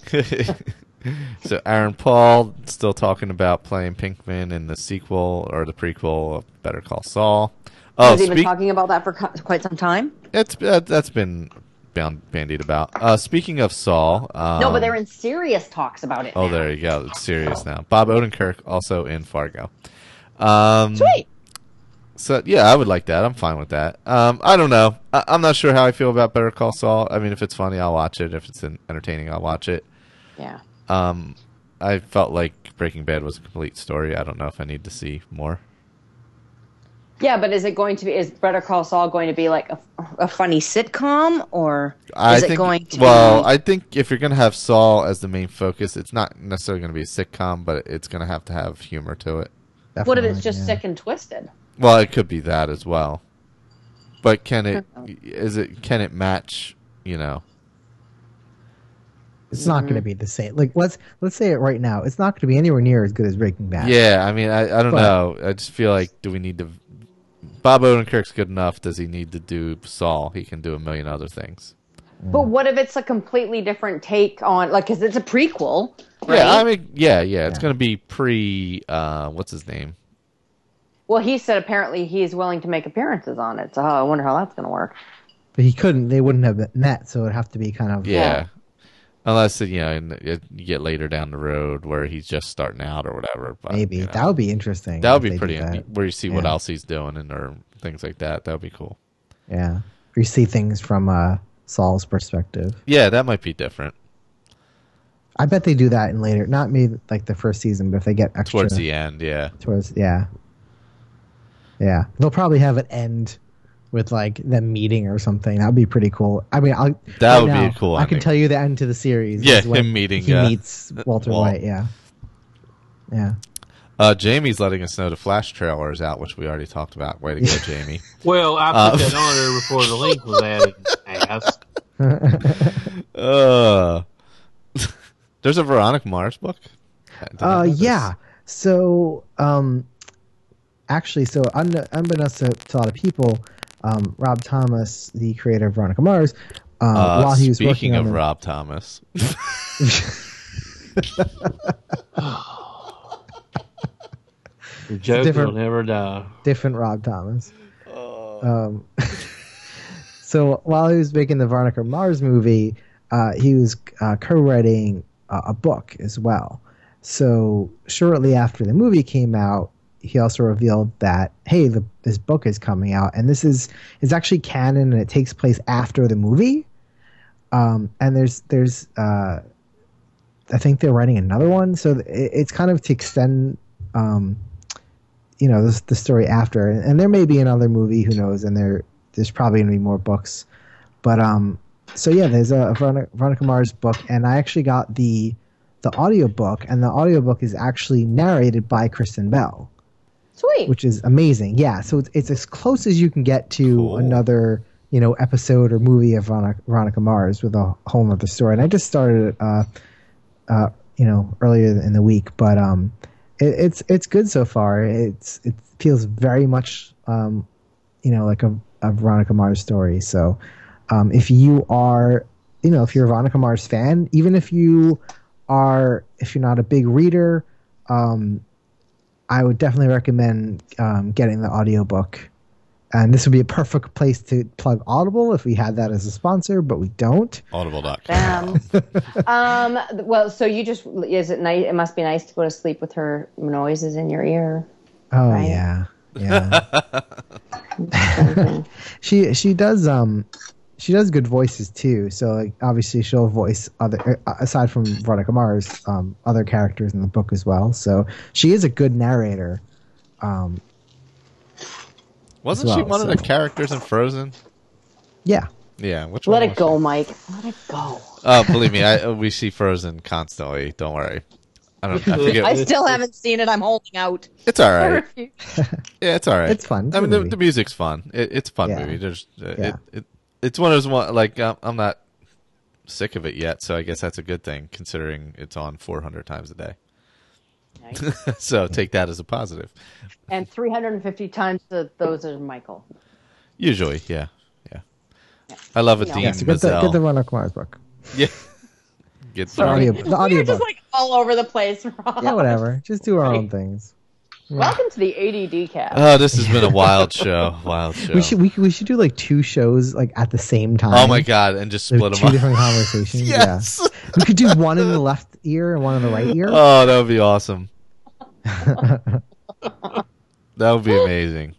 Speaker 4: so Aaron Paul still talking about playing Pinkman in the sequel or the prequel of Better Call Saul. Oh,
Speaker 5: Has he been
Speaker 4: speak-
Speaker 5: talking about that for co- quite some time?
Speaker 4: it's uh, that's been bound, bandied about. Uh, speaking of Saul, um,
Speaker 5: No, but they're in serious talks about it
Speaker 4: Oh,
Speaker 5: now.
Speaker 4: there you go. It's serious now. Bob Odenkirk also in Fargo. Um,
Speaker 5: Sweet.
Speaker 4: So yeah, I would like that. I'm fine with that. Um, I don't know. I- I'm not sure how I feel about Better Call Saul. I mean, if it's funny, I'll watch it. If it's en- entertaining, I'll watch it.
Speaker 5: Yeah.
Speaker 4: Um, I felt like Breaking Bad was a complete story. I don't know if I need to see more.
Speaker 5: Yeah, but is it going to be, is Better Call Saul going to be like a, a funny sitcom, or is
Speaker 4: I
Speaker 5: it
Speaker 4: think,
Speaker 5: going to
Speaker 4: well,
Speaker 5: be...
Speaker 4: I think if you're going to have Saul as the main focus, it's not necessarily going to be a sitcom, but it's going to have to have humor to it.
Speaker 5: What if it's
Speaker 6: Definitely,
Speaker 5: just
Speaker 6: yeah.
Speaker 5: sick and twisted?
Speaker 4: Well, it could be that as well. But can it is it can it match, you know?
Speaker 6: It's not going to be the same. Like let's let's say it right now. It's not going to be anywhere near as good as Breaking Bad.
Speaker 4: Yeah, I mean, I, I don't
Speaker 6: But-
Speaker 4: know. I just feel like do we need to Bob Odenkirk's good enough. Does he need to do Saul? He can do a million other things.
Speaker 5: But what if it's a completely different take on, like, because it's a prequel, right?
Speaker 4: Yeah, I mean, yeah, yeah. It's going to be pre uh what's his name?
Speaker 5: Well, he said apparently he's willing to make appearances on it, so I wonder how that's going to work.
Speaker 6: But he couldn't. They wouldn't have met, so it'd have to be kind of.
Speaker 4: Yeah. Unless you know, and it, you get later down the road where he's just starting out or whatever. But,
Speaker 6: Maybe
Speaker 4: you know,
Speaker 6: that would be interesting.
Speaker 4: that would
Speaker 6: if
Speaker 4: be
Speaker 6: they
Speaker 4: pretty.
Speaker 6: do that.
Speaker 4: Neat, where you see what
Speaker 6: Yeah.
Speaker 4: else he's doing and or things like that. That would be cool.
Speaker 6: Yeah, or you see things from uh, Saul's perspective.
Speaker 4: Yeah, that might be different
Speaker 6: I bet they do that in later, not maybe like the first season, but if they get extra
Speaker 4: towards the end. Yeah,
Speaker 6: towards yeah, yeah, they'll probably have it end with like them meeting or something. That would be pretty cool. I mean, I'll,
Speaker 4: That
Speaker 6: right
Speaker 4: would be
Speaker 6: now,
Speaker 4: a cool
Speaker 6: I can
Speaker 4: ending.
Speaker 6: tell you the end to the series.
Speaker 4: Yeah,
Speaker 6: is when
Speaker 4: him meeting,
Speaker 6: he
Speaker 4: uh,
Speaker 6: meets Walter
Speaker 4: Walt.
Speaker 6: White. Yeah, yeah.
Speaker 4: uh, Jamie's letting us know the Flash trailer is out, which we already talked about. Way to go, Jamie!
Speaker 3: Well, I
Speaker 4: Uh,
Speaker 3: put that on there before the link was added. Ass.
Speaker 4: Uh, there's a Veronica Mars book. I did not
Speaker 6: Uh,
Speaker 4: know this.
Speaker 6: yeah. So, um, actually, so un- unbeknownst to, to a lot of people, um, Rob Thomas, the creator of Veronica Mars, uh,
Speaker 4: Uh,
Speaker 6: while he was
Speaker 4: speaking
Speaker 6: working
Speaker 4: of
Speaker 6: on the-
Speaker 4: Rob Thomas,
Speaker 3: The joke
Speaker 6: different-
Speaker 3: will never die.
Speaker 6: different Rob Thomas.
Speaker 4: Oh.
Speaker 6: Um, so while he was making the Veronica Mars movie, uh, he was uh, co-writing uh, a book as well. So shortly after the movie came out, he also revealed that, hey, the, this book is coming out, and this is is actually canon, and it takes place after the movie. Um, and there's there's uh, I think they're writing another one, so it, it's kind of to extend. Um, you know, the, the story after, and, and there may be another movie, who knows, and there there's probably going to be more books. But um so yeah, there's a Veronica, Veronica Mars book, and I actually got the the audiobook, and the audiobook is actually narrated by Kristen Bell,
Speaker 5: Sweet.
Speaker 6: which is amazing. Yeah, so it's, it's as close as you can get to
Speaker 4: Cool.
Speaker 6: another, you know, episode or movie of Veronica, Veronica Mars with a whole other story. And I just started it uh uh you know, earlier in the week, but um It, it's it's good so far. It's it feels very much um, you know, like a, a Veronica Mars story. So um, if you are, you know, if you're a Veronica Mars fan, even if you are, if you're not a big reader, um, I would definitely recommend um, getting the audiobook. And this would be a perfect place to plug Audible if we had that as a sponsor, but we don't.
Speaker 4: Audible dot com.
Speaker 5: Bam. um, well, so you just, is it nice? It must be nice to go to sleep with her noises in your ear.
Speaker 6: Oh
Speaker 5: Right.
Speaker 6: yeah, yeah. she she does um she does good voices too. So like obviously she'll voice other uh, aside from Veronica Mars, um, other characters in the book as well. So she is a good narrator. Um,
Speaker 4: Wasn't
Speaker 6: as
Speaker 4: she
Speaker 6: well,
Speaker 4: one of the
Speaker 6: so-
Speaker 4: characters in Frozen?
Speaker 6: yeah.
Speaker 4: Yeah, which
Speaker 5: Let
Speaker 4: one
Speaker 5: it
Speaker 4: was
Speaker 5: go,
Speaker 4: she?
Speaker 5: Mike. Let it go.
Speaker 4: Oh, believe me, I we see Frozen constantly. Don't worry. I don't. I forget.
Speaker 2: I still haven't seen it. I'm holding out.
Speaker 4: It's all
Speaker 5: I
Speaker 4: right.
Speaker 5: refuse.
Speaker 4: Yeah, it's all right.
Speaker 6: It's fun. It's
Speaker 4: I
Speaker 6: a
Speaker 4: mean,
Speaker 6: good
Speaker 4: the,
Speaker 6: movie.
Speaker 4: the music's fun. It, it's a fun
Speaker 6: Yeah.
Speaker 4: movie. There's, uh,
Speaker 6: Yeah.
Speaker 4: it, it, it's one of those one like um, I'm not sick of it yet, so I guess that's a good thing considering it's on four hundred times a day.
Speaker 5: Nice.
Speaker 4: So take that as a positive.
Speaker 5: And three hundred fifty times the, those are Michael.
Speaker 4: Usually, yeah, yeah. I love a
Speaker 5: You know.
Speaker 4: Dean
Speaker 6: Yeah, so get the,
Speaker 4: Mazel.
Speaker 6: get the Veronica Mars book.
Speaker 4: Yeah. Get
Speaker 6: The
Speaker 4: the
Speaker 6: audio, the
Speaker 2: You're
Speaker 6: audiobook.
Speaker 2: just like all over the place, Rob.
Speaker 6: Yeah, whatever. Just do our own things.
Speaker 5: Welcome to the A D D cast.
Speaker 4: Oh, this has been a wild show. Wild show.
Speaker 6: We should we, we should do like two shows like at the same time.
Speaker 4: Oh my god, and just
Speaker 6: Like,
Speaker 4: split
Speaker 6: two
Speaker 4: them up.
Speaker 6: different conversations.
Speaker 4: Yes.
Speaker 6: Yeah, we could do one in the left ear and one in the right ear.
Speaker 4: Oh, that would be awesome. That would be amazing.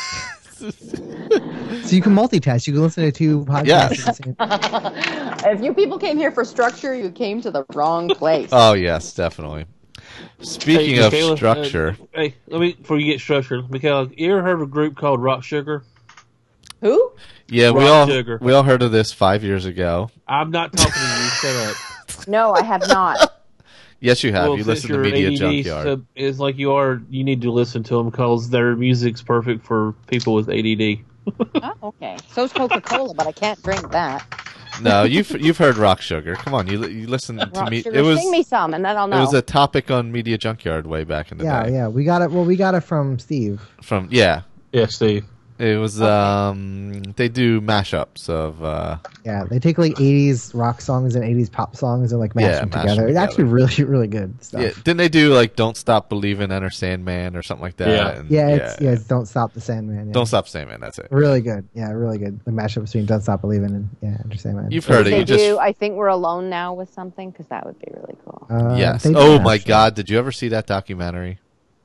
Speaker 6: So you can multitask. You can listen to two podcasts.
Speaker 4: Yes.
Speaker 6: At the same.
Speaker 5: If you people came here for structure, you came to the wrong place.
Speaker 4: Oh yes, definitely. Speaking
Speaker 3: Hey,
Speaker 4: of
Speaker 3: Michaela,
Speaker 4: structure,
Speaker 3: uh, hey, let me before you get structured, Michaela, you ever heard of a group called Rock Sugar?
Speaker 5: Who?
Speaker 4: yeah, we
Speaker 3: Rock
Speaker 4: all
Speaker 3: Sugar.
Speaker 4: we all heard of this five years ago.
Speaker 3: I'm not talking to you. Shut up.
Speaker 5: No, I have not.
Speaker 4: Yes, you have.
Speaker 3: Well,
Speaker 4: you
Speaker 3: since
Speaker 4: listen to
Speaker 3: you're
Speaker 4: Media
Speaker 3: A D D
Speaker 4: Junkyard.
Speaker 3: sub- is like you are. You need to listen to them because their music's perfect for people with A D D.
Speaker 2: Oh, okay. So's Coca Cola, but I can't drink that.
Speaker 4: No, you've you've heard Rock Sugar. Come on, you you listened to
Speaker 5: Rock
Speaker 4: me.
Speaker 5: Sugar,
Speaker 4: It was
Speaker 5: sing me some, and then I'll know.
Speaker 4: it was a topic on Media Junkyard way back in the
Speaker 6: Yeah,
Speaker 4: day.
Speaker 6: yeah. We got it. Well, we got it from Steve.
Speaker 4: From yeah,
Speaker 3: Yeah, Steve.
Speaker 4: It was um they do mashups of uh
Speaker 6: Yeah, they take like eighties rock songs and eighties pop songs and like mash
Speaker 4: Yeah,
Speaker 6: them
Speaker 4: mash
Speaker 6: together.
Speaker 4: them
Speaker 6: It's actually
Speaker 4: together.
Speaker 6: really, really good stuff.
Speaker 4: yeah, didn't they do like Don't Stop Believing, Enter Sandman or something like that?
Speaker 3: Yeah.
Speaker 4: And-
Speaker 6: Yeah, it's yeah, it's Don't Stop the Sandman. Yeah.
Speaker 4: Don't Stop Sandman, that's it.
Speaker 6: Really good. Yeah, really good. The mashup between Don't Stop Believing and yeah, Understand Man.
Speaker 4: You've heard it.
Speaker 5: They
Speaker 4: You just
Speaker 5: do. I think we're alone now with something because that would be really cool.
Speaker 6: Uh,
Speaker 4: Yes.
Speaker 6: they do
Speaker 4: Oh my
Speaker 6: mashup.
Speaker 4: god, did you ever see that documentary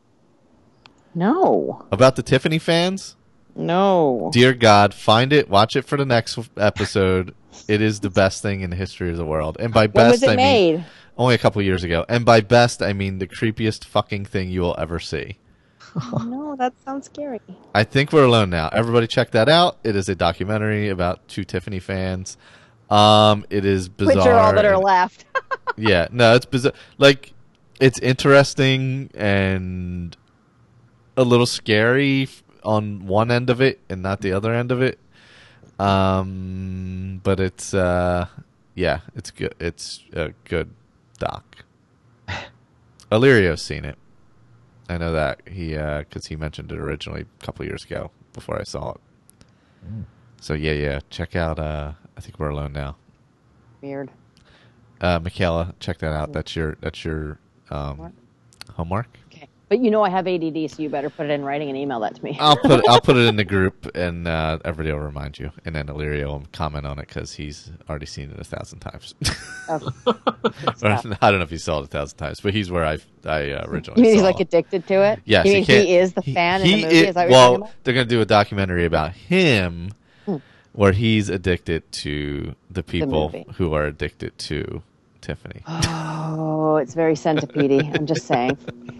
Speaker 5: No,
Speaker 4: about the Tiffany fans?
Speaker 5: no.
Speaker 4: Dear God, find it, watch it for the next episode. It is the best thing in the history of the world. And by
Speaker 5: When
Speaker 4: best
Speaker 5: was it
Speaker 4: I mean
Speaker 5: made?
Speaker 4: only a couple years ago. And by best I mean the creepiest fucking thing you will ever see.
Speaker 5: No, that sounds scary.
Speaker 4: I think we're alone now. Everybody check that out. It is a documentary about two Tiffany fans. Um, it is bizarre.
Speaker 5: Which are all that are
Speaker 4: and-
Speaker 5: left.
Speaker 4: Yeah, no, it's bizarre. Like, it's interesting and a little scary f- on one end of it and not the other end of it. Um, but it's uh, yeah, it's good. It's a good doc. Illyrio's seen it. I know that he because he mentioned it originally a couple years ago before I saw it. So yeah, yeah, check out. Uh, I think we're alone now.
Speaker 5: Weird.
Speaker 4: Uh, Michaela, check that out. That's your that's your um, homework.
Speaker 5: Okay. But you know I have A D D, so you better put it in writing and email that to me.
Speaker 4: I'll put I'll put it in the group, and uh, everybody will remind you, and then Illyrio will comment on it because he's already seen it a thousand times.
Speaker 5: Okay.
Speaker 4: Or, I don't know if he saw it a thousand times, but he's where I I uh, originally.
Speaker 5: You mean he's
Speaker 4: saw
Speaker 5: like
Speaker 4: it.
Speaker 5: addicted to it?
Speaker 4: Yes,
Speaker 5: You
Speaker 4: he
Speaker 5: mean
Speaker 4: can't-
Speaker 5: he is the
Speaker 4: he-
Speaker 5: fan
Speaker 4: he
Speaker 5: in the movie?
Speaker 4: is-
Speaker 5: Is that what
Speaker 4: well,
Speaker 5: you're talking about?
Speaker 4: they're going to do a documentary about him,
Speaker 5: Hmm.
Speaker 4: where he's addicted to the people
Speaker 5: movie.
Speaker 4: who are addicted to Tiffany.
Speaker 5: Oh, it's very centipede. I'm just saying.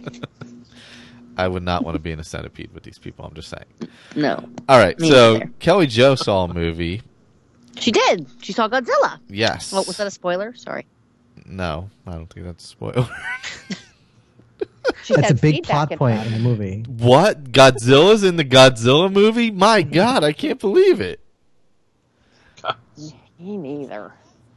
Speaker 4: I would not want to be in a centipede with these people. I'm just saying.
Speaker 2: No.
Speaker 4: All right,
Speaker 2: Me
Speaker 4: so
Speaker 2: neither.
Speaker 4: Kelly Jo saw a movie.
Speaker 2: She did. She saw Godzilla.
Speaker 4: Yes.
Speaker 2: What was that a spoiler? Sorry.
Speaker 4: No, I don't think that's a spoiler.
Speaker 5: She
Speaker 6: That's a
Speaker 5: had
Speaker 6: big
Speaker 5: feedback
Speaker 6: plot
Speaker 5: in
Speaker 6: point
Speaker 5: that.
Speaker 6: in the movie.
Speaker 4: What? Godzilla's in the Godzilla movie? My God, I can't believe it.
Speaker 5: Me neither.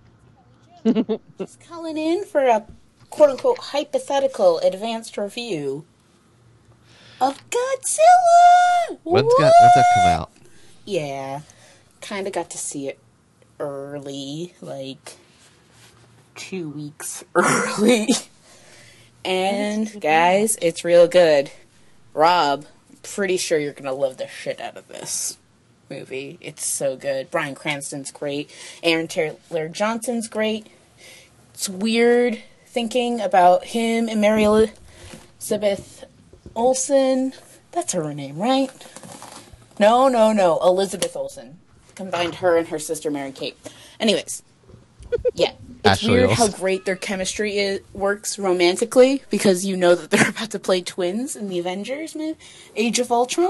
Speaker 7: Just calling in for a quote unquote hypothetical advanced review of Godzilla.
Speaker 4: When's, got, when's that come out?
Speaker 7: Yeah, kind of got to see it early, like two weeks early. And guys, it's real good. Rob, pretty sure you're gonna love the shit out of this movie. It's so good. Bryan Cranston's great. Aaron Taylor Johnson's great. It's weird thinking about him and Mary Elizabeth Olsen. That's her name, right? No, no, no. Elizabeth Olsen. Combined her and her sister Mary Kate. Anyways, yeah. It's
Speaker 4: Ashley
Speaker 7: weird how
Speaker 4: Olsen.
Speaker 7: great their chemistry is, works romantically because you know that they're about to play twins in the Avengers, man. Age of Ultron.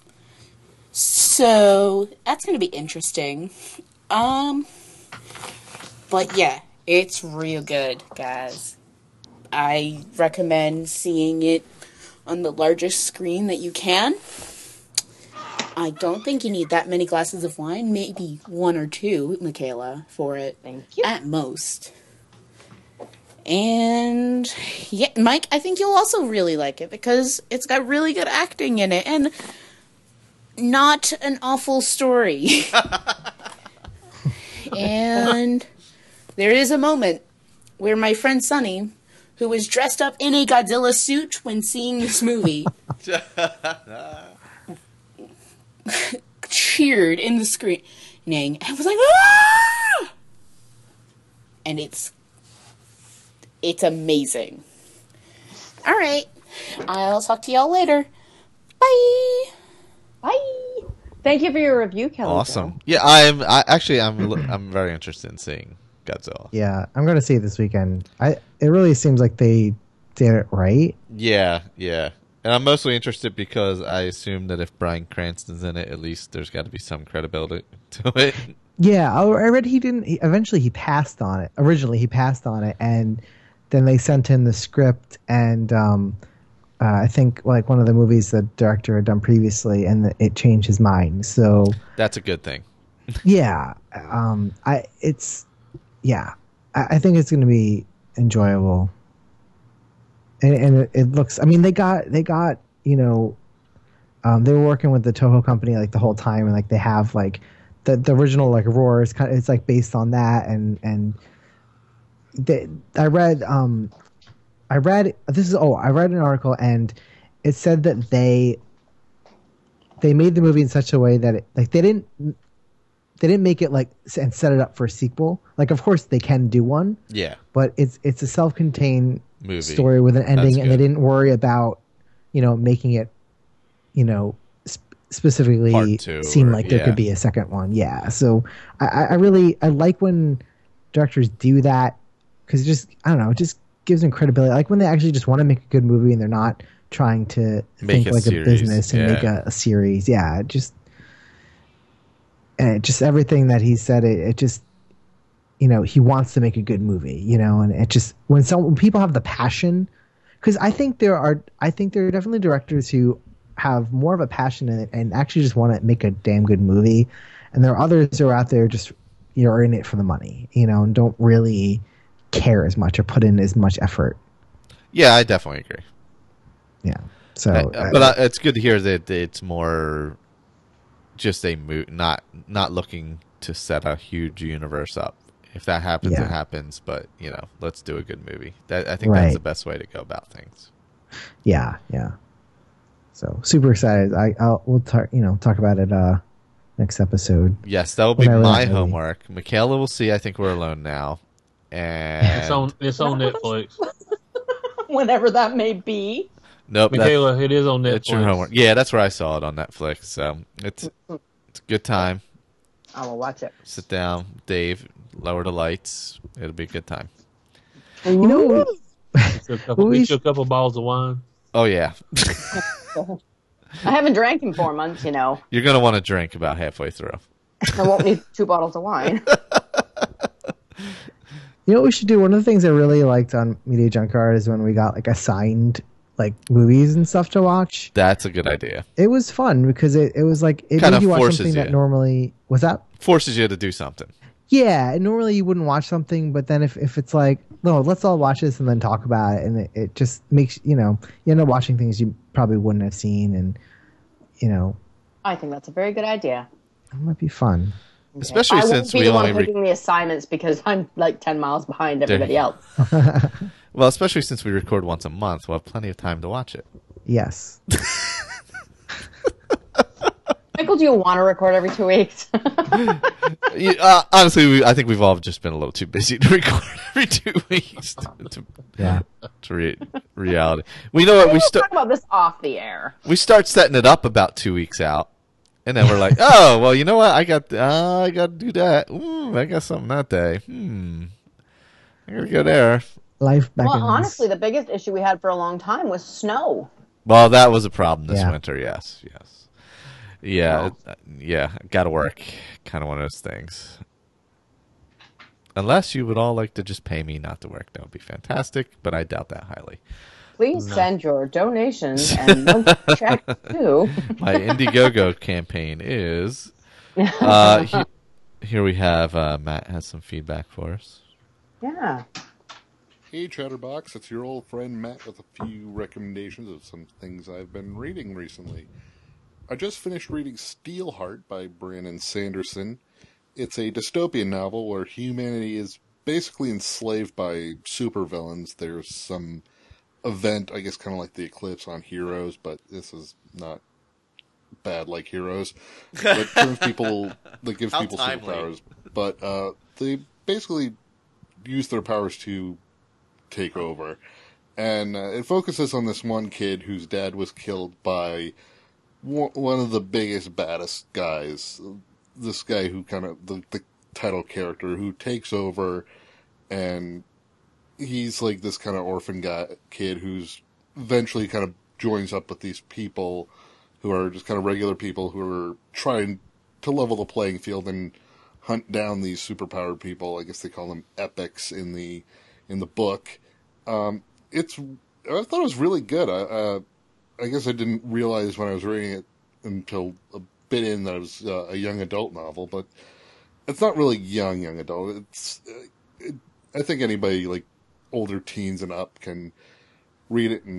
Speaker 7: So that's gonna be interesting. Um, but yeah, it's real good, guys. I recommend seeing it on the largest screen that you can. I don't think you need that many glasses of wine. Maybe one or two, Michaela, for it.
Speaker 5: Thank you.
Speaker 7: At most. And yeah, Mike, I think you'll also really like it because it's got really good acting in it and not an awful story. And there is a moment where my friend Sunny, who was dressed up in a Godzilla suit when seeing this movie, cheered in the screening and was like, "Ah!" And it's it's amazing. All right, I'll talk to y'all later. Bye.
Speaker 5: Bye. Thank you for your review, Kelly.
Speaker 4: Awesome. Yeah, I'm. I actually, I'm. li- I'm very interested in seeing Godzilla.
Speaker 6: Yeah, I'm going to see it this weekend. I it really seems like they did it right.
Speaker 4: Yeah, yeah. And I'm mostly interested because I assume that if Bryan Cranston's in it, at least there's got to be some credibility to it.
Speaker 6: Yeah, I I read he didn't. He, eventually, he passed on it. Originally, he passed on it, and then they sent him the script, and um, uh, I think like one of the movies the director had done previously, and the, it changed his mind. So
Speaker 4: That's a good thing.
Speaker 6: yeah, um, I it's yeah, I, I think it's going to be enjoyable, and and it, it looks. I mean, they got they got you know Um, they were working with the Toho company like the whole time, and like they have like the the original like Roar is kind of, it's like based on that, and and they, I read um I read this is oh I read an article, and it said that they they made the movie in such a way that it, like they didn't they didn't make it like and set it up for a sequel. Like of course they can do one,
Speaker 4: Yeah.
Speaker 6: but it's it's a self-contained
Speaker 4: Movie.
Speaker 6: story with an ending,
Speaker 4: That's
Speaker 6: and they
Speaker 4: good.
Speaker 6: didn't worry about you know making it you know sp- specifically
Speaker 4: Part two
Speaker 6: seem
Speaker 4: or-
Speaker 6: like there
Speaker 4: yeah.
Speaker 6: could be a second one. Yeah, so I, I I really I like when directors do that, because it just I don't know, it just gives them credibility. I like when they actually just want to make a good movie and they're not trying to
Speaker 4: Make
Speaker 6: think
Speaker 4: a
Speaker 6: like
Speaker 4: series,
Speaker 6: a business and
Speaker 4: yeah.
Speaker 6: make a, a series. Yeah, it just and it just everything that he said, it, it just you know he wants to make a good movie, you know, and it just when some when people have the passion, because I think there are I think there are definitely directors who have more of a passion in it and actually just want to make a damn good movie, and there are others who are out there just you know are in it for the money, you know, and don't really care as much or put in as much effort.
Speaker 4: Yeah, I definitely agree.
Speaker 6: Yeah, so
Speaker 4: Uh, but uh, it's good to hear that it's more just a mo- not not looking to set a huge universe up. If that happens,
Speaker 6: Yeah.
Speaker 4: it happens. But you know, let's do a good movie. That I think that's
Speaker 6: Right.
Speaker 4: the best way to go about things.
Speaker 6: yeah, yeah. So super excited. I I'll we'll talk you know talk about it uh next episode.
Speaker 4: Yes, that will be
Speaker 6: Whenever
Speaker 4: my
Speaker 6: that movie-
Speaker 4: homework. Michaela will see. I think we're alone now, and
Speaker 3: It's on. It's on Netflix.
Speaker 5: Whenever that may be.
Speaker 4: nope, that's,
Speaker 3: Michaela, it is on Netflix.
Speaker 4: that's your homework. Yeah, that's where I saw it on Netflix. So it's it's a good time.
Speaker 5: I will watch it.
Speaker 4: Sit down, Dave. Lower the lights. It'll be a good time.
Speaker 6: You know,
Speaker 3: Took a couple,
Speaker 6: We
Speaker 3: we
Speaker 6: sh-
Speaker 3: took a couple bottles of wine.
Speaker 4: Oh yeah,
Speaker 5: I haven't drank in four months, you know.
Speaker 4: you're gonna want to drink about halfway through.
Speaker 5: I won't need two bottles of wine.
Speaker 6: you know what we should do? One of the things I really liked on Media Junkyard is when we got like assigned like movies and stuff to watch.
Speaker 4: That's a good idea.
Speaker 6: It was fun because it, it was like it
Speaker 4: Kinda
Speaker 6: made you watch
Speaker 4: forces
Speaker 6: something that
Speaker 4: you.
Speaker 6: normally was that
Speaker 4: Forces you to do something.
Speaker 6: yeah, and normally you wouldn't watch something, but then if, if it's like, no, let's all watch this and then talk about it, and it, it just makes, you know, you end up watching things you probably wouldn't have seen, and, you know,
Speaker 5: I think that's a very good idea.
Speaker 6: it might be fun.
Speaker 4: Especially
Speaker 5: I won't
Speaker 4: since
Speaker 5: be
Speaker 4: we
Speaker 5: the one
Speaker 4: only re-
Speaker 5: picking the assignments because I'm like ten miles behind everybody
Speaker 4: There-
Speaker 5: else.
Speaker 4: well, especially since we record once a month, we'll have plenty of time to watch it.
Speaker 6: Yes.
Speaker 5: Michael, do you want to record every two weeks?
Speaker 4: Yeah, uh, honestly, we, I think we've all just been a little too busy to record every two weeks. To, to,
Speaker 6: Yeah.
Speaker 4: to re- reality, we know what we
Speaker 5: We'll
Speaker 4: start.
Speaker 5: talk about this off the air.
Speaker 4: We start setting it up about two weeks out, and then we're like, "Oh, well, you know what? I got, uh, I got to do that. Ooh, I got something that day. Hmm, I gotta go there."
Speaker 6: Life back
Speaker 5: Well,
Speaker 6: in
Speaker 5: honestly, the biggest issue we had for a long time was snow.
Speaker 4: Well, that was a problem this
Speaker 6: Yeah.
Speaker 4: winter. Yes, yes, yeah, it- uh, yeah. Got to work. Kind of one of those things. Unless you would all like to just pay me not to work, that would be fantastic. But I doubt that highly.
Speaker 5: Please send your donations and no check too.
Speaker 4: My Indiegogo campaign is. Uh, he, here we have uh, Matt has some feedback for us.
Speaker 5: Yeah.
Speaker 8: Hey Chatterbox, it's your old friend Matt with a few recommendations of some things I've been reading recently. I just finished reading Steelheart by Brandon Sanderson. It's a dystopian novel where humanity is basically enslaved by supervillains. There's some event, I guess kind of like the eclipse on Heroes, but this is not bad like Heroes. That turns people, that gives
Speaker 4: How
Speaker 8: people
Speaker 4: timely.
Speaker 8: superpowers. But uh, they basically use their powers to take over. And uh, it focuses on this one kid whose dad was killed by one one of the biggest, baddest guys. This guy who kind of, the, the title character, who takes over, and he's like this kind of orphan guy, kid who's eventually kind of joins up with these people who are just kind of regular people who are trying to level the playing field and hunt down these superpowered people. I guess they call them epics in the in the book. Um, it's I thought it was really good. I, uh, I guess I didn't realize when I was reading it until a bit in that it was uh, a young adult novel, but it's not really young young adult. It's uh, it, I think anybody like older teens and up can read it and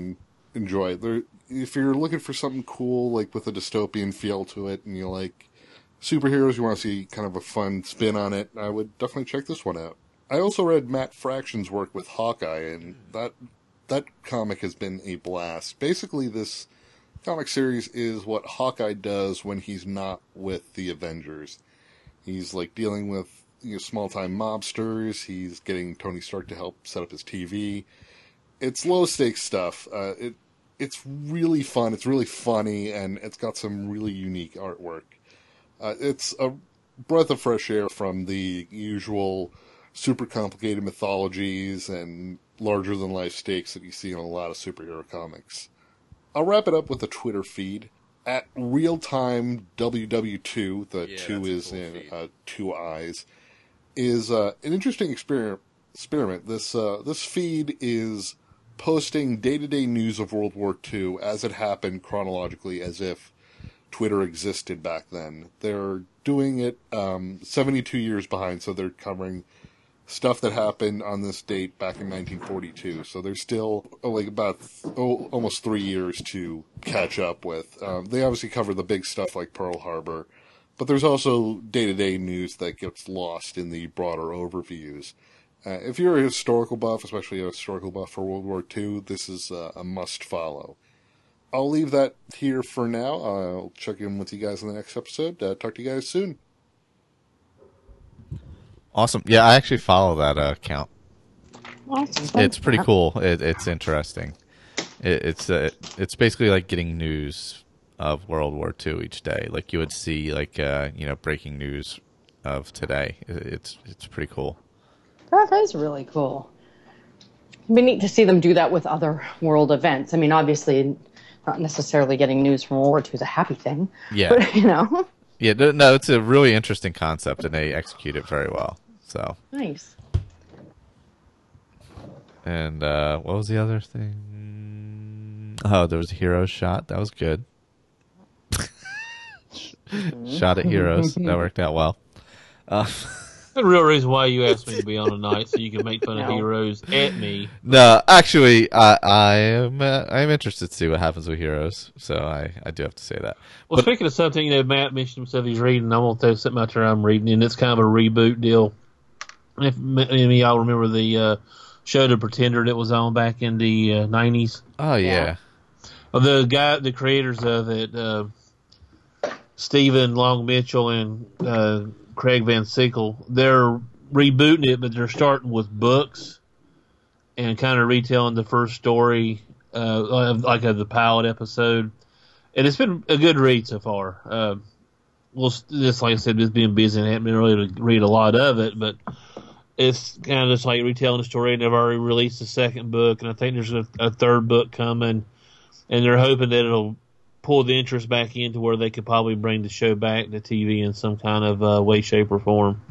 Speaker 8: enjoy. There, if you're looking for something cool, like with a dystopian feel to it, and you like superheroes, you want to see kind of a fun spin on it, I would definitely check this one out. I also read Matt Fraction's work with Hawkeye, and that that comic has been a blast. Basically, this comic series is what Hawkeye does when he's not with the Avengers. He's like dealing with, you know, small-time mobsters. He's getting Tony Stark to help set up his T V. It's low-stakes stuff. Uh, it it's really fun. It's really funny, and it's got some really unique artwork. Uh, it's a breath of fresh air from the usual super complicated mythologies and larger-than-life stakes that you see in a lot of superhero comics. I'll wrap it up with a Twitter feed. At Realtime W W two, the
Speaker 1: Yeah,
Speaker 8: two
Speaker 1: that's a
Speaker 8: is
Speaker 1: cool
Speaker 8: in
Speaker 1: feed.
Speaker 8: uh, two eyes, is uh, an interesting experiment. experiment. This, uh, this feed is posting day-to-day news of World War Two as it happened chronologically, as if Twitter existed back then. They're doing it um, seventy-two years behind, so they're covering stuff that happened on this date back in nineteen forty-two. So there's still oh, like about oh, almost three years to catch up with. Um, they obviously cover the big stuff like Pearl Harbor, but there's also day-to-day news that gets lost in the broader overviews. Uh, if you're a historical buff, especially a historical buff for World War Two, this is uh, a must-follow. I'll leave that here for now. I'll check in with you guys in the next episode. Uh, talk to you guys soon.
Speaker 4: Awesome. Yeah, I actually follow that uh, account.
Speaker 5: Awesome.
Speaker 4: It's pretty cool. It, it's interesting. It, it's uh, it's basically like getting news of World War Two each day. Like you would see, like uh, you know, breaking news of today. It, it's it's pretty cool.
Speaker 5: Oh, that is really cool. It'd be neat to see them do that with other world events. I mean, obviously, not necessarily getting news from World War Two is a happy thing.
Speaker 4: Yeah.
Speaker 5: But, you know.
Speaker 4: Yeah, no, no, it's a really interesting concept, and they execute it very well. So.
Speaker 5: Nice.
Speaker 4: And uh, what was the other thing? Oh, there was a hero shot. That was good. Shot at heroes. That worked out well. Uh,
Speaker 3: The real reason why you asked me to be on tonight, so you can make fun of
Speaker 5: No.
Speaker 3: heroes at me.
Speaker 4: no, actually, I, I am uh, I am interested to see what happens with heroes. So I, I do have to say that.
Speaker 3: Well,
Speaker 4: But-
Speaker 3: speaking of something, you know, Matt mentioned himself he's reading. I'm going to throw something out there I'm reading, and it's kind of a reboot deal. If any of y'all remember the uh, show The Pretender that was on back in the uh, nineties.
Speaker 4: Oh yeah.
Speaker 3: Well, the guy, the creators of it, uh, Stephen Long Mitchell and uh, Craig Van Sickle, they're rebooting it, but they're starting with books and kind of retelling the first story, uh, like of the pilot episode. And it's been a good read so far. Uh, well, just like I said, just being busy and haven't been really to read a lot of it, but it's kind of just like retelling the story. And they've already released the second book, and I think there's a, a third book coming. And they're hoping that it'll pull the interest back into where they could probably bring the show back to T V in some kind of uh, way, shape, or form.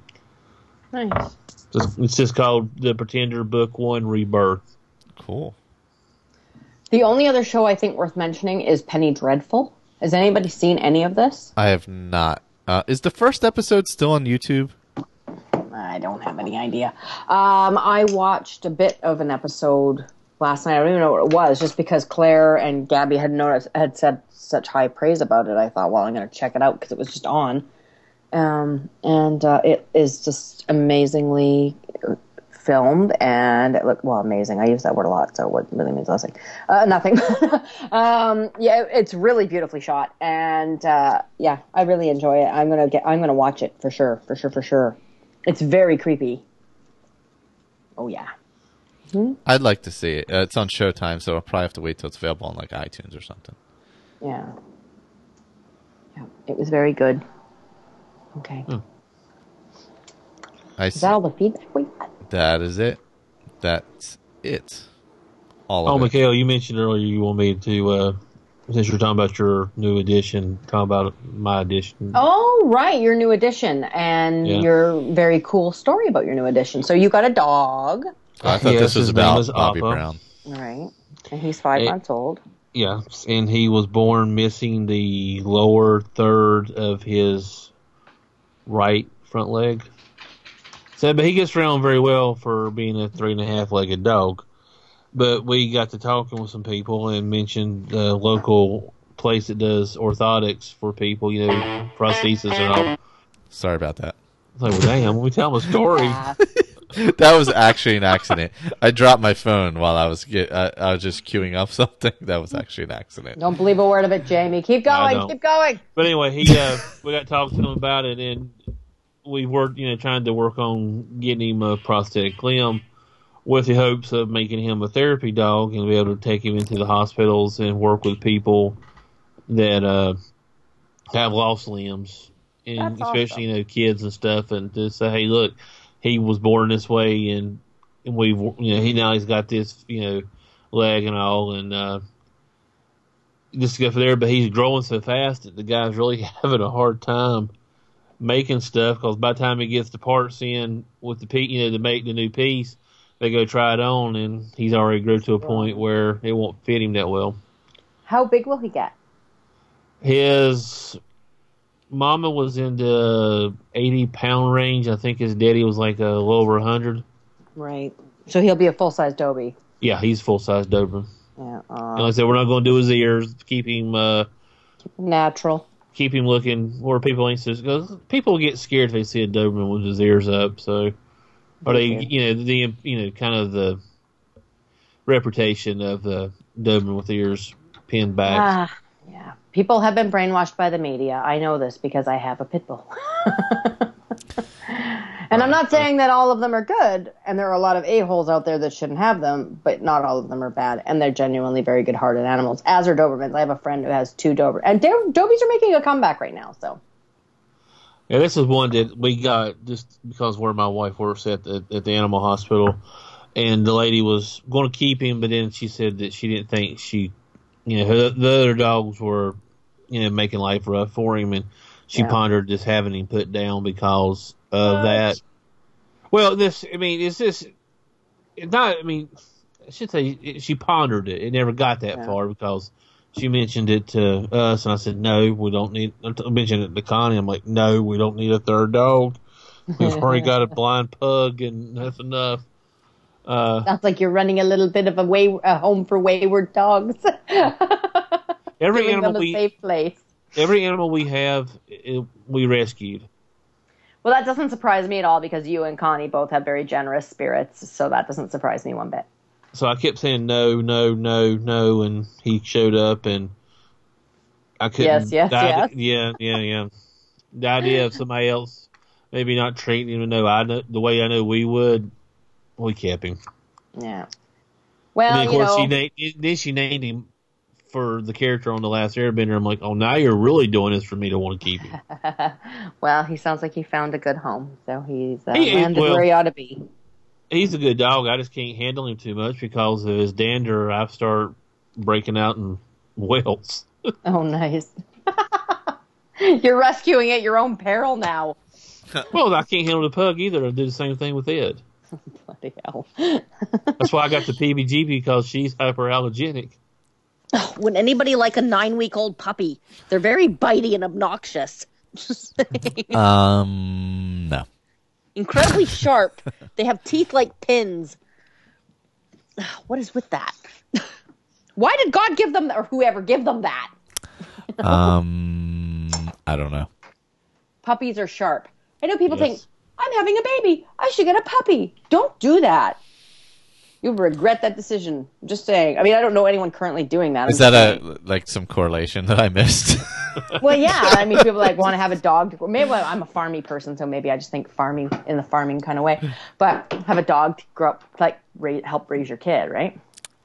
Speaker 5: Nice.
Speaker 3: It's, it's just called The Pretender Book One Rebirth.
Speaker 4: Cool.
Speaker 5: The only other show I think worth mentioning is Penny Dreadful. Has anybody seen any of this?
Speaker 4: I have not. Uh, is the first episode still on YouTube?
Speaker 5: I don't have any idea. Um, I watched a bit of an episode last night. I don't even know what it was, just because Claire and Gabby had noticed, had said such high praise about it. I thought, well, I'm going to check it out because it was just on. Um, and uh, it is just amazingly filmed, and it looked, well, amazing. I use that word a lot, so what really means nothing. Uh, nothing. um, yeah, it's really beautifully shot, and uh, yeah, I really enjoy it. I'm gonna get, I'm gonna watch it for sure, for sure, for sure. It's very creepy. Oh yeah.
Speaker 4: I'd like to see it. Uh, it's on Showtime, so I'll probably have to wait till it's available on like iTunes or something.
Speaker 5: Yeah. Yeah, it was very good. Okay.
Speaker 3: Hmm.
Speaker 4: I
Speaker 5: Is
Speaker 4: see.
Speaker 5: that all the feedback we got?
Speaker 4: That is it. That's it. All
Speaker 3: Oh,
Speaker 4: of it.
Speaker 3: Mikhail, you mentioned earlier you want me to, uh, since you're talking about your new edition, talk about my edition.
Speaker 5: Oh, right, your new edition and
Speaker 3: Yeah.
Speaker 5: your very cool story about your new edition. So you got a dog,
Speaker 4: I thought
Speaker 3: Yes,
Speaker 4: this was
Speaker 3: his name
Speaker 4: about
Speaker 3: is
Speaker 4: Bobby
Speaker 3: Appa.
Speaker 4: Brown.
Speaker 5: all right? And he's five
Speaker 3: Eh.
Speaker 5: months old.
Speaker 3: Yeah, and he was born missing the lower third of his right front leg. So, but he gets around very well for being a three and a half legged dog. but we got to talking with some people and mentioned the local place that does orthotics for people, you know, prosthesis and all.
Speaker 4: Sorry about that.
Speaker 3: I was like, well, damn, let me tell them a story.
Speaker 4: That was actually an accident. I dropped my phone while I was get, I, I was just queuing up something. That was actually an accident.
Speaker 5: Don't believe a word of it, Jamie. Keep going. Keep going.
Speaker 3: But anyway, he uh, we got talking to him about it, and we were, you know, trying to work on getting him a prosthetic limb with the hopes of making him a therapy dog and be able to take him into the hospitals and work with people that uh, have lost limbs, and
Speaker 5: That's
Speaker 3: especially
Speaker 5: awesome.
Speaker 3: you know kids and stuff, and to say, hey, look. He was born this way, and, and we've, you know, he now he's got this, you know, leg and all, and uh, just to go for there. But he's growing so fast that the guy's really having a hard time making stuff because by the time he gets the parts in with the piece, you know, to make the new piece, they go try it on, and he's already grew to a point where it won't fit him that well.
Speaker 5: How big will he get?
Speaker 3: His mama was in the eighty pound range. I think his daddy was like a little over one hundred.
Speaker 5: Right. So he'll be a full-size Dobie.
Speaker 3: Yeah, he's full size Doberman.
Speaker 5: Yeah. Uh,
Speaker 3: And like I said, we're not going to do his ears. Keep him, uh,
Speaker 5: natural.
Speaker 3: keep him looking where people ain't. Because people get scared if they see a Doberman with his ears up. So, or they, you know, the you know, kind of the reputation of the Doberman with ears pinned back.
Speaker 5: Ah, yeah. People have been brainwashed by the media. I know this because I have a pit bull. And I'm not saying that all of them are good, and there are a lot of a-holes out there that shouldn't have them, but not all of them are bad, and they're genuinely very good-hearted animals, as are Dobermans. I have a friend who has two Dobermans, and Dobies are making a comeback right now, so.
Speaker 3: Yeah, this is one that we got just because where my wife works at the, at the animal hospital, and the lady was going to keep him, but then she said that she didn't think she, you know, her, the other dogs were, you know, making life rough for him, and she
Speaker 5: Yeah.
Speaker 3: pondered just having him put down because of
Speaker 5: What?
Speaker 3: that. Well, this, I mean, it's just, it's not, I mean, I should say it, she pondered it. It never got that
Speaker 5: Yeah.
Speaker 3: far because she mentioned it to us, and I said, no, we don't need, I mentioned it to Connie. I'm like, no, we don't need a third dog. We've already got a blind pug, and that's enough. Uh,
Speaker 5: Sounds like you're running a little bit of a, way, a home for wayward dogs.
Speaker 3: every
Speaker 5: Giving
Speaker 3: animal
Speaker 5: them a
Speaker 3: we,
Speaker 5: safe place.
Speaker 3: every animal we have, it, we rescued.
Speaker 5: Well, that doesn't surprise me at all because you and Connie both have very generous spirits, so that doesn't surprise me one bit.
Speaker 3: So I kept saying no, no, no, no, and he showed up, and I couldn't.
Speaker 5: Yes, yes,
Speaker 3: the idea-
Speaker 5: yes.
Speaker 3: Yeah, yeah, yeah. The idea of somebody else maybe not treating him no, I know, the way I know we would, we kept him.
Speaker 5: Yeah. Well,
Speaker 3: and then, of
Speaker 5: you
Speaker 3: course,
Speaker 5: know,
Speaker 3: she named, then she named him for the character on The Last Airbender. I'm like, oh, now you're really doing this for me to want to keep him.
Speaker 5: well, he sounds like he found a good home, so he's uh,
Speaker 3: He-
Speaker 5: landed
Speaker 3: well-
Speaker 5: where he ought to be.
Speaker 3: He's a good dog. I just can't handle him too much because of his dander. I start breaking out in wails.
Speaker 5: Oh, nice. You're rescuing at your own peril now.
Speaker 3: Well, I can't handle the pug either. I do the same thing with Ed.
Speaker 5: Bloody hell.
Speaker 3: That's why I got the P B G because she's hyperallergenic.
Speaker 2: Would anybody like a nine-week-old puppy? They're very bitey and obnoxious.
Speaker 4: Um, no.
Speaker 2: Incredibly sharp. They have teeth like pins. What is with that?
Speaker 5: Why did God give them, or whoever give them that?
Speaker 4: Um, I don't know.
Speaker 5: Puppies are sharp. I know people
Speaker 3: Yes.
Speaker 5: think, I'm having a baby. I should get a puppy. Don't do that. You'll regret that decision. I'm just saying. I mean, I don't know anyone currently doing that.
Speaker 4: Is
Speaker 5: I'm
Speaker 4: that
Speaker 5: just
Speaker 4: a like some correlation that I missed?
Speaker 5: saying. Well, yeah. I mean, people like want to have a dog. Or maybe I'm a farmy person, so maybe I just think farming in the farming kind of way. But have a dog to grow up, like ra- help raise your kid, right?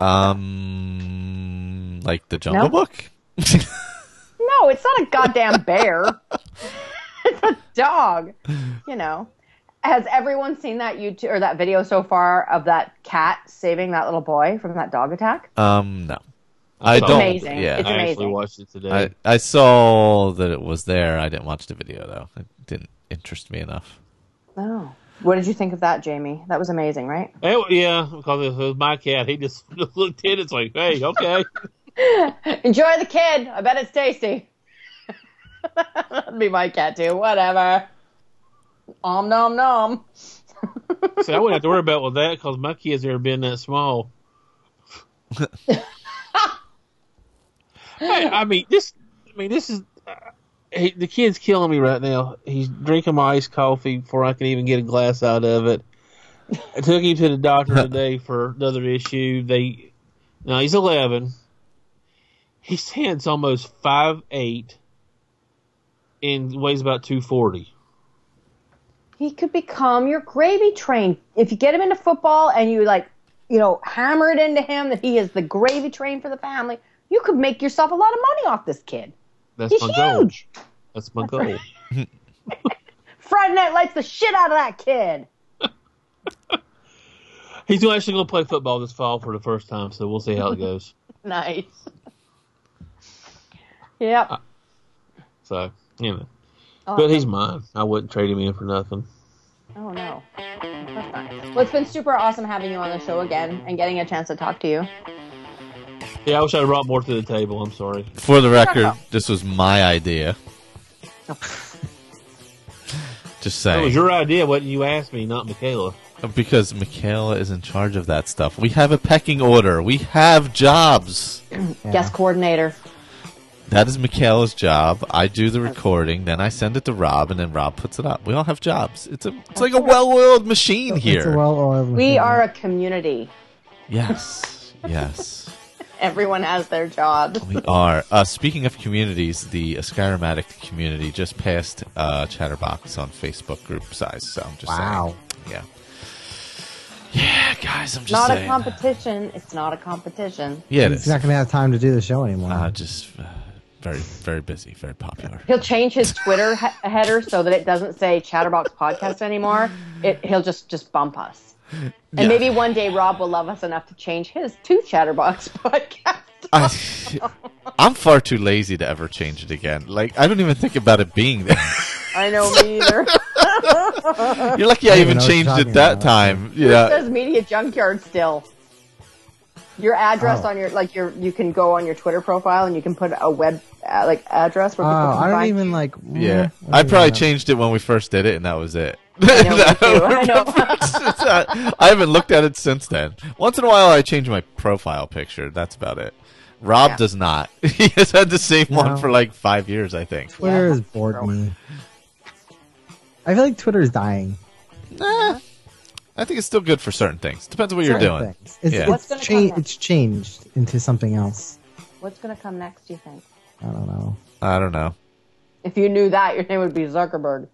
Speaker 4: um, like the Jungle
Speaker 5: No?
Speaker 4: Book.
Speaker 5: No, it's not a goddamn bear. It's a dog. You know. Has everyone seen that YouTube or that video so far of that cat saving that little boy from that dog attack?
Speaker 4: Um, no. I
Speaker 3: It's
Speaker 4: don't.
Speaker 5: amazing.
Speaker 4: Yeah,
Speaker 5: It's
Speaker 3: I
Speaker 5: amazing.
Speaker 3: actually watched it today.
Speaker 4: I I saw that it was there. I didn't watch the video though. It didn't interest me enough.
Speaker 5: Oh. What did you think of that, Jamie? That was amazing, right?
Speaker 3: Hey, well, yeah, because it was my cat. He just looked at it. It's like, hey, okay.
Speaker 5: Enjoy the kid. I bet it's tasty. That'd be my cat too. Whatever. Om nom nom.
Speaker 3: See, I wouldn't have to worry about with that because my kids never been that small. Hey, I mean this. I mean this is uh, he, the kid's killing me right now. He's drinking my iced coffee before I can even get a glass out of it. I took him to the doctor today for another issue. They now he's eleven. He stands almost five eight and weighs about two forty.
Speaker 5: He could become your gravy train if you get him into football and you like, you know, hammer it into him that he is the gravy train for the family. You could make yourself a lot of money off this kid.
Speaker 3: That's
Speaker 5: He's
Speaker 3: my goal.
Speaker 5: huge.
Speaker 3: That's my goal.
Speaker 5: Friday Night Lights the shit out of that kid.
Speaker 3: He's actually going to play football this fall for the first time, so we'll see how it goes.
Speaker 5: Nice. Yep.
Speaker 3: Uh, so, you know.
Speaker 5: Awesome.
Speaker 3: But he's mine. I wouldn't trade him in for nothing.
Speaker 5: Oh, no. Of course not. Well, it's been super awesome having you on the show again and getting a chance to talk to you.
Speaker 3: Yeah, I wish I brought more to the table. I'm sorry.
Speaker 4: For the record, this was my idea. Just
Speaker 3: It was
Speaker 4: saying.
Speaker 3: your idea, what you asked me, not Michaela.
Speaker 4: Because Michaela is in charge of that stuff. We have a pecking order. We have jobs.
Speaker 6: Yeah.
Speaker 5: Guest coordinator.
Speaker 4: That is Michaela's job. I do the recording, then I send it to Rob, and then Rob puts it up. We all have jobs. It's a it's like a well-oiled machine here.
Speaker 6: It's a well-oiled
Speaker 5: We
Speaker 6: machine.
Speaker 5: are a community.
Speaker 4: Yes, yes,
Speaker 5: Everyone has their jobs.
Speaker 4: we are. Uh, speaking of communities, the Skyrimatic community just passed uh, Chatterbox on Facebook group size. So I'm just
Speaker 6: Wow.
Speaker 4: saying, yeah, yeah, guys. I'm just
Speaker 5: Not
Speaker 4: saying.
Speaker 5: a competition. It's not a competition.
Speaker 4: Yeah, it
Speaker 6: He's
Speaker 4: is.
Speaker 6: not going to have time to do the show anymore.
Speaker 4: Uh, just uh, very, very busy, very popular.
Speaker 5: He'll change his Twitter he- header so that it doesn't say Chatterbox Podcast anymore. It, he'll just, just bump us. And
Speaker 4: Yeah.
Speaker 5: maybe one day Rob will love us enough to change his to Chatterbox Podcast.
Speaker 4: I, I'm far too lazy to ever change it again. Like, I don't even think about it being there.
Speaker 5: I know, me either.
Speaker 4: You're lucky I,
Speaker 6: I don't
Speaker 4: even
Speaker 6: know what
Speaker 4: changed
Speaker 6: you're
Speaker 4: it
Speaker 6: talking
Speaker 4: that
Speaker 6: about.
Speaker 4: time.
Speaker 5: It
Speaker 4: Yeah.
Speaker 5: says Media Junkyard still. Your address
Speaker 6: Oh.
Speaker 5: on your, like, your, you can go on your Twitter profile and you can put a web, uh, like, address where
Speaker 6: Oh,
Speaker 5: people can
Speaker 6: I don't
Speaker 5: find
Speaker 6: even like.
Speaker 4: Yeah.
Speaker 6: mm,
Speaker 4: I
Speaker 6: don't
Speaker 4: probably
Speaker 6: even know.
Speaker 4: changed it when we first did it, and that was it.
Speaker 5: I know, me too. I know.
Speaker 4: I haven't looked at it since then. Once in a while, I change my profile picture. That's about it. Rob
Speaker 5: Yeah.
Speaker 4: does not. He has had the same one
Speaker 6: No.
Speaker 4: for like five years, I think.
Speaker 6: Twitter
Speaker 5: Yeah,
Speaker 6: has
Speaker 5: that's
Speaker 6: bored
Speaker 5: true.
Speaker 6: me. I feel like Twitter is dying.
Speaker 4: Eh, I think it's still good for certain things. Depends on what you're
Speaker 6: Certain
Speaker 4: doing.
Speaker 6: things. It's,
Speaker 4: Yeah.
Speaker 5: What's
Speaker 6: it's,
Speaker 5: gonna
Speaker 6: cha-
Speaker 5: come next?
Speaker 6: it's changed into something else.
Speaker 5: What's going to come next, do you think?
Speaker 6: I don't know.
Speaker 4: I don't know.
Speaker 5: If you knew that, your name would be Zuckerberg.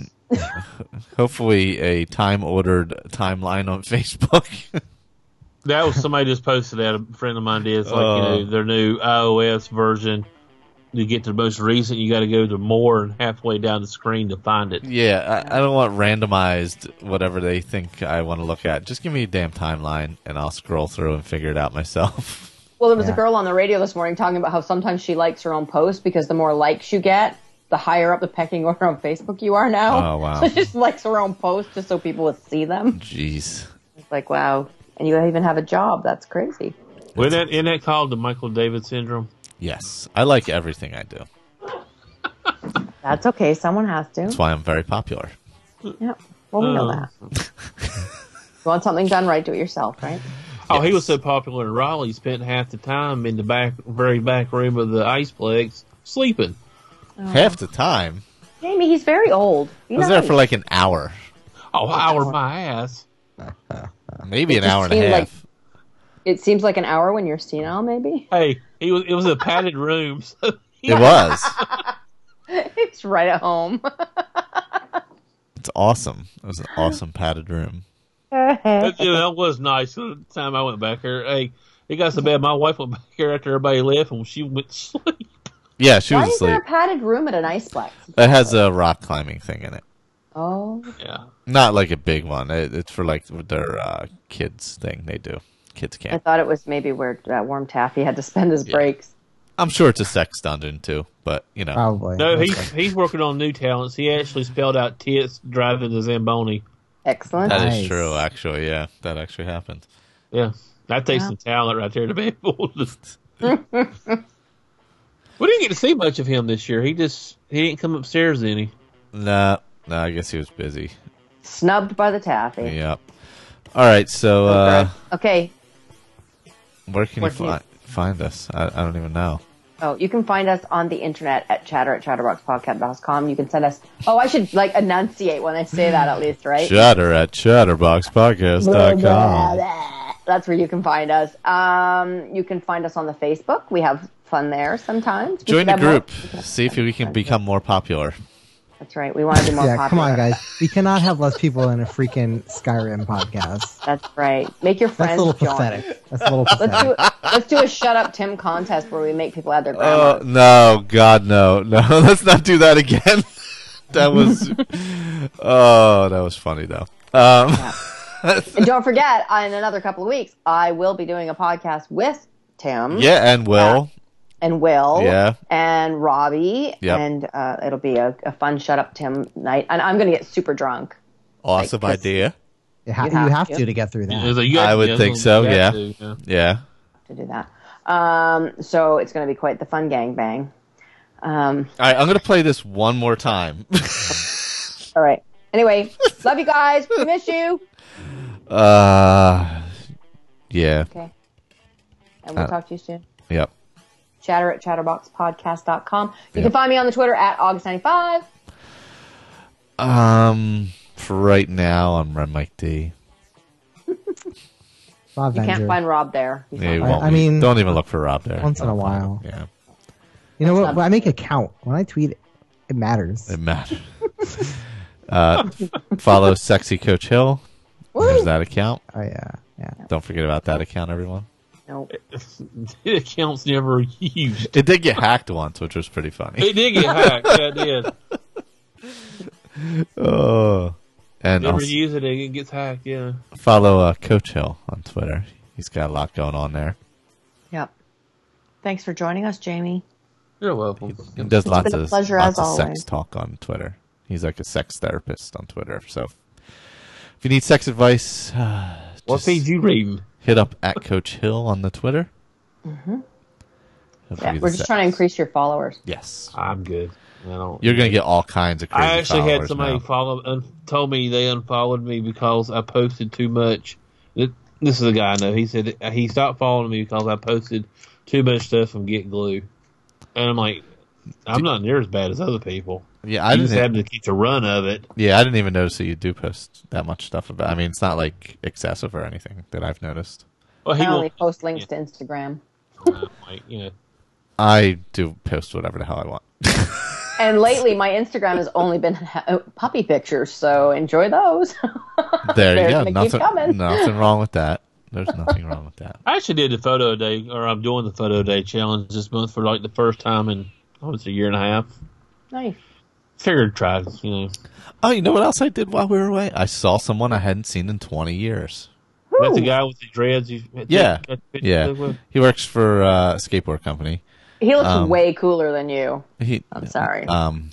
Speaker 4: Hopefully, a time-ordered timeline on Facebook.
Speaker 3: That was somebody just posted that. A friend of mine did. It's like,
Speaker 4: Oh.
Speaker 3: you know, their new iOS version. You get to the most recent, you got to go to more and halfway down the screen to find it.
Speaker 4: Yeah, I, I don't want randomized whatever they think I want to look at. Just give me a damn timeline, and I'll scroll through and figure it out myself.
Speaker 5: Well, there was
Speaker 6: Yeah.
Speaker 5: a girl on the radio this morning talking about how sometimes she likes her own post because the more likes you get, the higher up the pecking order on Facebook you are now.
Speaker 4: Oh, wow.
Speaker 5: So she just likes her own post just so people would see them.
Speaker 4: Jeez.
Speaker 5: It's like, wow. And you even have a job. That's crazy.
Speaker 3: Isn't that, isn't that called the Michael David syndrome?
Speaker 4: Yes, I like everything I do.
Speaker 5: That's okay. Someone has to.
Speaker 4: That's why I'm very popular.
Speaker 5: Yeah. Well, we know
Speaker 3: Oh.
Speaker 5: that. You want something done right, do it yourself, right?
Speaker 3: Oh, he
Speaker 4: Yes.
Speaker 3: was so popular in Raleigh, he spent half the time in the back, very back room of the Iceplex sleeping.
Speaker 4: Half the time.
Speaker 5: Jamie, he's very old. Be
Speaker 4: I was there
Speaker 5: nice.
Speaker 4: for like an hour.
Speaker 3: Oh, hour my ass.
Speaker 4: Maybe
Speaker 5: It
Speaker 4: an
Speaker 5: just
Speaker 4: hour and a
Speaker 5: seemed
Speaker 4: half.
Speaker 5: like- It seems like an hour when you're senile, maybe.
Speaker 3: Hey, he was. It was a padded room. So
Speaker 4: It was.
Speaker 5: It's right at home.
Speaker 4: It's awesome. It was an awesome padded room.
Speaker 3: that, you know, that was nice. The time I went back there, hey, it got so bad. My wife went back there after everybody left, and she went to sleep.
Speaker 4: Yeah, she
Speaker 5: Why
Speaker 4: was
Speaker 5: is there
Speaker 4: asleep.
Speaker 5: a padded room at an Iceplex?
Speaker 4: It has a rock climbing thing in it.
Speaker 5: Oh,
Speaker 3: Yeah.
Speaker 4: Not like a big one. It, it's for like their uh, kids thing they do. Kids
Speaker 5: I
Speaker 4: camp.
Speaker 5: thought it was maybe where uh, Warm Taffy had to spend his
Speaker 4: Yeah.
Speaker 5: breaks.
Speaker 4: I'm sure it's a sex dungeon too, but you know.
Speaker 6: Probably.
Speaker 3: No,
Speaker 6: That's
Speaker 3: he's
Speaker 6: like-
Speaker 3: he's working on new talents. He actually spelled out tits driving the Zamboni.
Speaker 5: Excellent.
Speaker 4: That is
Speaker 6: Nice.
Speaker 4: true, actually. Yeah, that actually happened.
Speaker 3: Yeah, that takes
Speaker 5: Yeah.
Speaker 3: some talent right there to be able to. We didn't get to see much of him this year. He just he didn't come upstairs any.
Speaker 4: Nah, nah. I guess he was busy.
Speaker 5: Snubbed by the Taffy.
Speaker 4: Yep. All right, so uh,
Speaker 5: Okay.
Speaker 4: Where can
Speaker 5: Where
Speaker 4: you
Speaker 5: can you-
Speaker 4: fi- find us? I, I don't even know.
Speaker 5: Oh, you can find us on the internet at chatter at chatterboxpodcast dot com. You can send us. Oh, I should like enunciate when I say that at least, right?
Speaker 4: Chatter at chatterbox podcast dot com.
Speaker 5: That's where you can find us. Um, you can find us on the Facebook. We have fun there sometimes. We
Speaker 4: Join
Speaker 5: should
Speaker 4: the
Speaker 5: have more-
Speaker 4: group. See if we can become more popular.
Speaker 5: That's right. We want to be more
Speaker 6: Yeah,
Speaker 5: popular.
Speaker 6: come on, guys. We cannot have less people in a freaking Skyrim podcast.
Speaker 5: That's right. Make your
Speaker 6: That's
Speaker 5: friends
Speaker 6: a little
Speaker 5: join.
Speaker 6: pathetic. That's a little
Speaker 5: Let's
Speaker 6: pathetic.
Speaker 5: do let's do a shut up Tim contest where we make people add their
Speaker 4: Oh
Speaker 5: grandma.
Speaker 4: no, God no, no! Let's not do that again. That was, oh, that was funny though. Um,
Speaker 5: And don't forget, in another couple of weeks, I will be doing a podcast with Tim.
Speaker 4: yeah, and Will,
Speaker 5: And Will.
Speaker 4: Yeah.
Speaker 5: And Robbie.
Speaker 4: Yep.
Speaker 5: And uh, it'll be a, a fun shut up Tim night. And I'm going to get super drunk.
Speaker 4: awesome
Speaker 5: like,
Speaker 4: idea.
Speaker 6: You, ha-
Speaker 5: You
Speaker 6: you
Speaker 5: have
Speaker 6: have
Speaker 5: to.
Speaker 6: to to get through that.
Speaker 3: There's a- you
Speaker 4: I
Speaker 3: have-
Speaker 4: would
Speaker 3: yeah,
Speaker 4: think
Speaker 3: you
Speaker 4: so,
Speaker 3: have
Speaker 4: yeah.
Speaker 3: to, yeah.
Speaker 4: Yeah.
Speaker 5: To do that. Um, so it's going to be quite the fun gangbang. Um,
Speaker 4: All right, I'm gonna play this one more time.
Speaker 5: all right. Anyway, love you guys. We miss you.
Speaker 4: uh, yeah.
Speaker 5: Okay. And we'll
Speaker 4: Uh,
Speaker 5: talk to you soon.
Speaker 4: Yep.
Speaker 5: Chatter at chatterboxpodcast dot com. You
Speaker 4: Yep.
Speaker 5: can find me on the Twitter at August ninety-five.
Speaker 4: Um, for right now, I'm Red Mike D.
Speaker 6: Bob
Speaker 5: You can't
Speaker 6: Venger.
Speaker 5: find Rob there. He's
Speaker 4: Yeah, you
Speaker 5: not
Speaker 6: I-
Speaker 4: won't
Speaker 6: I
Speaker 4: be-
Speaker 6: mean,
Speaker 4: don't even look for Rob there.
Speaker 6: once in a
Speaker 4: Don't find him.
Speaker 6: while.
Speaker 4: Yeah,
Speaker 6: You know what?
Speaker 5: That's
Speaker 6: When I make a count, when I tweet, it matters.
Speaker 4: it matters. uh, follow Sexy Coach Hill. There's that account.
Speaker 6: Oh yeah, yeah.
Speaker 4: Don't forget about that account, everyone.
Speaker 5: Nope.
Speaker 3: The account's never used.
Speaker 4: It did get hacked once, which was pretty funny.
Speaker 3: It did get hacked. Yeah, it did.
Speaker 4: Oh, and
Speaker 3: Never
Speaker 4: also
Speaker 3: use it, it gets hacked. Yeah.
Speaker 4: follow uh, Coach Hill on Twitter. He's got a lot going on there.
Speaker 5: Yep. Thanks for joining us, Jamie.
Speaker 3: You're welcome.
Speaker 4: He does lots
Speaker 5: been a
Speaker 4: of
Speaker 5: pleasure
Speaker 4: lots
Speaker 5: as
Speaker 4: of sex
Speaker 5: always.
Speaker 4: talk on Twitter. He's like a sex therapist on Twitter. So if you need sex advice, uh,
Speaker 3: What
Speaker 4: just
Speaker 3: page you reading?
Speaker 4: hit up at Coach Hill on the Twitter.
Speaker 5: Mm-hmm.
Speaker 4: He'll give
Speaker 5: Yeah,
Speaker 4: you the
Speaker 5: we're just
Speaker 4: sex.
Speaker 5: trying to increase your followers.
Speaker 4: Yes,
Speaker 3: I'm good. I don't.
Speaker 4: you're gonna get all kinds of crazy.
Speaker 3: I actually had
Speaker 4: followers
Speaker 3: somebody
Speaker 4: now.
Speaker 3: follow and told me they unfollowed me because I posted too much. Th- This is a guy I know. He said he stopped following me because I posted too much stuff from Get Glue, and I'm like, I'm not near as bad as other people.
Speaker 4: Yeah, I
Speaker 3: I just
Speaker 4: didn't.
Speaker 3: having to keep the run of it.
Speaker 4: Yeah, I didn't even notice that you do post that much stuff about. I mean, it's not like excessive or anything that I've noticed.
Speaker 3: Well, he
Speaker 5: I only
Speaker 3: won't.
Speaker 5: post links to Instagram.
Speaker 3: uh, like, you know,
Speaker 4: I do post whatever the hell I want.
Speaker 5: And lately, my Instagram has only been ha- puppy pictures, so enjoy those.
Speaker 4: There
Speaker 5: They're
Speaker 4: you go.
Speaker 5: gonna keep
Speaker 4: Nothing,
Speaker 5: coming.
Speaker 4: nothing wrong with that. There's nothing wrong with that.
Speaker 3: I actually did the photo day, or I'm doing the photo day challenge this month for like the first time in oh, it's a year and a half.
Speaker 5: Nice.
Speaker 3: Figured try, you know.
Speaker 4: Oh, you know what else I did while we were away? I saw someone I hadn't seen in twenty years.
Speaker 3: That's the
Speaker 5: Woo.
Speaker 3: guy with the dreads. You
Speaker 4: Yeah,
Speaker 3: got the picture
Speaker 4: yeah.
Speaker 3: with?
Speaker 4: He works for uh, a skateboard company.
Speaker 5: He looks
Speaker 4: Um,
Speaker 5: way cooler than you.
Speaker 4: He,
Speaker 5: I'm sorry.
Speaker 4: Um,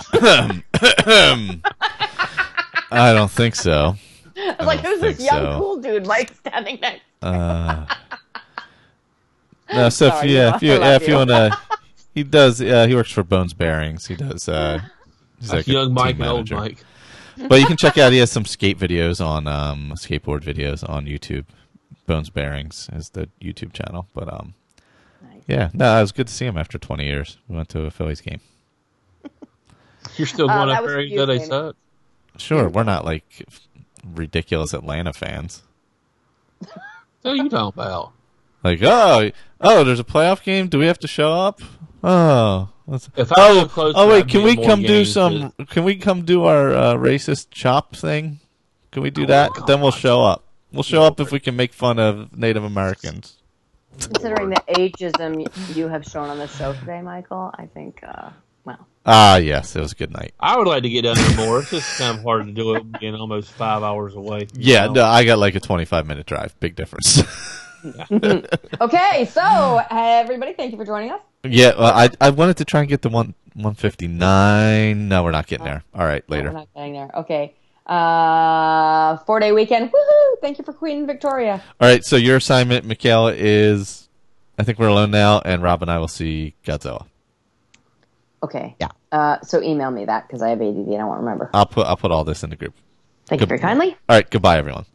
Speaker 4: I don't think so.
Speaker 5: I was like,
Speaker 4: don't
Speaker 5: who's this
Speaker 4: think
Speaker 5: young,
Speaker 4: so.
Speaker 5: cool dude, Mike, standing next?
Speaker 4: Uh, no, so if
Speaker 5: Sorry,
Speaker 4: you, yeah,
Speaker 5: Rob,
Speaker 4: if you,
Speaker 5: I
Speaker 4: yeah,
Speaker 5: love
Speaker 4: if you
Speaker 5: you.
Speaker 4: want to, he does. Uh, he works for Bones Bearings. He does. Uh, he's
Speaker 3: Like
Speaker 4: like a
Speaker 3: young
Speaker 4: team
Speaker 3: Mike and old
Speaker 4: manager.
Speaker 3: Mike.
Speaker 4: But you can check out. He has some skate videos on um, skateboard videos on YouTube. Bones Bearings is the YouTube channel. But um,
Speaker 5: Nice.
Speaker 4: yeah, no, it was good to see him after twenty years. We went to a Phillies game.
Speaker 3: You're still
Speaker 5: Uh,
Speaker 3: going
Speaker 5: that
Speaker 3: up
Speaker 5: was
Speaker 3: there,
Speaker 5: for
Speaker 3: even
Speaker 5: you,
Speaker 3: though they
Speaker 5: Jamie.
Speaker 3: suck.
Speaker 4: Sure, we're not like ridiculous Atlanta fans.
Speaker 3: What are you talking about?
Speaker 4: Like, oh, oh, there's a playoff game. Do we have to show up? Oh, let's,
Speaker 3: If I
Speaker 4: oh,
Speaker 3: live closer,
Speaker 4: oh, wait.
Speaker 3: I'd
Speaker 4: Can
Speaker 3: be
Speaker 4: we
Speaker 3: at more
Speaker 4: come do
Speaker 3: games,
Speaker 4: some? Can we come do our uh, racist chop thing? Can we do that? Then we'll show up. We'll show up if we can make fun of Native Americans.
Speaker 5: Considering the ageism y- you have shown on the show today, Michael, I think, uh, well,
Speaker 4: Ah, yes, it was a good night.
Speaker 3: I would like to get down there more. It's just kind of hard to do it being almost five hours away. you
Speaker 4: Yeah,
Speaker 3: know?
Speaker 4: no, I got like a twenty-five minute drive. Big difference.
Speaker 5: okay. So, everybody, thank you for joining us.
Speaker 4: yeah, well, I I wanted to try and get the one one fifty nine. No, we're not getting there. All right,
Speaker 5: No,
Speaker 4: later.
Speaker 5: we're not getting there. Okay. Uh, four day weekend. Woohoo! Thank you for Queen Victoria.
Speaker 4: All right, so your assignment, Michaela, is I think we're alone now, and Rob and I will see Godzilla.
Speaker 5: Okay.
Speaker 6: Yeah.
Speaker 5: Uh, so email me that because I have A D D and I won't remember.
Speaker 4: I'll put I'll put all this in the group.
Speaker 5: Thank you very kindly.
Speaker 4: All right, goodbye, everyone.